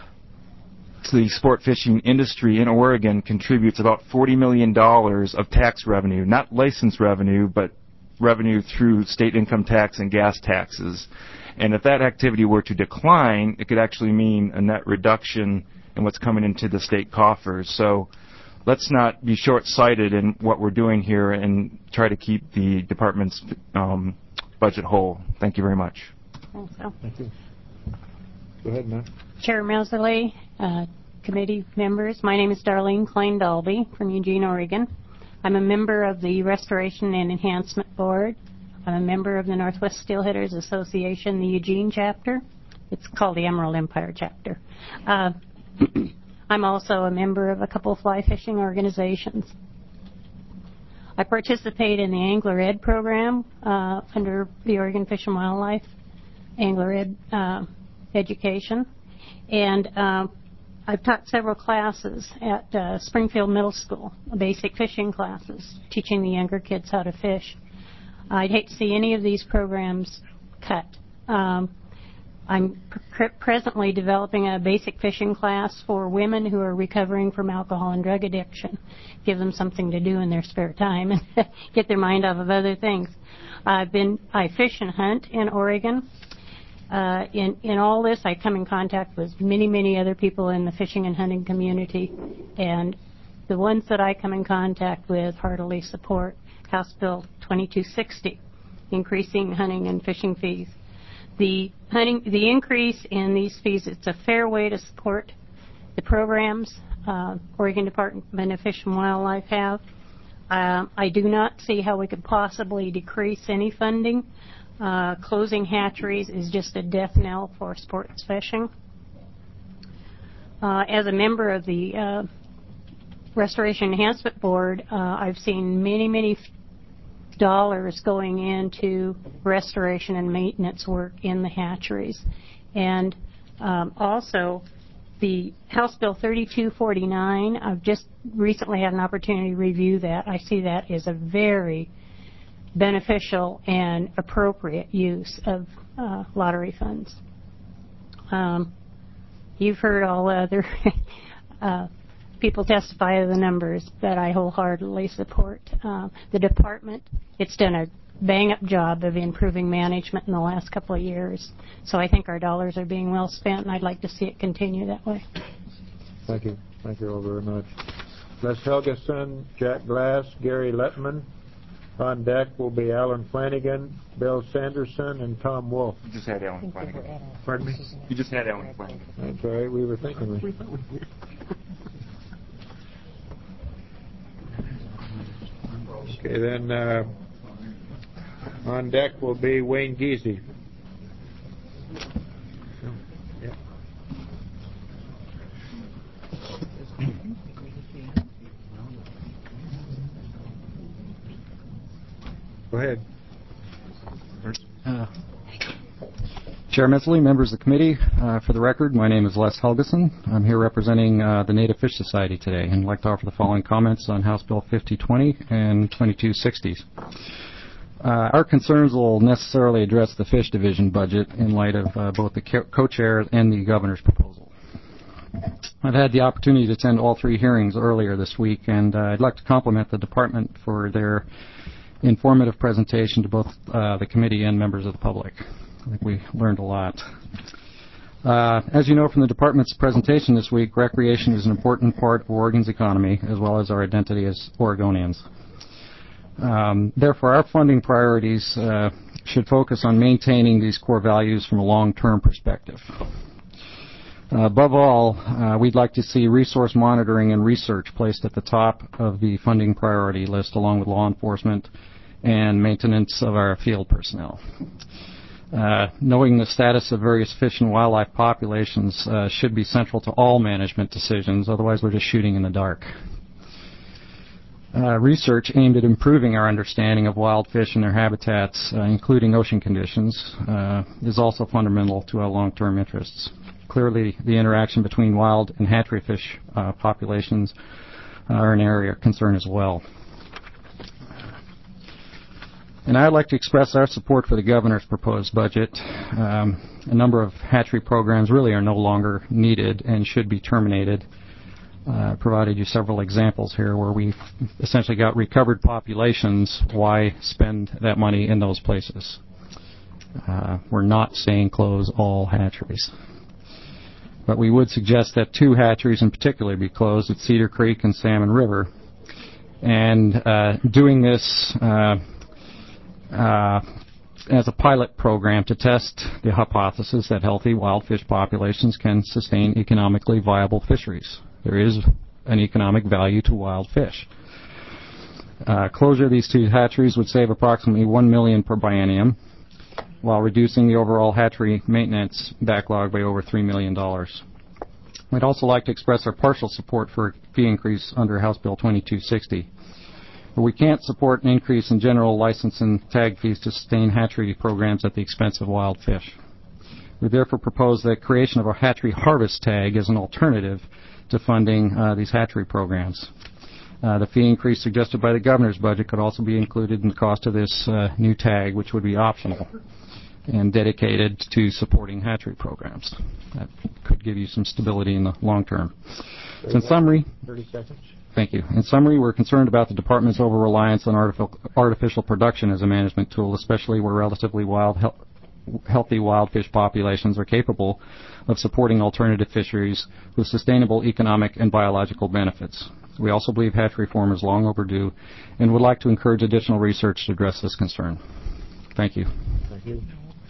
Speaker 16: the sport fishing industry in Oregon contributes about $40 million of tax revenue, not license revenue, but revenue through state income tax and gas taxes. And if that activity were to decline, it could actually mean a net reduction in what's coming into the state coffers. So let's not be short-sighted in what we're doing here and try to keep the department's budget whole. Thank you very much.
Speaker 1: Thank you. Go ahead, Matt.
Speaker 17: Chair Mosley, committee members, my name is Darlene Klein-Dalby from Eugene, Oregon. I'm a member of the Restoration and Enhancement Board. I'm a member of the Northwest Steelheaders Association, the Eugene chapter. It's called the Emerald Empire chapter. I'm also a member of a couple of fly fishing organizations. I participate in the Angler Ed program under the Oregon Fish and Wildlife Angler Ed education. And I've taught several classes at Springfield Middle School, basic fishing classes, teaching the younger kids how to fish. I'd hate to see any of these programs cut. I'm presently developing a basic fishing class for women who are recovering from alcohol and drug addiction. Give them something to do in their spare time and get their mind off of other things. I fish and hunt in Oregon. In all this, I come in contact with many other people in the fishing and hunting community, and the ones that I come in contact with heartily support House Bill 2260, increasing hunting and fishing fees. The increase in these fees, it's a fair way to support the programs Oregon Department of Fish and Wildlife have. I do not see how we could possibly decrease any funding. Closing hatcheries is just a death knell for sports fishing. As a member of the Restoration Enhancement Board, I've seen many dollars going into restoration and maintenance work in the hatcheries. And also, the House Bill 3249, I've just recently had an opportunity to review that. I see that as a very beneficial and appropriate use of lottery funds. You've heard all other people testify to the numbers that I wholeheartedly support. The department, it's done a bang-up job of improving management in the last couple of years. So I think our dollars are being well spent, and I'd like to see it continue that way.
Speaker 1: Thank you. Thank you all very much. Les Helgeson, Jack Glass, Gary Lettman. On deck will be Alan Flanagan, Bill Sanderson, and Tom Wolf.
Speaker 16: You just had Alan Flanagan.
Speaker 1: Pardon me?
Speaker 16: You just had Alan Flanagan.
Speaker 1: That's all right. We were thinking. Okay, then on deck will be Wayne Giese. Go ahead.
Speaker 7: Chair Metzley, members of the committee, for the record, my name is Les Helgeson. I'm here representing the Native Fish Society today, and I'd like to offer the following comments on House Bill 5020 and 2260s. Our concerns will necessarily address the Fish Division budget in light of both the co-chair and the governor's proposal. I've had the opportunity to attend all three hearings earlier this week, and I'd like to compliment the department for their informative presentation to both the committee and members of the public. I think we learned a lot. As you know from the department's presentation this week, recreation is an important part of Oregon's economy, as well as our identity as Oregonians. Therefore, our funding priorities should focus on maintaining these core values from a long-term perspective. Above all, we'd like to see resource monitoring and research placed at the top of the funding priority list, along with law enforcement and maintenance of our field personnel. Knowing the status of various fish and wildlife populations should be central to all management decisions, otherwise we're just shooting in the dark. Research aimed at improving our understanding of wild fish and their habitats, including ocean conditions, is also fundamental to our long-term interests. Clearly, the interaction between wild and hatchery fish populations are an area of concern as well. And I'd like to express our support for the governor's proposed budget. A number of hatchery programs really are no longer needed and should be terminated. Provided you several examples here where we've essentially got recovered populations. Why spend that money in those places? We're not saying close all hatcheries. But we would suggest that 2 hatcheries in particular be closed at Cedar Creek and Salmon River. And doing this as a pilot program to test the hypothesis that healthy wild fish populations can sustain economically viable fisheries. There is an economic value to wild fish. Closure of these 2 hatcheries would save approximately $1 million per biennium, while reducing the overall hatchery maintenance backlog by over $3 million. We'd also like to express our partial support for a fee increase under House Bill 2260. But we can't support an increase in general license and tag fees to sustain hatchery programs at the expense of wild fish. We therefore propose the creation of a hatchery harvest tag as an alternative to funding these hatchery programs. The fee increase suggested by the governor's budget could also be included in the cost of this new tag, which would be optional and dedicated to supporting hatchery programs. That could give you some stability in the long term. So in summary,
Speaker 1: 30 seconds.
Speaker 7: Thank you. In summary, we're concerned about the department's over-reliance on artificial production as a management tool, especially where relatively healthy wild fish populations are capable of supporting alternative fisheries with sustainable economic and biological benefits. We also believe hatchery reform is long overdue and would like to encourage additional research to address this concern. Thank you.
Speaker 1: Thank you.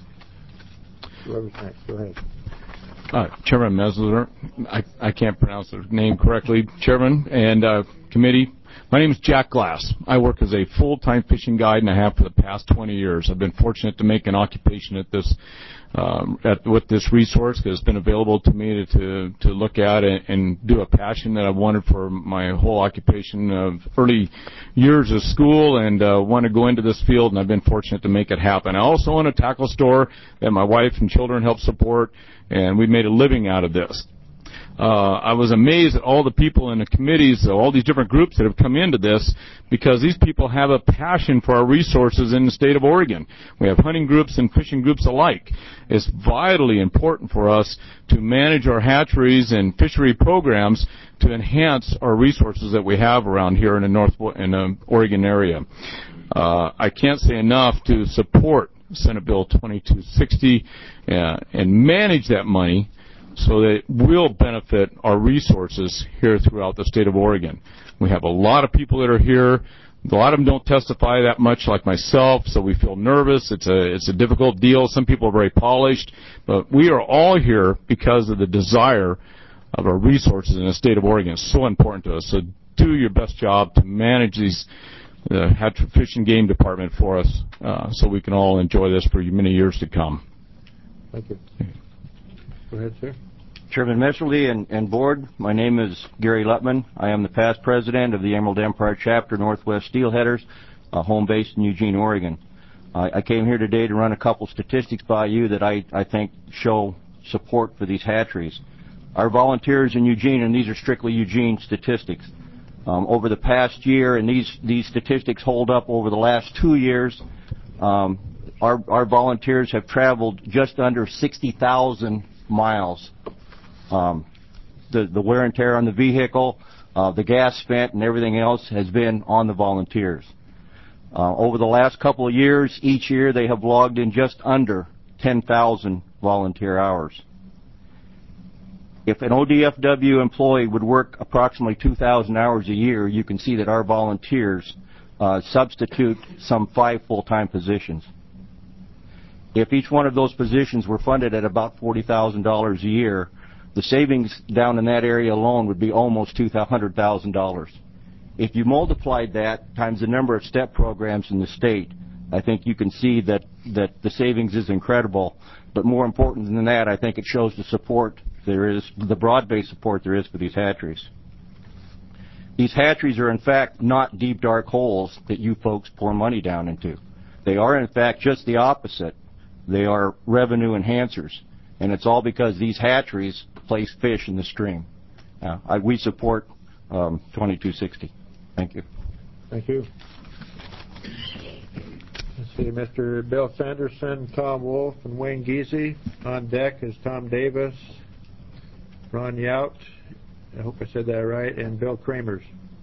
Speaker 1: Whoever's next, go ahead.
Speaker 19: Chairman Mesler, I can't pronounce the name correctly. Chairman and committee, my name is Jack Glass. I work as a full-time fishing guide and I have for the past 20 years. I've been fortunate to make an occupation at this with this resource because it's been available to me to look at and do a passion that I've wanted for my whole occupation of early years of school and want to go into this field, and I've been fortunate to make it happen. I also own a tackle store that my wife and children help support, and we've made a living out of this. I was amazed at all the people in the committees, all these different groups that have come into this, because these people have a passion for our resources in the state of Oregon. We have hunting groups and fishing groups alike. It's vitally important for us to manage our hatcheries and fishery programs to enhance our resources that we have around here in the Oregon area. I can't say enough to support Senate Bill 2260 and manage that money so that it will benefit our resources here throughout the state of Oregon. We have a lot of people that are here. A lot of them don't testify that much like myself, so we feel nervous. It's a difficult deal. Some people are very polished, but we are all here because of the desire of our resources in the state of Oregon. It's so important to us. So do your best job to manage the hatchery fish and game department for us so we can all enjoy this for many years to come.
Speaker 1: Thank you. Go ahead, sir.
Speaker 20: Chairman Messerly and board, my name is Gary Lutman. I am the past president of the Emerald Empire Chapter Northwest Steelheaders, home based in Eugene, Oregon. I came here today to run a couple statistics by you that I think show support for these hatcheries. Our volunteers in Eugene, and these are strictly Eugene statistics, over the past year, and these statistics hold up over the last 2 years, our volunteers have traveled just under 60,000 miles. The wear and tear on the vehicle, the gas spent, and everything else has been on the volunteers. Over the last couple of years, each year they have logged in just under 10,000 volunteer hours. If an ODFW employee would work approximately 2,000 hours a year, you can see that our volunteers substitute some 5 full-time positions. If each one of those positions were funded at about $40,000 a year, the savings down in that area alone would be almost $200,000. If you multiplied that times the number of STEP programs in the state, I think you can see that the savings is incredible. But more important than that, I think it shows the support there is, the broad-based support there is for these hatcheries. These hatcheries are in fact not deep, dark holes that you folks pour money down into. They are in fact just the opposite. They are revenue enhancers. And it's all because these hatcheries place fish in the stream. We support 2260. Thank you.
Speaker 1: Thank you. Let's see, Mr. Bill Sanderson, Tom Wolf, and Wayne Giese. On deck is Tom Davis, Ron Yout, I hope I said that right, and Bill Kramers.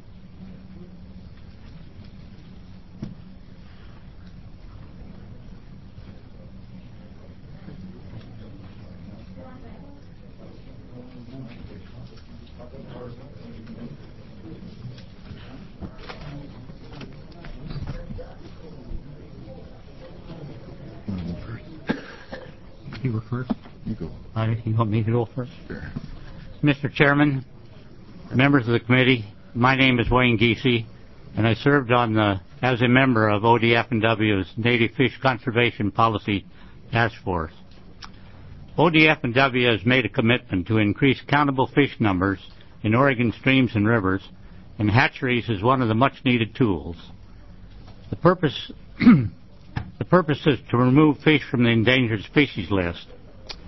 Speaker 21: You go first? You go. You want me to go first? Sure. Mr. Chairman, members of the committee, my name is Wayne Giese, and I served as a member of ODF&W's Native Fish Conservation Policy Task Force. ODF&W has made a commitment to increase countable fish numbers in Oregon streams and rivers, and hatcheries is one of the much-needed tools. The purpose is to remove fish from the endangered species list.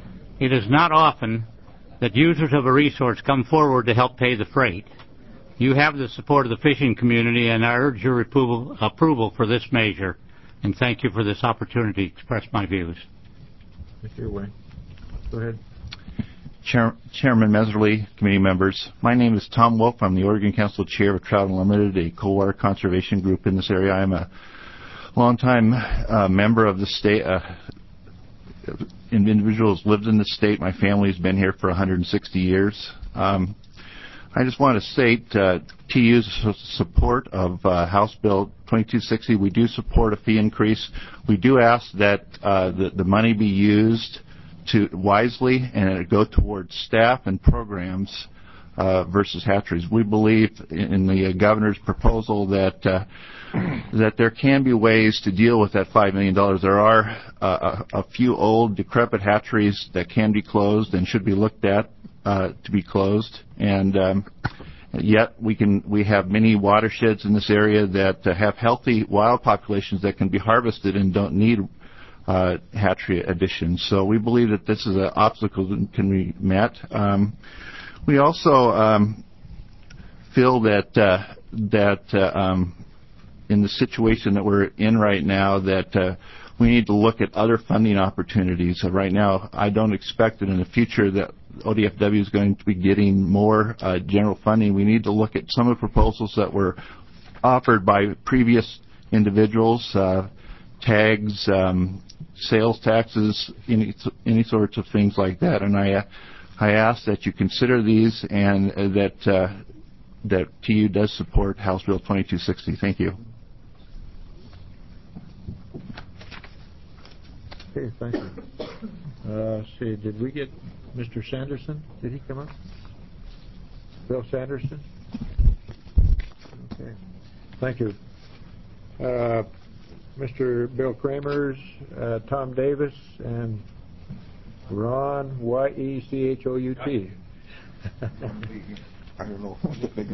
Speaker 21: It is not often that users of a resource come forward to help pay the freight. You have the support of the fishing community, and I urge your approval for this measure. And thank you for this opportunity to express my views.
Speaker 1: Thank you, Wayne. Go ahead.
Speaker 4: Chairman Messerly, committee members, my name is Tom Wolf. I'm the Oregon Council Chair of Trout Unlimited, a cold-water conservation group in this area. I'm a longtime member of the state. Individuals lived in the state. My family has been here for 160 years. I just want to state TU's support of House Bill 2260. We do support a fee increase. We do ask that the money be used wisely and it go towards staff and programs versus hatcheries. We believe in the governor's proposal that there can be ways to deal with that $5 million. There are a few old, decrepit hatcheries that can be closed and should be looked at to be closed, and yet we have many watersheds in this area that have healthy wild populations that can be harvested and don't need hatchery additions. So we believe that this is an obstacle that can be met. We also feel that in the situation that we're in right now, that we need to look at other funding opportunities. Right now, I don't expect that in the future that ODFW is going to be getting more general funding. We need to look at some of the proposals that were offered by previous individuals, tags, sales taxes, any sorts of things like that. And I ask that you consider these and that TU does support House Bill 2260. Thank you.
Speaker 1: Okay, thank you. Let's see, did we get Mr. Sanderson? Did he come up? Bill Sanderson? Okay, thank you. Mr. Bill Kramers, Tom Davis, and Ron Yechout.
Speaker 13: I don't know.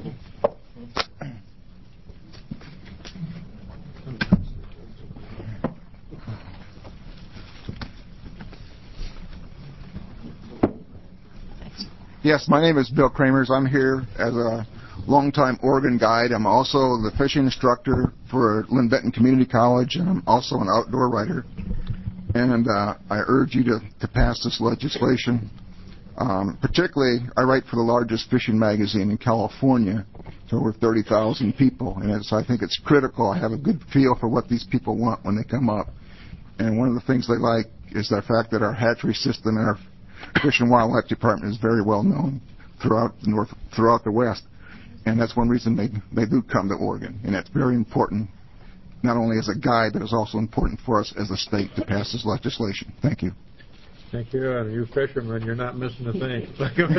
Speaker 13: Yes, my name is Bill Kramers. I'm here as a longtime Oregon guide. I'm also the fishing instructor for Lynn Benton Community College, and I'm also an outdoor writer. And I urge you to pass this legislation. Particularly, I write for the largest fishing magazine in California to over 30,000 people, and I think it's critical. I have a good feel for what these people want when they come up. And one of the things they like is the fact that our hatchery system and our Fish and Wildlife Department is very well known throughout the West, and that's one reason they do come to Oregon, and that's very important, not only as a guide, but it's also important for us as a state to pass this legislation. Thank you.
Speaker 1: Thank you. And you fishermen, you're not missing a thing.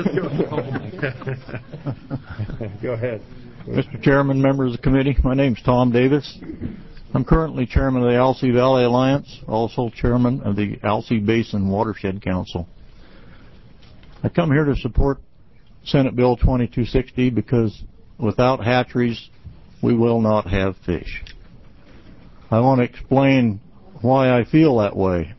Speaker 1: Go ahead.
Speaker 3: Mr. Chairman, members of the committee, my name's Tom Davis. I'm currently chairman of the Alsea Valley Alliance, also chairman of the Alsea Basin Watershed Council. I come here to support Senate Bill 2260 because without hatcheries, we will not have fish. I want to explain why I feel that way.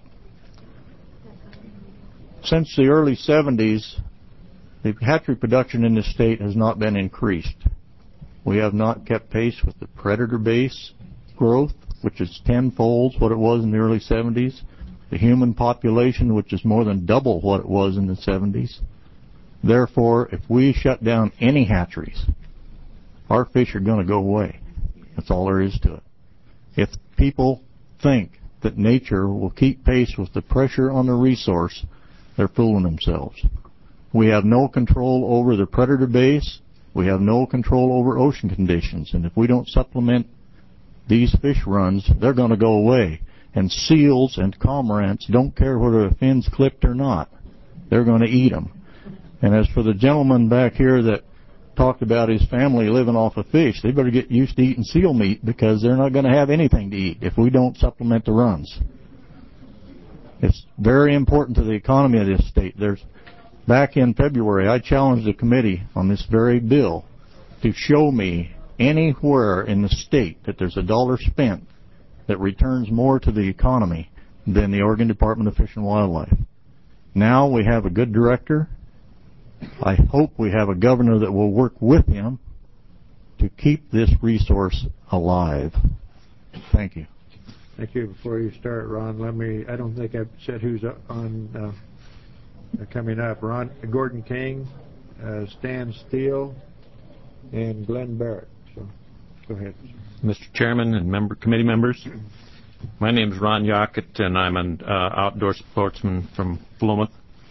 Speaker 3: Since the early 70s, the hatchery production in this state has not been increased. We have not kept pace with the predator base growth, which is tenfold what it was in the early 70s. The human population, which is more than double what it was in the 70s. Therefore, if we shut down any hatcheries, our fish are going to go away. That's all there is to it. If people think that nature will keep pace with the pressure on the resource, they're fooling themselves. We have no control over the predator base. We have no control over ocean conditions. And if we don't supplement these fish runs, they're going to go away. And seals and cormorants don't care whether the fin's clipped or not. They're going to eat them. And as for the gentleman back here that talked about his family living off of fish, they better get used to eating seal meat because they're not going to have anything to eat if we don't supplement the runs. It's very important to the economy of this state. Back in February, I challenged the committee on this very bill to show me anywhere in the state that there's a dollar spent that returns more to the economy than the Oregon Department of Fish and Wildlife. Now we have a good director. I hope we have a governor that will work with him to keep this resource alive. Thank you.
Speaker 1: Thank you. Before you start, Ron, I don't think I've said who's on coming up. Gordon King, Stan Steele, and Glenn Barrett. So go ahead.
Speaker 2: Mr. Chairman and committee members, my name is Ron Yockett, and I'm an outdoor sportsman from Philomath.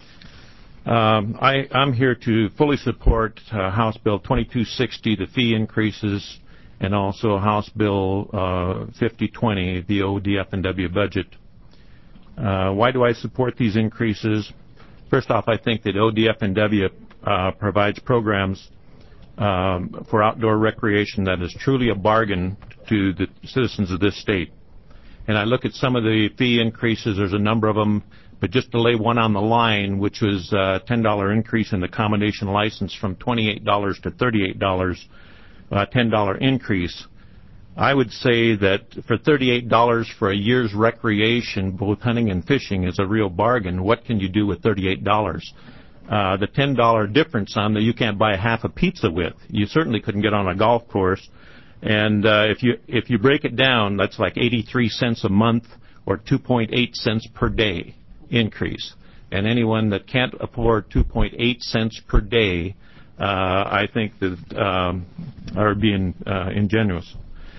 Speaker 2: I'm here to fully support House Bill 2260, the fee increases, and also House Bill 5020, the ODF&W budget. Why do I support these increases? First off, I think that ODF&W provides programs for outdoor recreation that is truly a bargain to the citizens of this state. And I look at some of the fee increases, there's a number of them, but just to lay one on the line, which was a $10 increase in the combination license from $28 to $38, $10 increase. I would say that for $38 for a year's recreation, both hunting and fishing, is a real bargain. What can you do with $38? The $10 difference on that you can't buy half a pizza with. You certainly couldn't get on a golf course. And if you break it down, that's like 83 cents a month or 2.8 cents per day increase. And anyone that can't afford 2.8 cents per day, I think that are being ingenuous.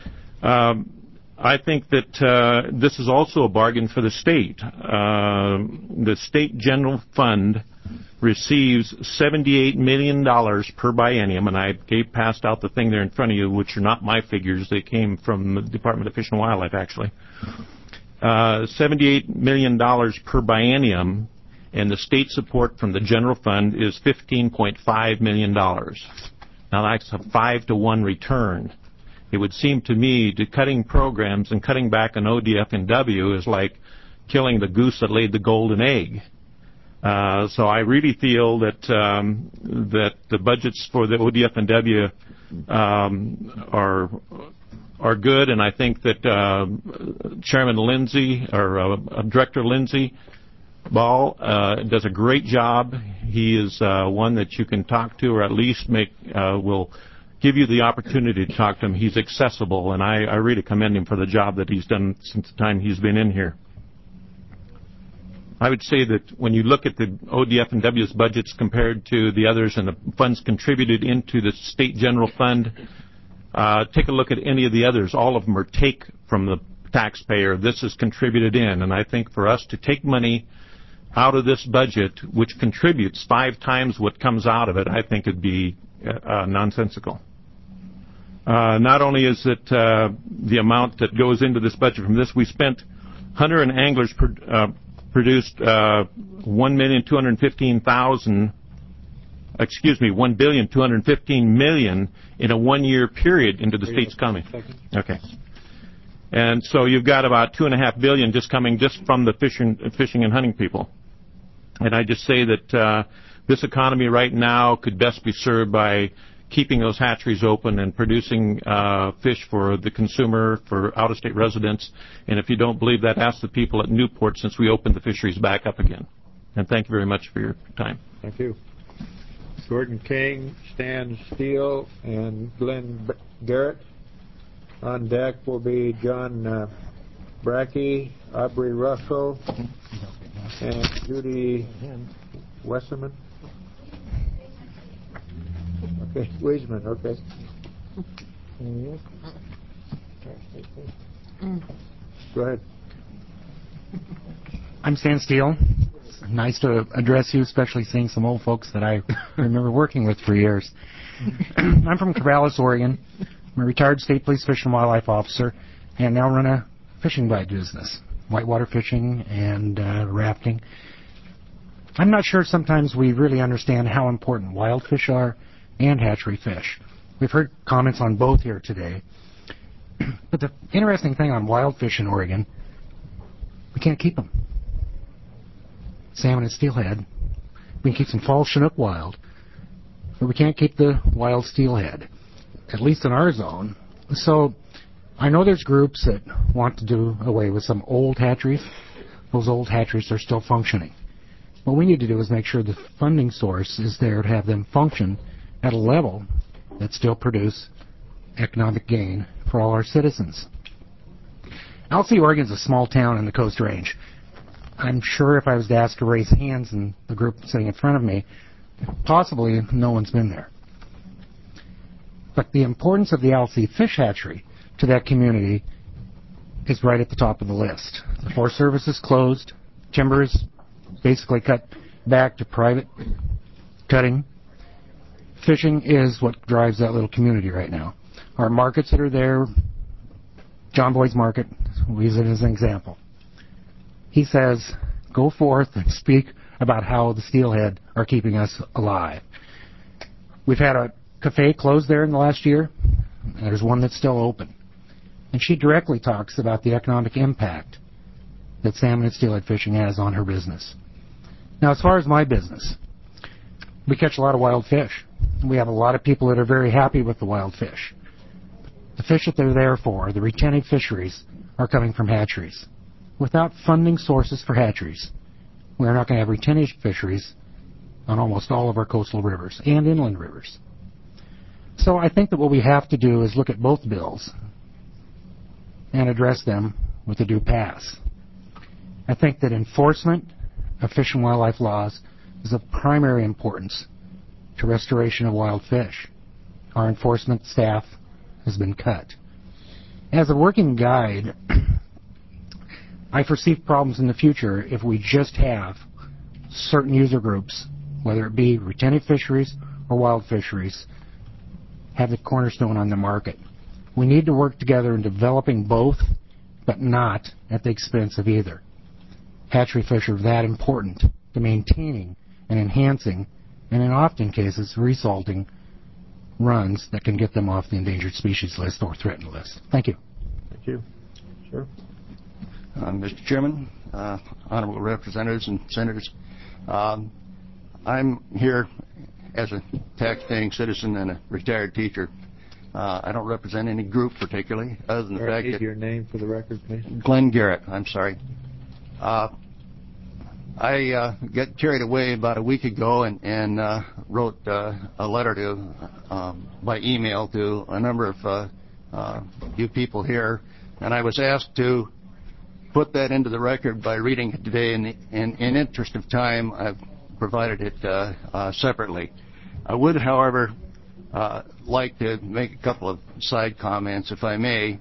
Speaker 2: I think that this is also a bargain for the state. The state general fund receives $78 million per biennium, and I passed out the thing there in front of you, which are not my figures. They came from the Department of Fish and Wildlife, actually. $78 million per biennium, and the state support from the general fund is $15.5 million. Now, that's a 5-to-1 return. It would seem to me that cutting programs and cutting back on ODF&W is like killing the goose that laid the golden egg. So I really feel that that the budgets for the ODF&W are good, and I think that Chairman Lindsay or Director Lindsay Ball does a great job. He is one that you can talk to, or at least will give you the opportunity to talk to him. He's accessible, and I really commend him for the job that he's done since the time he's been in here. I would say that when you look at the ODF&W's budgets compared to the others and the funds contributed into the state general fund, take a look at any of the others. All of them are take from the taxpayer. This is contributed in, and I think for us to take money out of this budget, which contributes 5 times what comes out of it, I think it'd be nonsensical. Not only is it the amount that goes into this budget from this, we spent hunter and anglers produced $1,215,000 in a 1-year period into the state's economy. Okay. And so you've got about $2.5 billion just coming just from the fishing and hunting people. And I just say that this economy right now could best be served by keeping those hatcheries open and producing fish for the consumer, for out-of-state residents. And if you don't believe that, ask the people at Newport since we opened the fisheries back up again. And thank you very much for your time.
Speaker 1: Thank you. Gordon King, Stan Steele, and Glenn Garrett. On deck will be John Brackey, Aubrey Russell, and Judy Wesserman. Okay, Wiesman, okay. Go ahead.
Speaker 5: I'm Stan Steele. It's nice to address you, especially seeing some old folks that I remember working with for years. I'm from Corvallis, Oregon. I'm a retired state police fish and wildlife officer and now run a fishing guide business, whitewater fishing and rafting. I'm not sure sometimes we really understand how important wild fish are and hatchery fish. We've heard comments on both here today. But the interesting thing on wild fish in Oregon, we can't keep them. Salmon and steelhead, we can keep some fall Chinook wild, but we can't keep the wild steelhead, at least in our zone. So I know there's groups that want to do away with some old hatcheries. Those old hatcheries are still functioning. What we need to do is make sure the funding source is there to have them function at a level that still produce economic gain for all our citizens. Alsea, Oregon is a small town in the Coast Range. I'm sure if I was to ask to raise hands in the group sitting in front of me, possibly no one's been there. But the importance of the Alsea Fish Hatchery to that community is right at the top of the list. The Forest Service is closed. Timber is basically cut back to private cutting. Fishing is what drives that little community right now. Our markets that are there, John Boyd's Market, we use it as an example. He says, go forth and speak about how the steelhead are keeping us alive. We've had a cafe closed there in the last year, and there's one that's still open. And she directly talks about the economic impact that salmon and steelhead fishing has on her business. Now, as far as my business, we catch a lot of wild fish. We have a lot of people that are very happy with the wild fish. The fish that they're there for, the retention fisheries, are coming from hatcheries. Without funding sources for hatcheries, we're not going to have retention fisheries on almost all of our coastal rivers and inland rivers. So I think that what we have to do is look at both bills and address them with a due pass. I think that enforcement of fish and wildlife laws is of primary importance to restoration of wild fish. Our enforcement staff has been cut. As a working guide, I foresee problems in the future if we just have certain user groups, whether it be retention fisheries or wild fisheries, have the cornerstone on the market. We need to work together in developing both, but not at the expense of either. Hatchery fish are that important to maintaining and enhancing, and in often cases, resulting runs that can get them off the endangered species list or threatened list. Thank you.
Speaker 1: Thank you. Sure.
Speaker 20: Mr. Chairman, honorable representatives and senators, I'm here as a tax-paying citizen and a retired teacher. I don't represent any group particularly, other than the fact that...
Speaker 1: your name for the record, please.
Speaker 20: Glenn Garrett, I'm sorry. I got carried away about a week ago and wrote a letter to by email to a number of you people here, and I was asked to put that into the record by reading it today. In interest of time, I've provided it separately. I would, however, like to make a couple of side comments, if I may.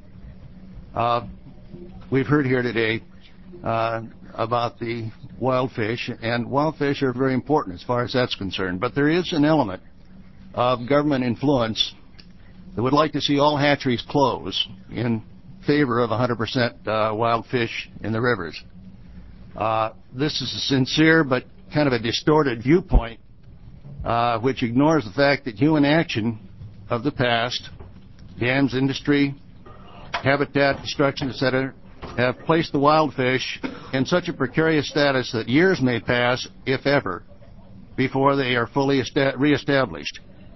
Speaker 20: We've heard here today about the wild fish, and wild fish are very important as far as that's concerned. But there is an element of government influence that would like to see all hatcheries close in favor of 100% wild fish in the rivers. This is a sincere but kind of a distorted viewpoint, which ignores the fact that human action of the past, dams industry, habitat destruction, etc., have placed the wild fish in such a precarious status that years may pass, if ever, before they are fully reestablished.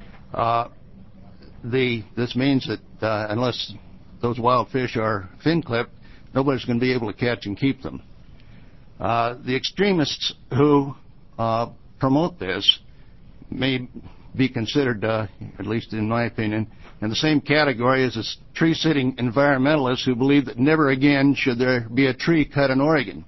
Speaker 20: This means that unless those wild fish are fin-clipped, nobody's going to be able to catch and keep them. The extremists who promote this may be considered, at least in my opinion, in the same category as the tree-sitting environmentalists who believe that never again should there be a tree cut in Oregon.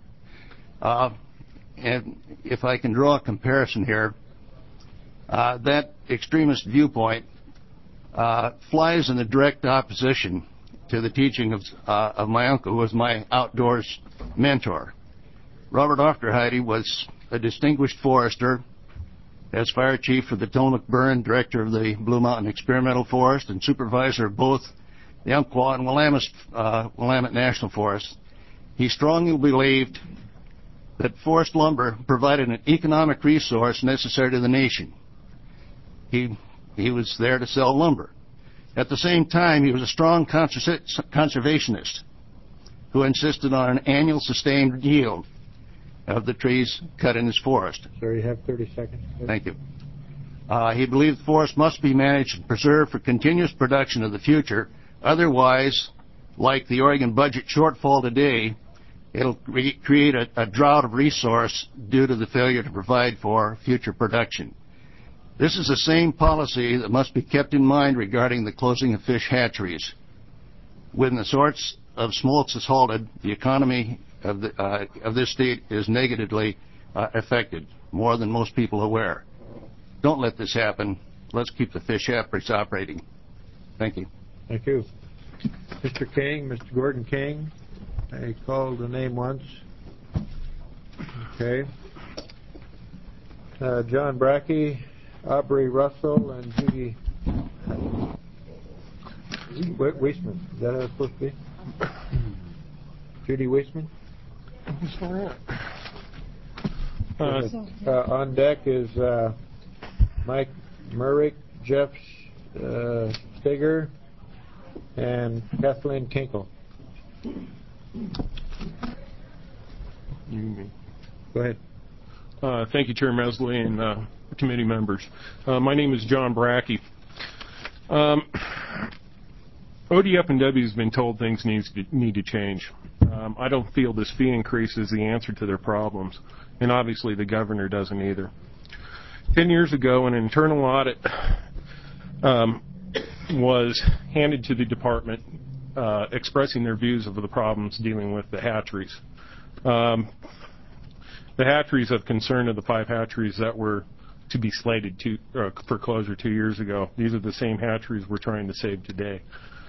Speaker 20: And if I can draw a comparison here, that extremist viewpoint flies in the direct opposition to the teaching of my uncle, who was my outdoors mentor. Robert Aufderheide was a distinguished forester, as fire chief for the Tillamook Burn, director of the Blue Mountain Experimental Forest, and supervisor of both the Umpqua and Willamette National Forests. He strongly believed that forest lumber provided an economic resource necessary to the nation. He was there to sell lumber. At the same time, he was a strong conservationist who insisted on an annual sustained yield of the trees cut in his forest.
Speaker 1: Sir, you have 30 seconds. Please.
Speaker 20: Thank you. He believed the forest must be managed and preserved for continuous production of the future. Otherwise, like the Oregon budget shortfall today,
Speaker 6: It'll create a drought of resource due to the failure to provide for future production. This is the same policy that must be kept in mind regarding the closing of fish hatcheries. When the sorts of smolts is halted, the economy of this state is negatively affected, more than most people are aware. Don't let this happen. Let's keep the fish hatcheries operating. Thank you.
Speaker 1: Thank you. Mr. King, Mr. Gordon King. I called the name once. Okay. John Brackey, Aubrey Russell, and Judy Weissman. Is that how it's supposed to be? Judy Weissman? On deck is Mike Murrick, Jeff Steger, and Kathleen Kinkle. Go ahead.
Speaker 8: Thank you, Chair Mesley and committee members. My name is John Brackey. ODF&W has been told things need to change. I don't feel this fee increase is the answer to their problems, and obviously the governor doesn't either. 10 years ago, an internal audit was handed to the department expressing their views of the problems dealing with the hatcheries. The hatcheries of concern of the 5 hatcheries that were to be slated for closure 2 years ago. These are the same hatcheries we're trying to save today.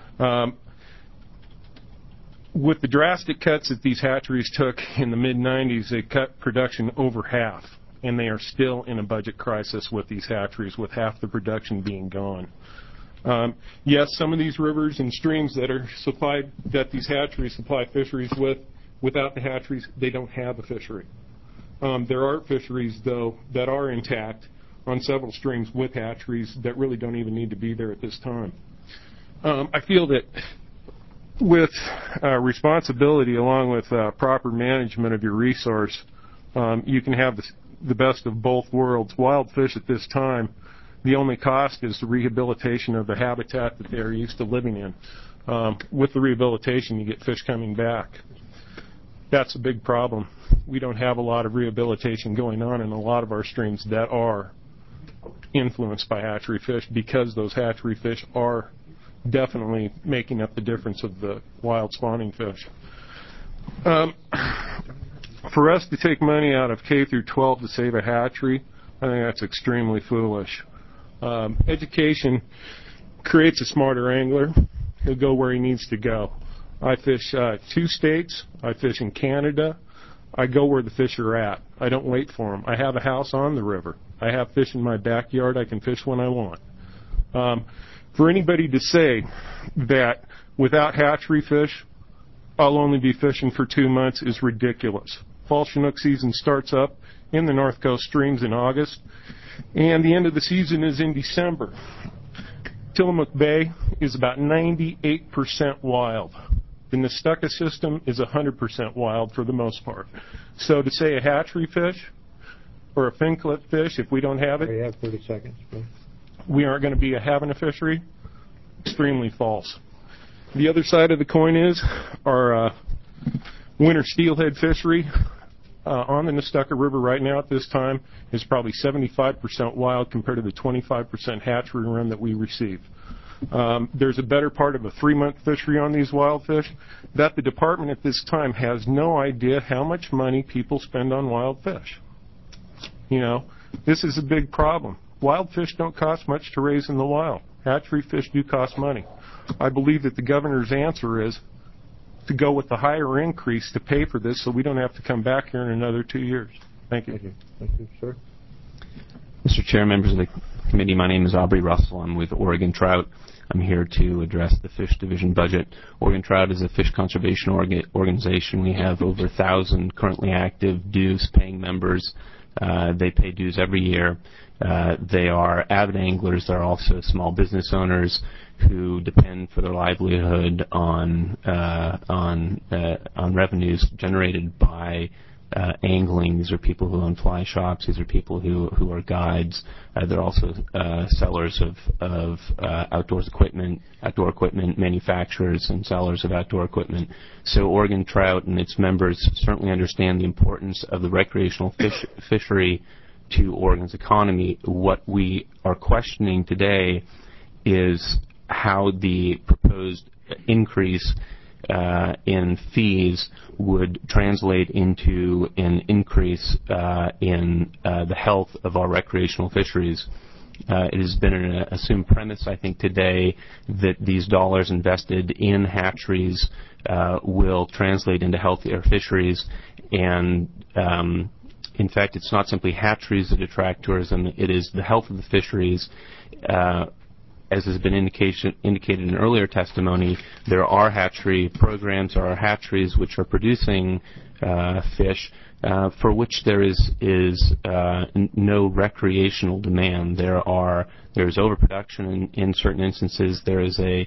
Speaker 8: With the drastic cuts that these hatcheries took in the mid-90s, they cut production over half, and they are still in a budget crisis with these hatcheries, with half the production being gone. Yes, some of these rivers and streams that these hatcheries supply fisheries with, without the hatcheries, they don't have a fishery. There are fisheries, though, that are intact on several streams with hatcheries that really don't even need to be there at this time. I feel that with responsibility along with proper management of your resource, you can have the best of both worlds. Wild fish at this time, the only cost is the rehabilitation of the habitat that they're used to living in. With the rehabilitation, you get fish coming back. That's a big problem. We don't have a lot of rehabilitation going on in a lot of our streams that are influenced by hatchery fish, because those hatchery fish are definitely making up the difference of the wild spawning fish. For us to take money out of K through 12 to save a hatchery, I think that's extremely foolish. Education creates a smarter angler. He'll go where he needs to go. I fish 2 states. I fish in Canada. I go where the fish are at. I don't wait for them. I have a house on the river. I have fish in my backyard. I can fish when I want. For anybody to say that without hatchery fish, I'll only be fishing for 2 months is ridiculous. Fall Chinook season starts up in the North Coast streams in August, and the end of the season is in December. Tillamook Bay is about 98% wild. The Nestucca system is 100% wild for the most part. So to say a hatchery fish or a fin clip fish, if we don't have it,
Speaker 1: you have 30 seconds. Please.
Speaker 8: We aren't going to be having a fishery. Extremely false. The other side of the coin is our winter steelhead fishery on the Nestucca River right now at this time is probably 75% wild compared to the 25% hatchery run that we receive. There's a better part of a 3-month fishery on these wild fish that the department at this time has no idea how much money people spend on wild fish. You know, this is a big problem. Wild fish don't cost much to raise in the wild. Hatchery fish do cost money. I believe that the governor's answer is to go with the higher increase to pay for this so we don't have to come back here in another 2 years. Thank you.
Speaker 1: Thank you, sir.
Speaker 23: Mr. Chair, members of the committee, my name is Aubrey Russell. I'm with Oregon Trout. I'm here to address the Fish Division budget. Oregon Trout is a fish conservation organization. We have over 1,000 currently active dues-paying members. They pay dues every year. They are avid anglers. They're also small business owners who depend for their livelihood on revenues generated by angling. These are people who own fly shops. These are people who are guides. They're also sellers of outdoor equipment manufacturers, and sellers of outdoor equipment. So Oregon Trout and its members certainly understand the importance of the recreational fishery to Oregon's economy. What we are questioning today is how the proposed increase in fees would translate into an increase in the health of our recreational fisheries. It has been an assumed premise, I think, today that these dollars invested in hatcheries will translate into healthier fisheries. And in fact, it's not simply hatcheries that attract tourism. It is the health of the fisheries. As has been indicated in earlier testimony, there are hatchery programs, there are hatcheries which are producing fish for which there is no recreational demand. There's overproduction in certain instances. There is a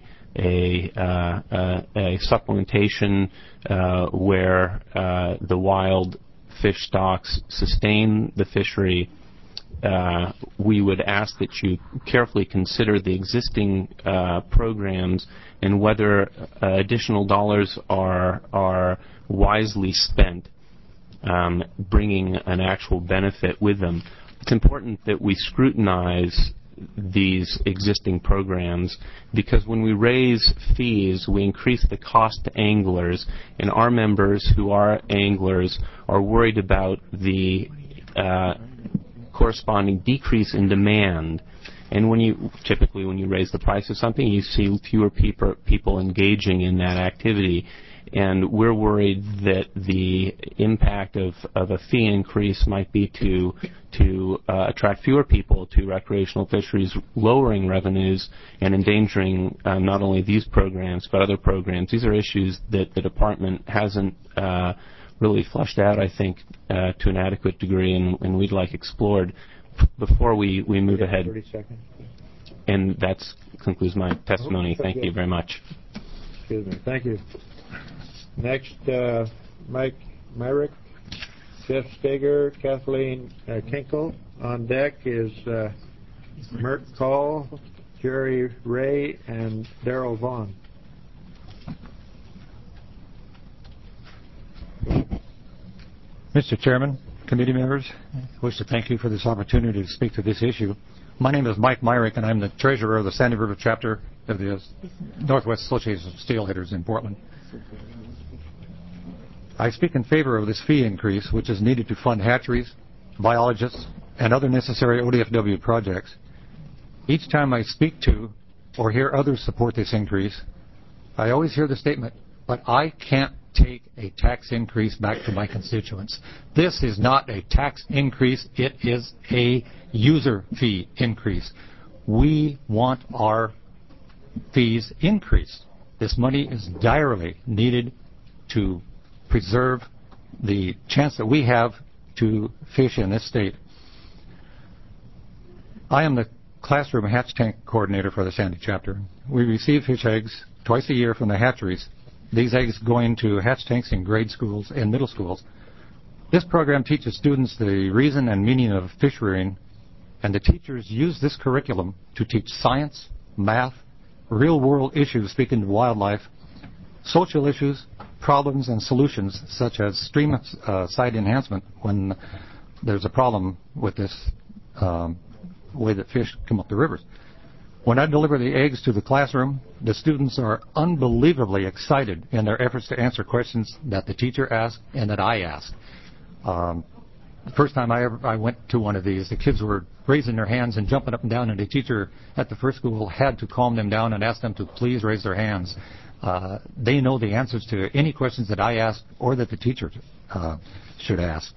Speaker 23: supplementation where the wild fish stocks sustain the fishery. We would ask that you carefully consider the existing programs and whether additional dollars are wisely spent, bringing an actual benefit with them. It's important that we scrutinize these existing programs, because when we raise fees, we increase the cost to anglers, and our members who are anglers are worried about the corresponding decrease in demand. And when you raise the price of something, you see fewer people engaging in that activity. And we're worried that the impact of a fee increase might be to attract fewer people to recreational fisheries, lowering revenues and endangering not only these programs but other programs. These are issues that the department hasn't really flushed out, I think, to an adequate degree, and we'd like explored before we move ahead.
Speaker 1: 30 seconds.
Speaker 23: And that concludes my testimony. Thank you very much.
Speaker 1: Excuse me. Thank you. Next, Mike Myrick, Jeff Steger, Kathleen Kinkle. On deck is Mert Call, Jerry Ray, and Darrell Vaughn.
Speaker 9: Mr. Chairman, committee members, I wish to thank you for this opportunity to speak to this issue. My name is Mike Myrick, and I'm the treasurer of the Sandy River chapter of the Northwest Association of Steelheaders in Portland. I speak in favor of this fee increase, which is needed to fund hatcheries, biologists, and other necessary ODFW projects. Each time I speak to or hear others support this increase, I always hear the statement, but I can't take a tax increase back to my constituents. This is not a tax increase, it is a user fee increase. We want our fees increased. This money is direly needed to preserve the chance that we have to fish in this state. I am the classroom hatch tank coordinator for the Sandy chapter. We receive fish eggs twice a year from the hatcheries. These eggs go into hatch tanks in grade schools and middle schools. This program teaches students the reason and meaning of fish rearing, and the teachers use this curriculum to teach science, math, real-world issues speaking to wildlife, social issues, problems and solutions such as stream side enhancement when there's a problem with this way that fish come up the rivers. When I deliver the eggs to the classroom, the students are unbelievably excited in their efforts to answer questions that the teacher asked and that I asked. The first time I went to one of these, the kids were raising their hands and jumping up and down, and the teacher at the first school had to calm them down and ask them to please raise their hands. They know the answers to any questions that I ask or that the teacher should ask.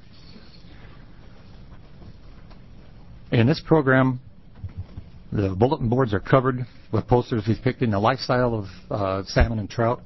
Speaker 9: In this program, the bulletin boards are covered with posters depicting the lifestyle of salmon and trout.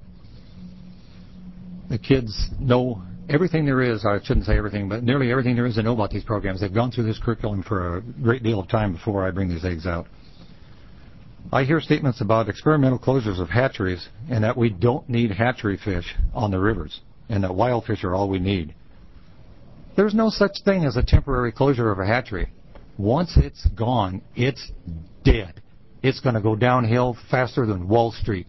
Speaker 9: The kids know everything there is, I shouldn't say everything, but nearly everything there is to know about these programs. They've gone through this curriculum for a great deal of time before I bring these eggs out. I hear statements about experimental closures of hatcheries and that we don't need hatchery fish on the rivers and that wild fish are all we need. There's no such thing as a temporary closure of a hatchery. Once it's gone, it's dead. It's going to go downhill faster than Wall Street.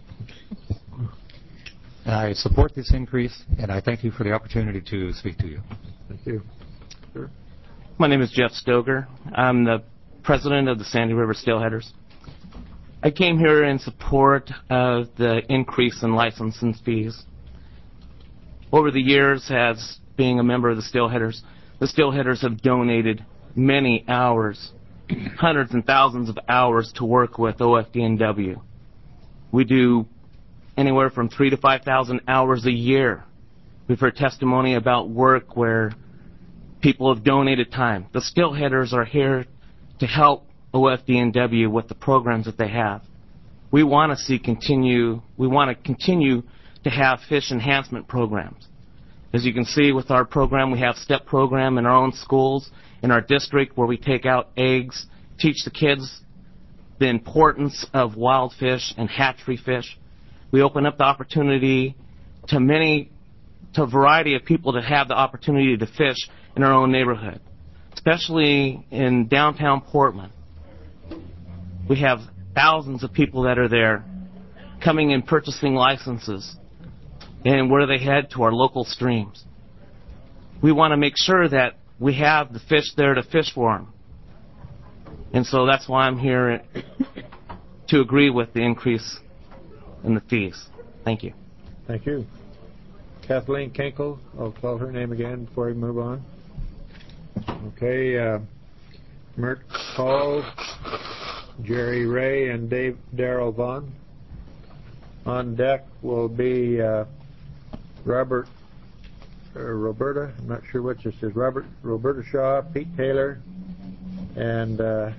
Speaker 9: I support this increase, and I thank you for the opportunity to speak to you.
Speaker 1: Thank you. Sure.
Speaker 10: My name is Jeff Stoker. I'm the president of the Sandy River Steelheaders. I came here in support of the increase in licensing fees. Over the years, as being a member of the Steelheaders have donated many hours, hundreds and thousands of hours to work with OFDNW. We do anywhere from 3,000 to 5,000 hours a year. We've heard testimony about work where people have donated time. The Steelheaders are here to help OFDNW with the programs that they have. We want to continue to have fish enhancement programs. As you can see with our program, we have STEP program in our own schools, in our district, where we take out eggs, teach the kids the importance of wild fish and hatchery fish. We open up the opportunity to a variety of people to have the opportunity to fish in our own neighborhood, especially in downtown Portland. We have thousands of people that are there coming and purchasing licenses. And where do they head? To our local streams. We want to make sure that we have the fish there to fish for them. And so that's why I'm here to agree with the increase in the fees. Thank you.
Speaker 1: Thank you. Kathleen Kinkle, I'll call her name again before we move on. Okay, Mert Paul, Jerry Ray, and Darrell Vaughn. On deck will be Roberta, I'm not sure which this is, Roberta Shaw, Pete Taylor, and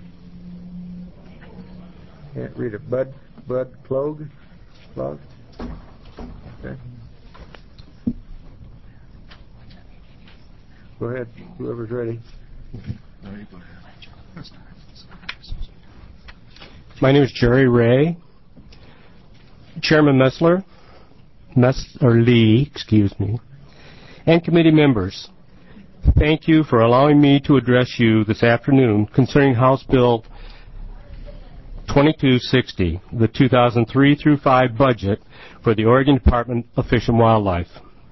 Speaker 1: can't read it, Bud Clog? Okay. Go ahead, whoever's ready.
Speaker 11: My name is Jerry Ray. Chairman Lee, and committee members. Thank you for allowing me to address you this afternoon concerning House Bill 2260, the 2003 through 5 budget for the Oregon Department of Fish and Wildlife.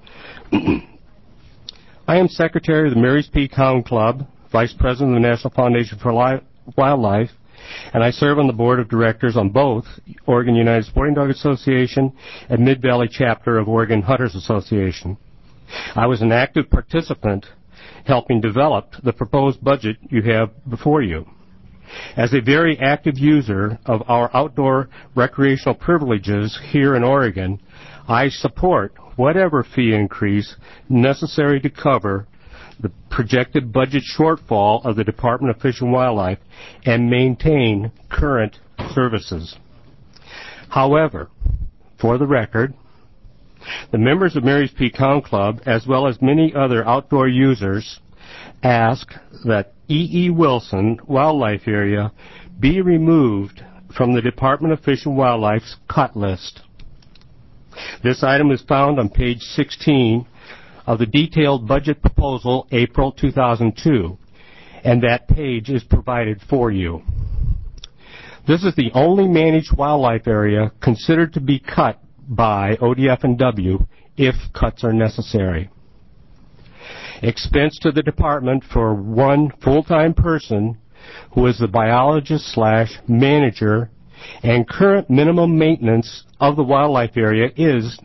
Speaker 11: I am Secretary of the Marys Peak Hound Club, Vice President of the National Foundation for Wildlife, and I serve on the board of directors on both Oregon United Sporting Dog Association and Mid-Valley Chapter of Oregon Hunters Association. I was an active participant helping develop the proposed budget you have before you. As a very active user of our outdoor recreational privileges here in Oregon, I support whatever fee increase necessary to cover the projected budget shortfall of the Department of Fish and Wildlife and maintain current services. However, for the record, the members of Marys Peak Hound Club, as well as many other outdoor users, ask that E.E. Wilson Wildlife Area be removed from the Department of Fish and Wildlife's cut list. This item is found on page 16 of the detailed budget proposal, April 2002, and that page is provided for you. This is the only managed wildlife area considered to be cut by ODF&W if cuts are necessary. Expense to the department for one full-time person who is the biologist/manager and current minimum maintenance of the wildlife area is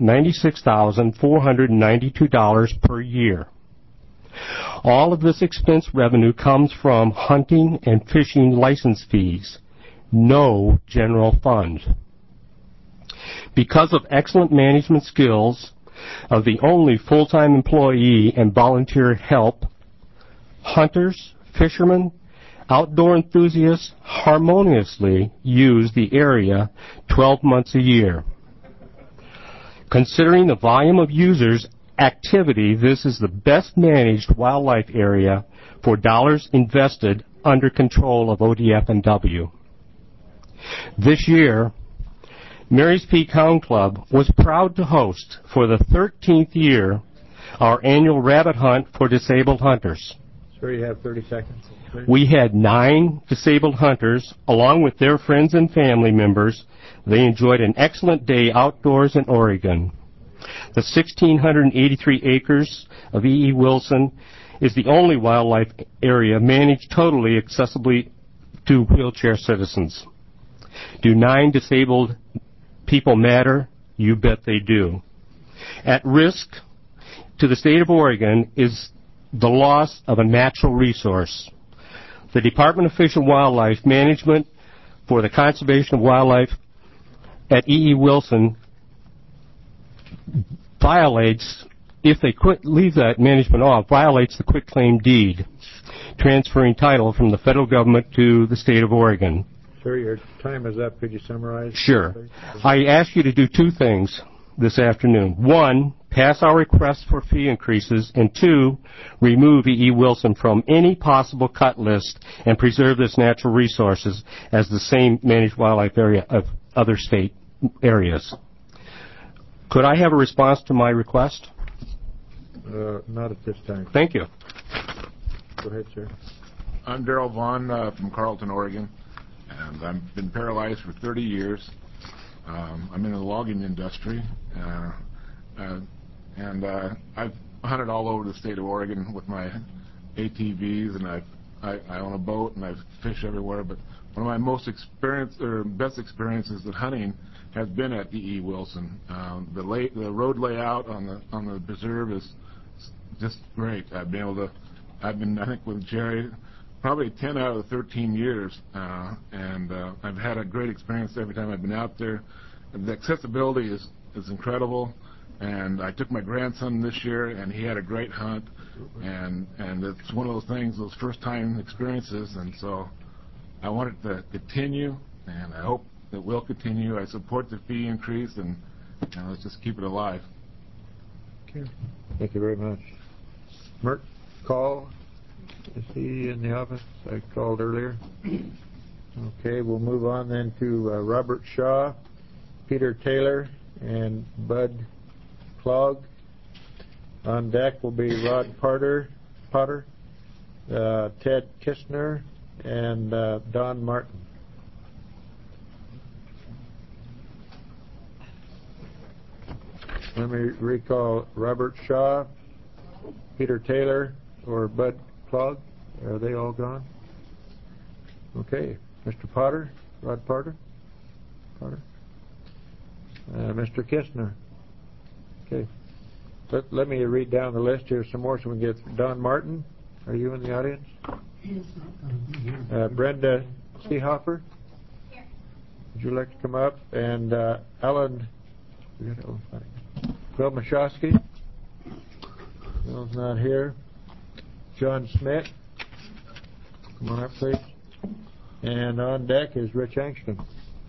Speaker 11: $96,492 per year. All of this expense revenue comes from hunting and fishing license fees, no general fund. Because of excellent management skills of the only full-time employee and volunteer help, hunters, fishermen, outdoor enthusiasts harmoniously use the area 12 months a year. Considering the volume of users' activity, this is the best managed wildlife area for dollars invested under control of ODF&W. This year, Marys Peak Hound Club was proud to host for the 13th year our annual rabbit hunt for disabled hunters.
Speaker 1: Sir, you have 30 seconds. Please.
Speaker 11: We had 9 disabled hunters, along with their friends and family members. They enjoyed an excellent day outdoors in Oregon. The 1,683 acres of E.E. Wilson is the only wildlife area managed totally accessibly to wheelchair citizens. Do 9 disabled people matter? You bet they do. At risk to the state of Oregon is the loss of a natural resource. The Department of Fish and Wildlife Management for the Conservation of Wildlife at E.E. Wilson violates, if they leave that management off, violates the quitclaim deed, transferring title from the federal government to the state of Oregon.
Speaker 1: Sir, your time is up. Could you summarize?
Speaker 11: Sure. I ask you to do 2 things this afternoon. 1, pass our request for fee increases, and 2, remove E.E. Wilson from any possible cut list and preserve this natural resources as the same managed wildlife area of other state areas. Could I have a response to my request?
Speaker 1: Not at this time.
Speaker 11: Thank you.
Speaker 1: Go ahead, sir.
Speaker 12: I'm Darrell Vaughn from Carlton, Oregon, and I've been paralyzed for 30 years. I'm in the logging industry, and I've hunted all over the state of Oregon with my ATVs, and I own a boat, and I fish everywhere. But one of my most best experiences at hunting has been at E.E. Wilson. The road layout on the preserve is just great. I've been, I think, with Jerry, probably 10 out of the 13 years, and I've had a great experience every time I've been out there. The accessibility is incredible, and I took my grandson this year, and he had a great hunt, and it's one of those things, those first-time experiences, and so I want it to continue, and I hope it will continue. I support the fee increase, and let's just keep it alive.
Speaker 1: Okay. Thank you very much. Mert, call. Is he in the office? I called earlier. Okay, we'll move on then to Robert Shaw, Peter Taylor, and Bud Clogg. On deck will be Rod Potter, Ted Kistner, and Don Martin. Let me recall Robert Shaw, Peter Taylor, or Bud Clogg. Are they all gone? Okay. Mr. Potter, Rod Potter. Mr. Kistner. Okay. Let me read down the list here some more so we can get Don Martin. Are you in the audience? Brenda Seehofer. Would you like to come up? And Alan Bill Mashowski. Bill's not here. John Smith. Come on up, please. And on deck is Rich Angston.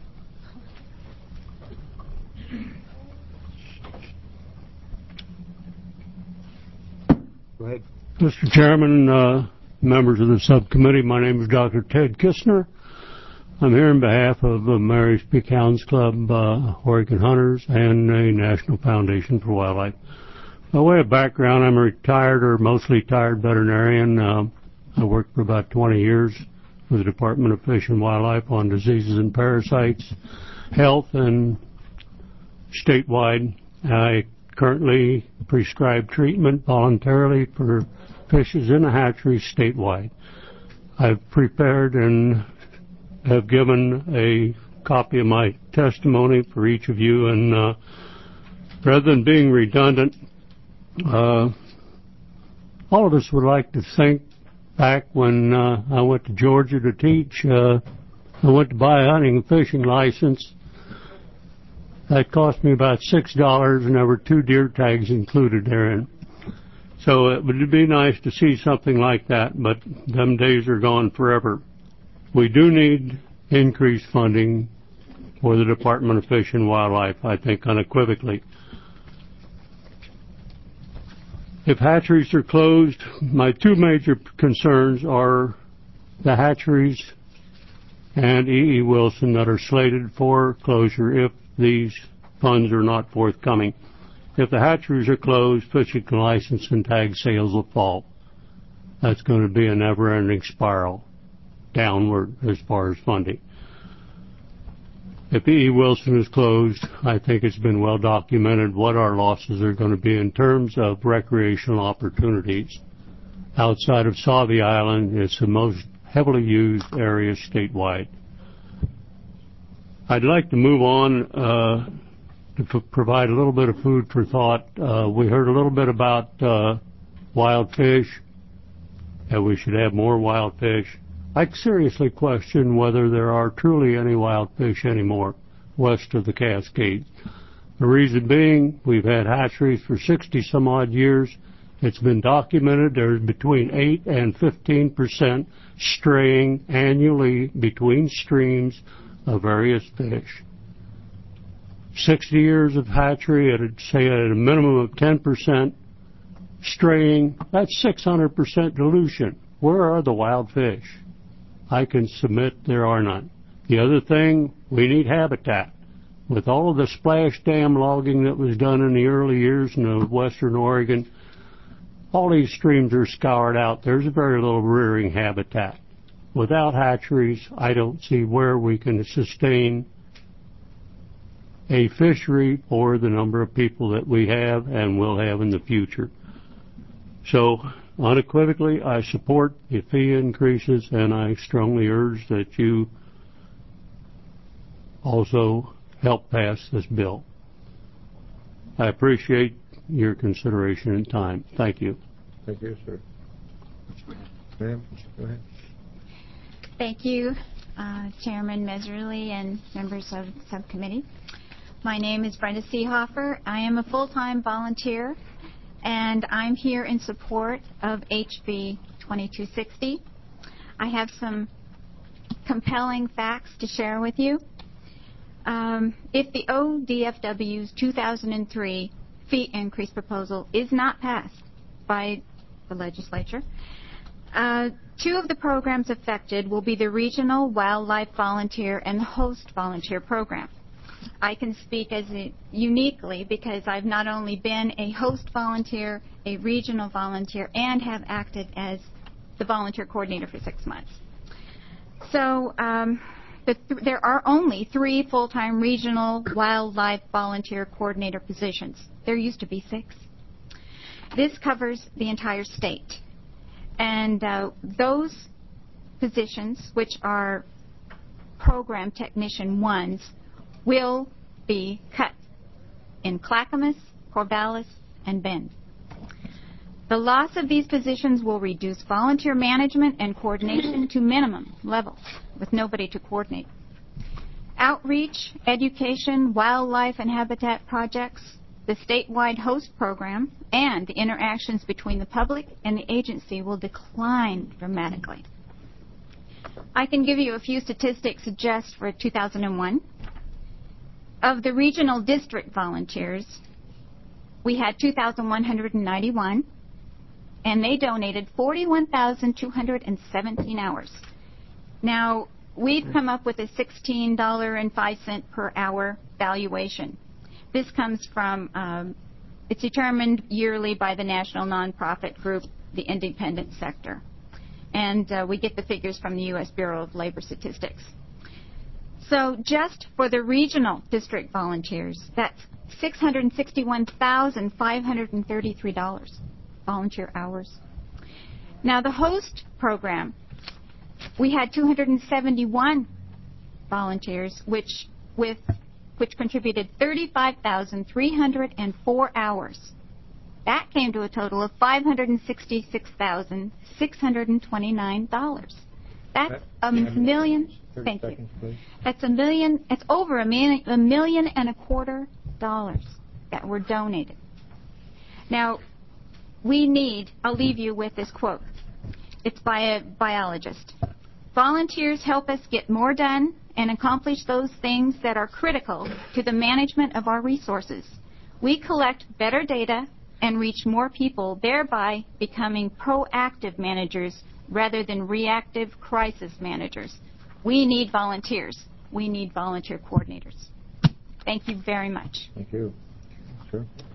Speaker 1: Go ahead.
Speaker 14: Mr. Chairman, members of the subcommittee, my name is Dr. Ted Kistner. I'm here on behalf of the Mary's Peak Hounds Club, Oregon Hunters, and the National Foundation for Wildlife. By way of background, I'm a retired or mostly retired veterinarian. I worked for about 20 years with the Department of Fish and Wildlife on diseases and parasites, health, and statewide. I currently prescribe treatment voluntarily for fishes in a hatchery statewide. I've prepared and have given a copy of my testimony for each of you, and rather than being redundant, all of us would like to think back when I went to Georgia to teach. I went to buy a hunting and fishing license. That cost me about $6, and there were 2 deer tags included therein. So it would be nice to see something like that, but them days are gone forever. We do need increased funding for the Department of Fish and Wildlife, I think unequivocally. If hatcheries are closed, my 2 major concerns are the hatcheries and E.E. Wilson that are slated for closure if these funds are not forthcoming. If the hatcheries are closed, fishing license and tag sales will fall. That's going to be a never-ending spiral downward as far as funding. If E.E. Wilson is closed, I think it's been well documented what our losses are going to be in terms of recreational opportunities. Outside of Sauvie Island, it's the most heavily used area statewide. I'd like to move on to provide a little bit of food for thought. We heard a little bit about wild fish, and we should have more wild fish. I seriously question whether there are truly any wild fish anymore west of the Cascades. The reason being, we've had hatcheries for 60 some odd years. It's been documented there's between 8 and 15% straying annually between streams of various fish. 60 years of hatchery at a minimum of 10% straying, that's 600% dilution. Where are the wild fish? I can submit there are none. The other thing, we need habitat. With all of the splash dam logging that was done in the early years in western Oregon, all these streams are scoured out. There's very little rearing habitat. Without hatcheries, I don't see where we can sustain a fishery or the number of people that we have and will have in the future. So, unequivocally, I support the fee increases, and I strongly urge that you also help pass this bill. I appreciate your consideration and time. Thank you.
Speaker 1: Thank you, sir. Ma'am, go ahead.
Speaker 15: Thank you, Chairman Meserly and members of the subcommittee. My name is Brenda Seehofer. I am a full-time volunteer, and I'm here in support of HB 2260. I have some compelling facts to share with you. If the ODFW's 2003 fee increase proposal is not passed by the legislature, two of the programs affected will be the Regional Wildlife Volunteer and the Host Volunteer program. I can speak uniquely because I've not only been a host volunteer, a regional volunteer, and have acted as the volunteer coordinator for 6 months. So there are only 3 full-time regional wildlife volunteer coordinator positions. There used to be 6. This covers the entire state. And those positions, which are program technician 1s, will be cut in Clackamas, Corvallis, and Bend. The loss of these positions will reduce volunteer management and coordination to minimum levels with nobody to coordinate. Outreach, education, wildlife, and habitat projects, the statewide host program, and the interactions between the public and the agency will decline dramatically. I can give you a few statistics just for 2001. Of the regional district volunteers, we had 2,191, and they donated 41,217 hours. Now, we've come up with a $16.05 per hour valuation. This comes from, it's determined yearly by the national nonprofit group, the Independent Sector. And we get the figures from the U.S. Bureau of Labor Statistics. So just for the regional district volunteers, that's $661,533 volunteer hours. Now the host program, we had 271 volunteers, which contributed 35,304 hours. That came to a total of $566,629. That's a million. Thank you. That's a million. It's over $1.25 million that were donated. Now, we need. I'll leave you with this quote. It's by a biologist. Volunteers help us get more done and accomplish those things that are critical to the management of our resources. We collect better data and reach more people, thereby becoming proactive managers rather than reactive crisis managers. We need volunteers. We need volunteer coordinators. Thank you very much.
Speaker 1: Thank you. Sure.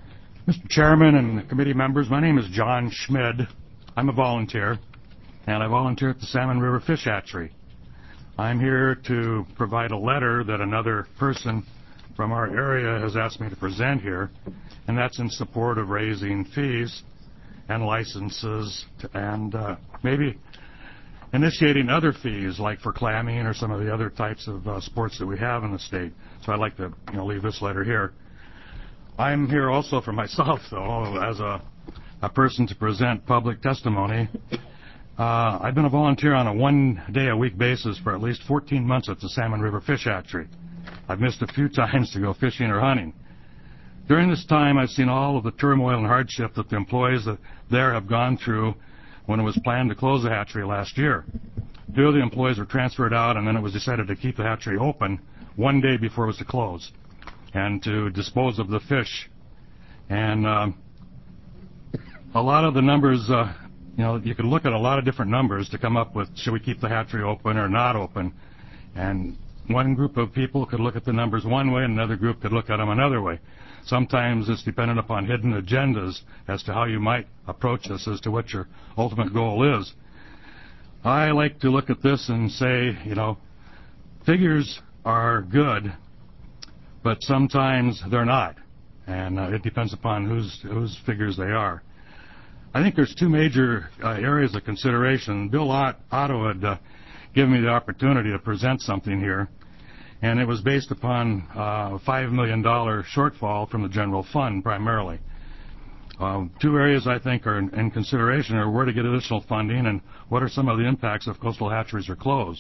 Speaker 17: Mr. Chairman and committee members, my name is John Schmid. I'm a volunteer, and I volunteer at the Salmon River Fish Hatchery. I'm here to provide a letter that another person from our area has asked me to present here, and that's in support of raising fees and licenses and maybe initiating other fees like for clamming or some of the other types of sports that we have in the state. So I'd like to leave this letter here. I'm here also for myself, though, as a person to present public testimony. I've been a volunteer on a one-day-a-week basis for at least 14 months at the Salmon River Fish Hatchery. I've missed a few times to go fishing or hunting. During this time, I've seen all of the turmoil and hardship that the employees there have gone through when it was planned to close the hatchery last year. 2 of the employees were transferred out, and then it was decided to keep the hatchery open one day before it was to close and to dispose of the fish. And a lot of the numbers, you could look at a lot of different numbers to come up with, should we keep the hatchery open or not open? And one group of people could look at the numbers one way and another group could look at them another way. Sometimes it's dependent upon hidden agendas as to how you might approach this as to what your ultimate goal is. I like to look at this and say, figures are good, but sometimes they're not. And it depends upon whose figures they are. I think there's 2 major areas of consideration. Bill Otto had given me the opportunity to present something here, and it was based upon a $5 million shortfall from the general fund primarily. 2 areas I think are in consideration are where to get additional funding and what are some of the impacts if coastal hatcheries are closed.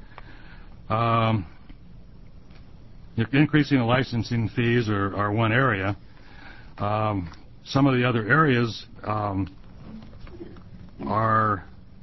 Speaker 17: Increasing the licensing fees are one area. Some of the other areas are,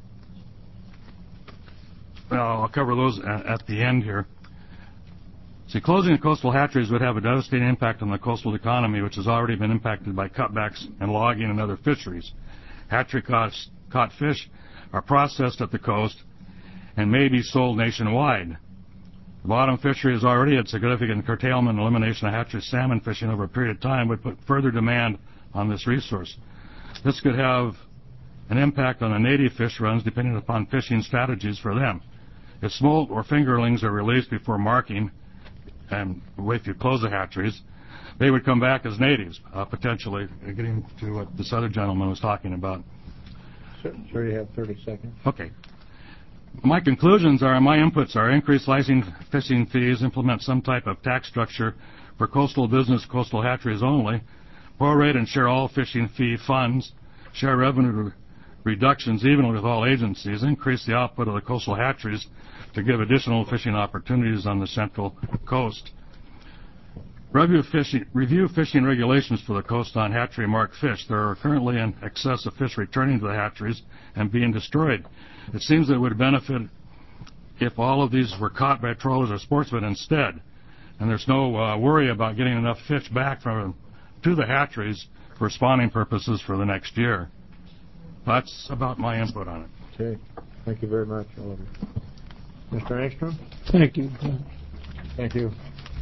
Speaker 17: I'll cover those at the end here. See, closing the coastal hatcheries would have a devastating impact on the coastal economy, which has already been impacted by cutbacks and logging and other fisheries. Hatchery caught fish are processed at the coast and may be sold nationwide. The bottom fishery has already had significant curtailment and elimination of hatchery salmon fishing over a period of time would put further demand on this resource. This could have an impact on the native fish runs depending upon fishing strategies for them. If smolt or fingerlings are released before marking, and if you close the hatcheries, they would come back as natives, potentially, getting to what this other gentleman was talking about.
Speaker 1: Sir, you have 30 seconds.
Speaker 17: Okay. My conclusions are, my inputs are increase licensing fishing fees, implement some type of tax structure for coastal business, coastal hatcheries only, prorate and share all fishing fee funds, share revenue reductions evenly with all agencies, increase the output of the coastal hatcheries to give additional fishing opportunities on the central coast. Review fishing regulations for the coast on hatchery marked fish. There are currently in excess of fish returning to the hatcheries and being destroyed. It seems that it would benefit if all of these were caught by trawlers or sportsmen instead. And there's no worry about getting enough fish back to the hatcheries for spawning purposes for the next year. That's about my input on it.
Speaker 1: Okay. Thank you very much, Oliver. Mr. Engstrom?
Speaker 14: Thank you.
Speaker 1: Thank you.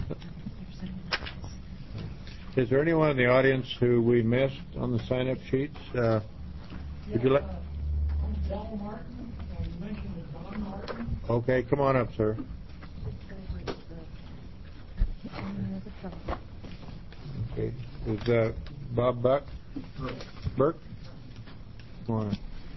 Speaker 1: Is there anyone in the audience who we missed on the sign-up sheets? Would you like? Okay, come on up, sir. Okay. Is Bob Burke? Come on.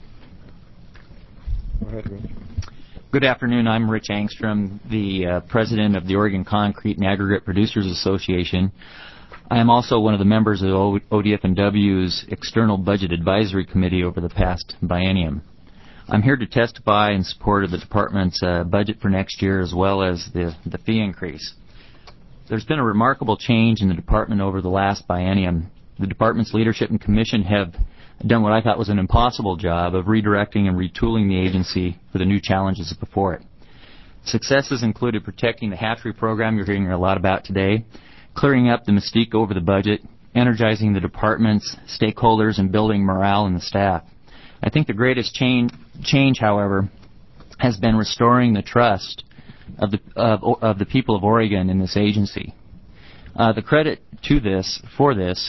Speaker 1: Go ahead, Rich.
Speaker 18: Good afternoon. I'm Rich Angstrom, the president of the Oregon Concrete and Aggregate Producers Association. I am also one of the members of ODF&W's External Budget Advisory Committee over the past biennium. I'm here to testify in support of the department's budget for next year as well as the fee increase. There's been a remarkable change in the department over the last biennium. The department's leadership and commission have done what I thought was an impossible job of redirecting and retooling the agency for the new challenges before it. Successes included protecting the hatchery program you're hearing a lot about today, clearing up the mystique over the budget, energizing the department's stakeholders, and building morale in the staff. I think the greatest change, however, has been restoring the trust of the people of Oregon in this agency. The credit for this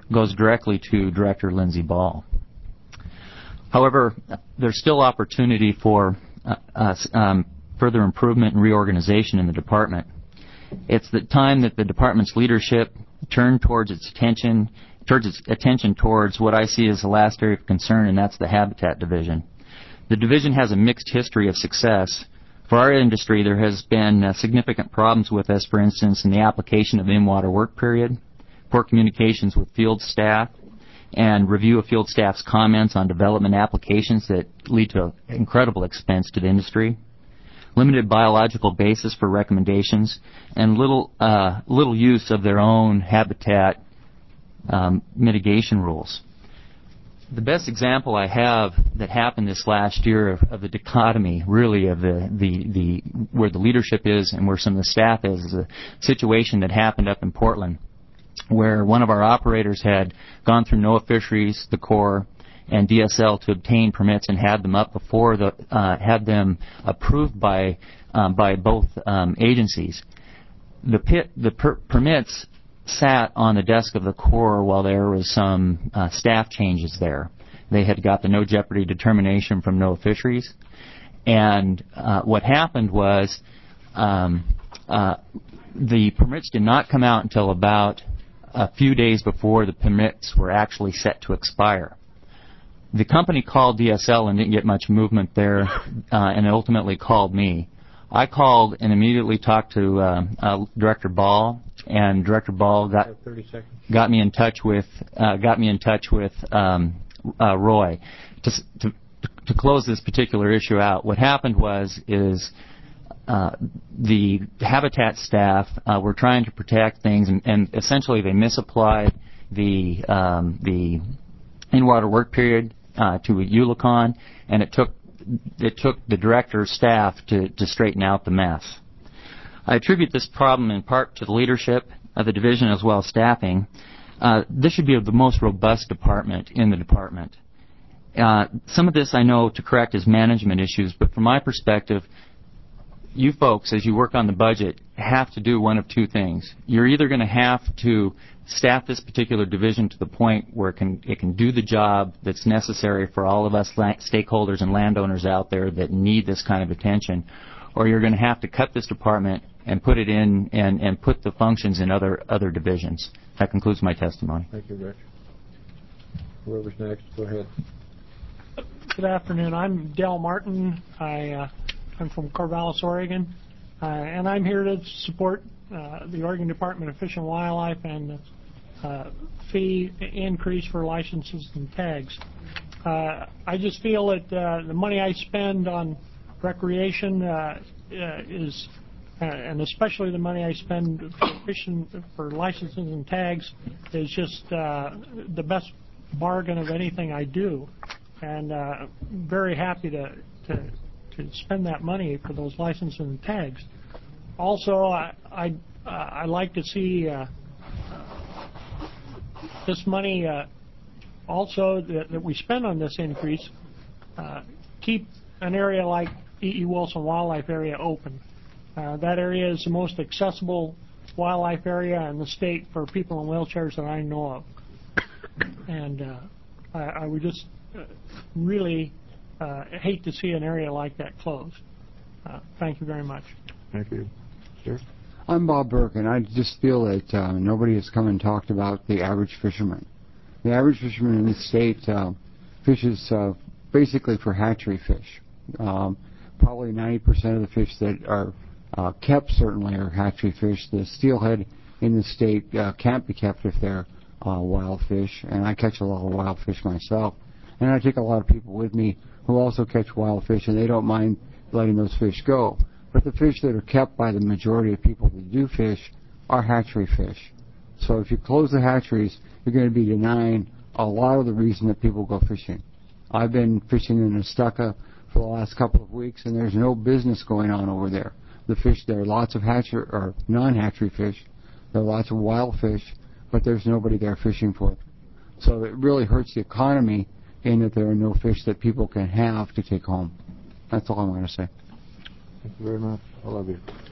Speaker 18: goes directly to Director Lindsey Ball. However, there's still opportunity for further improvement and reorganization in the department. It's the time that the department's leadership turned towards its attention towards what I see as the last area of concern, and that's the Habitat Division. The division has a mixed history of success. For our industry, there has been significant problems with this, for instance, in the application of in-water work period, poor communications with field staff, and review of field staff's comments on development applications that lead to incredible expense to the industry, limited biological basis for recommendations, and little use of their own habitat mitigation rules. The best example I have that happened this last year of the dichotomy, really, of the where the leadership is and where some of the staff is a situation that happened up in Portland, where one of our operators had gone through NOAA Fisheries, the Corps, and DSL to obtain permits and had them up before had them approved by both agencies. The permits sat on the desk of the Corps while there was some staff changes there. They had got the no jeopardy determination from NOAA Fisheries, and what happened was the permits did not come out until about a few days before the permits were actually set to expire. The company called DSL and didn't get much movement there, and ultimately called me. I called and immediately talked to Director Ball, and Director Ball got me in touch with Roy to close this particular issue out. What happened was the Habitat staff were trying to protect things, and essentially they misapplied the in-water work period to Ulicon, and it took the director's staff to straighten out the mess. I attribute this problem in part to the leadership of the division as well as staffing. This should be the most robust department in the department. Some of this I know to correct is management issues, but from my perspective, you folks, as you work on the budget, have to do one of two things. You're either going to have to staff this particular division to the point where it can do the job that's necessary for all of us stakeholders and landowners out there that need this kind of attention, or you're going to have to cut this department and put it in and put the functions in other divisions. That concludes my testimony.
Speaker 1: Thank you, Rich. Whoever's next, go ahead.
Speaker 7: Good afternoon. I'm Dale Martin. I'm from Corvallis, Oregon, and I'm here to support the Oregon Department of Fish and Wildlife and fee increase for licenses and tags. I just feel that the money I spend on recreation is, and especially the money I spend for fishing for licenses and tags, is just the best bargain of anything I do, and very happy to spend that money for those licenses and tags. Also, I like to see this money also that we spend on this increase keep an area like E.E. Wilson Wildlife Area open. That area is the most accessible wildlife area in the state for people in wheelchairs that I know of. And I would just really hate to see an area like that closed. Thank you very much.
Speaker 1: Thank you. Sir?
Speaker 16: I'm Bob Burke, and I just feel that nobody has come and talked about the average fisherman. The average fisherman in the state fishes basically for hatchery fish. Probably 90% of the fish that are kept certainly are hatchery fish. The steelhead in the state can't be kept if they're wild fish, and I catch a lot of wild fish myself. And I take a lot of people with me who also catch wild fish, and they don't mind letting those fish go. But the fish that are kept by the majority of people that do fish are hatchery fish. So if you close the hatcheries, you're going to be denying a lot of the reason that people go fishing. I've been fishing in Nestucca for the last couple of weeks, and there's no business going on over there. The fish, there are lots of hatchery or non-hatchery fish. There are lots of wild fish, but there's nobody there fishing for them. So it really hurts the economy in that there are no fish that people can have to take home. That's all I'm going to say.
Speaker 1: Thank you very much. I love you.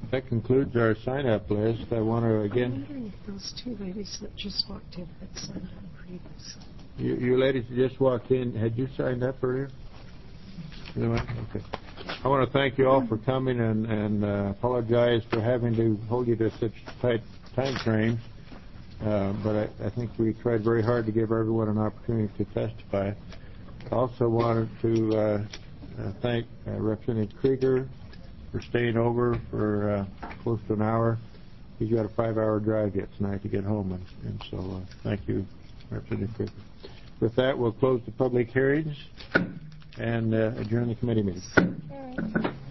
Speaker 1: That concludes our sign-up list. I want to again...
Speaker 19: I'm wondering if those two ladies that just walked in had signed up previously.
Speaker 1: You ladies that just walked in, had you signed up earlier? Anyway, okay. I want to thank you all for coming and apologize for having to hold you to such tight time frames. But I think we tried very hard to give everyone an opportunity to testify. I also wanted to thank Representative Krieger for staying over for close to an hour. He's got a 5-hour drive yet tonight to get home, and so thank you, Representative Krieger. With that, we'll close the public hearings and adjourn the committee meeting.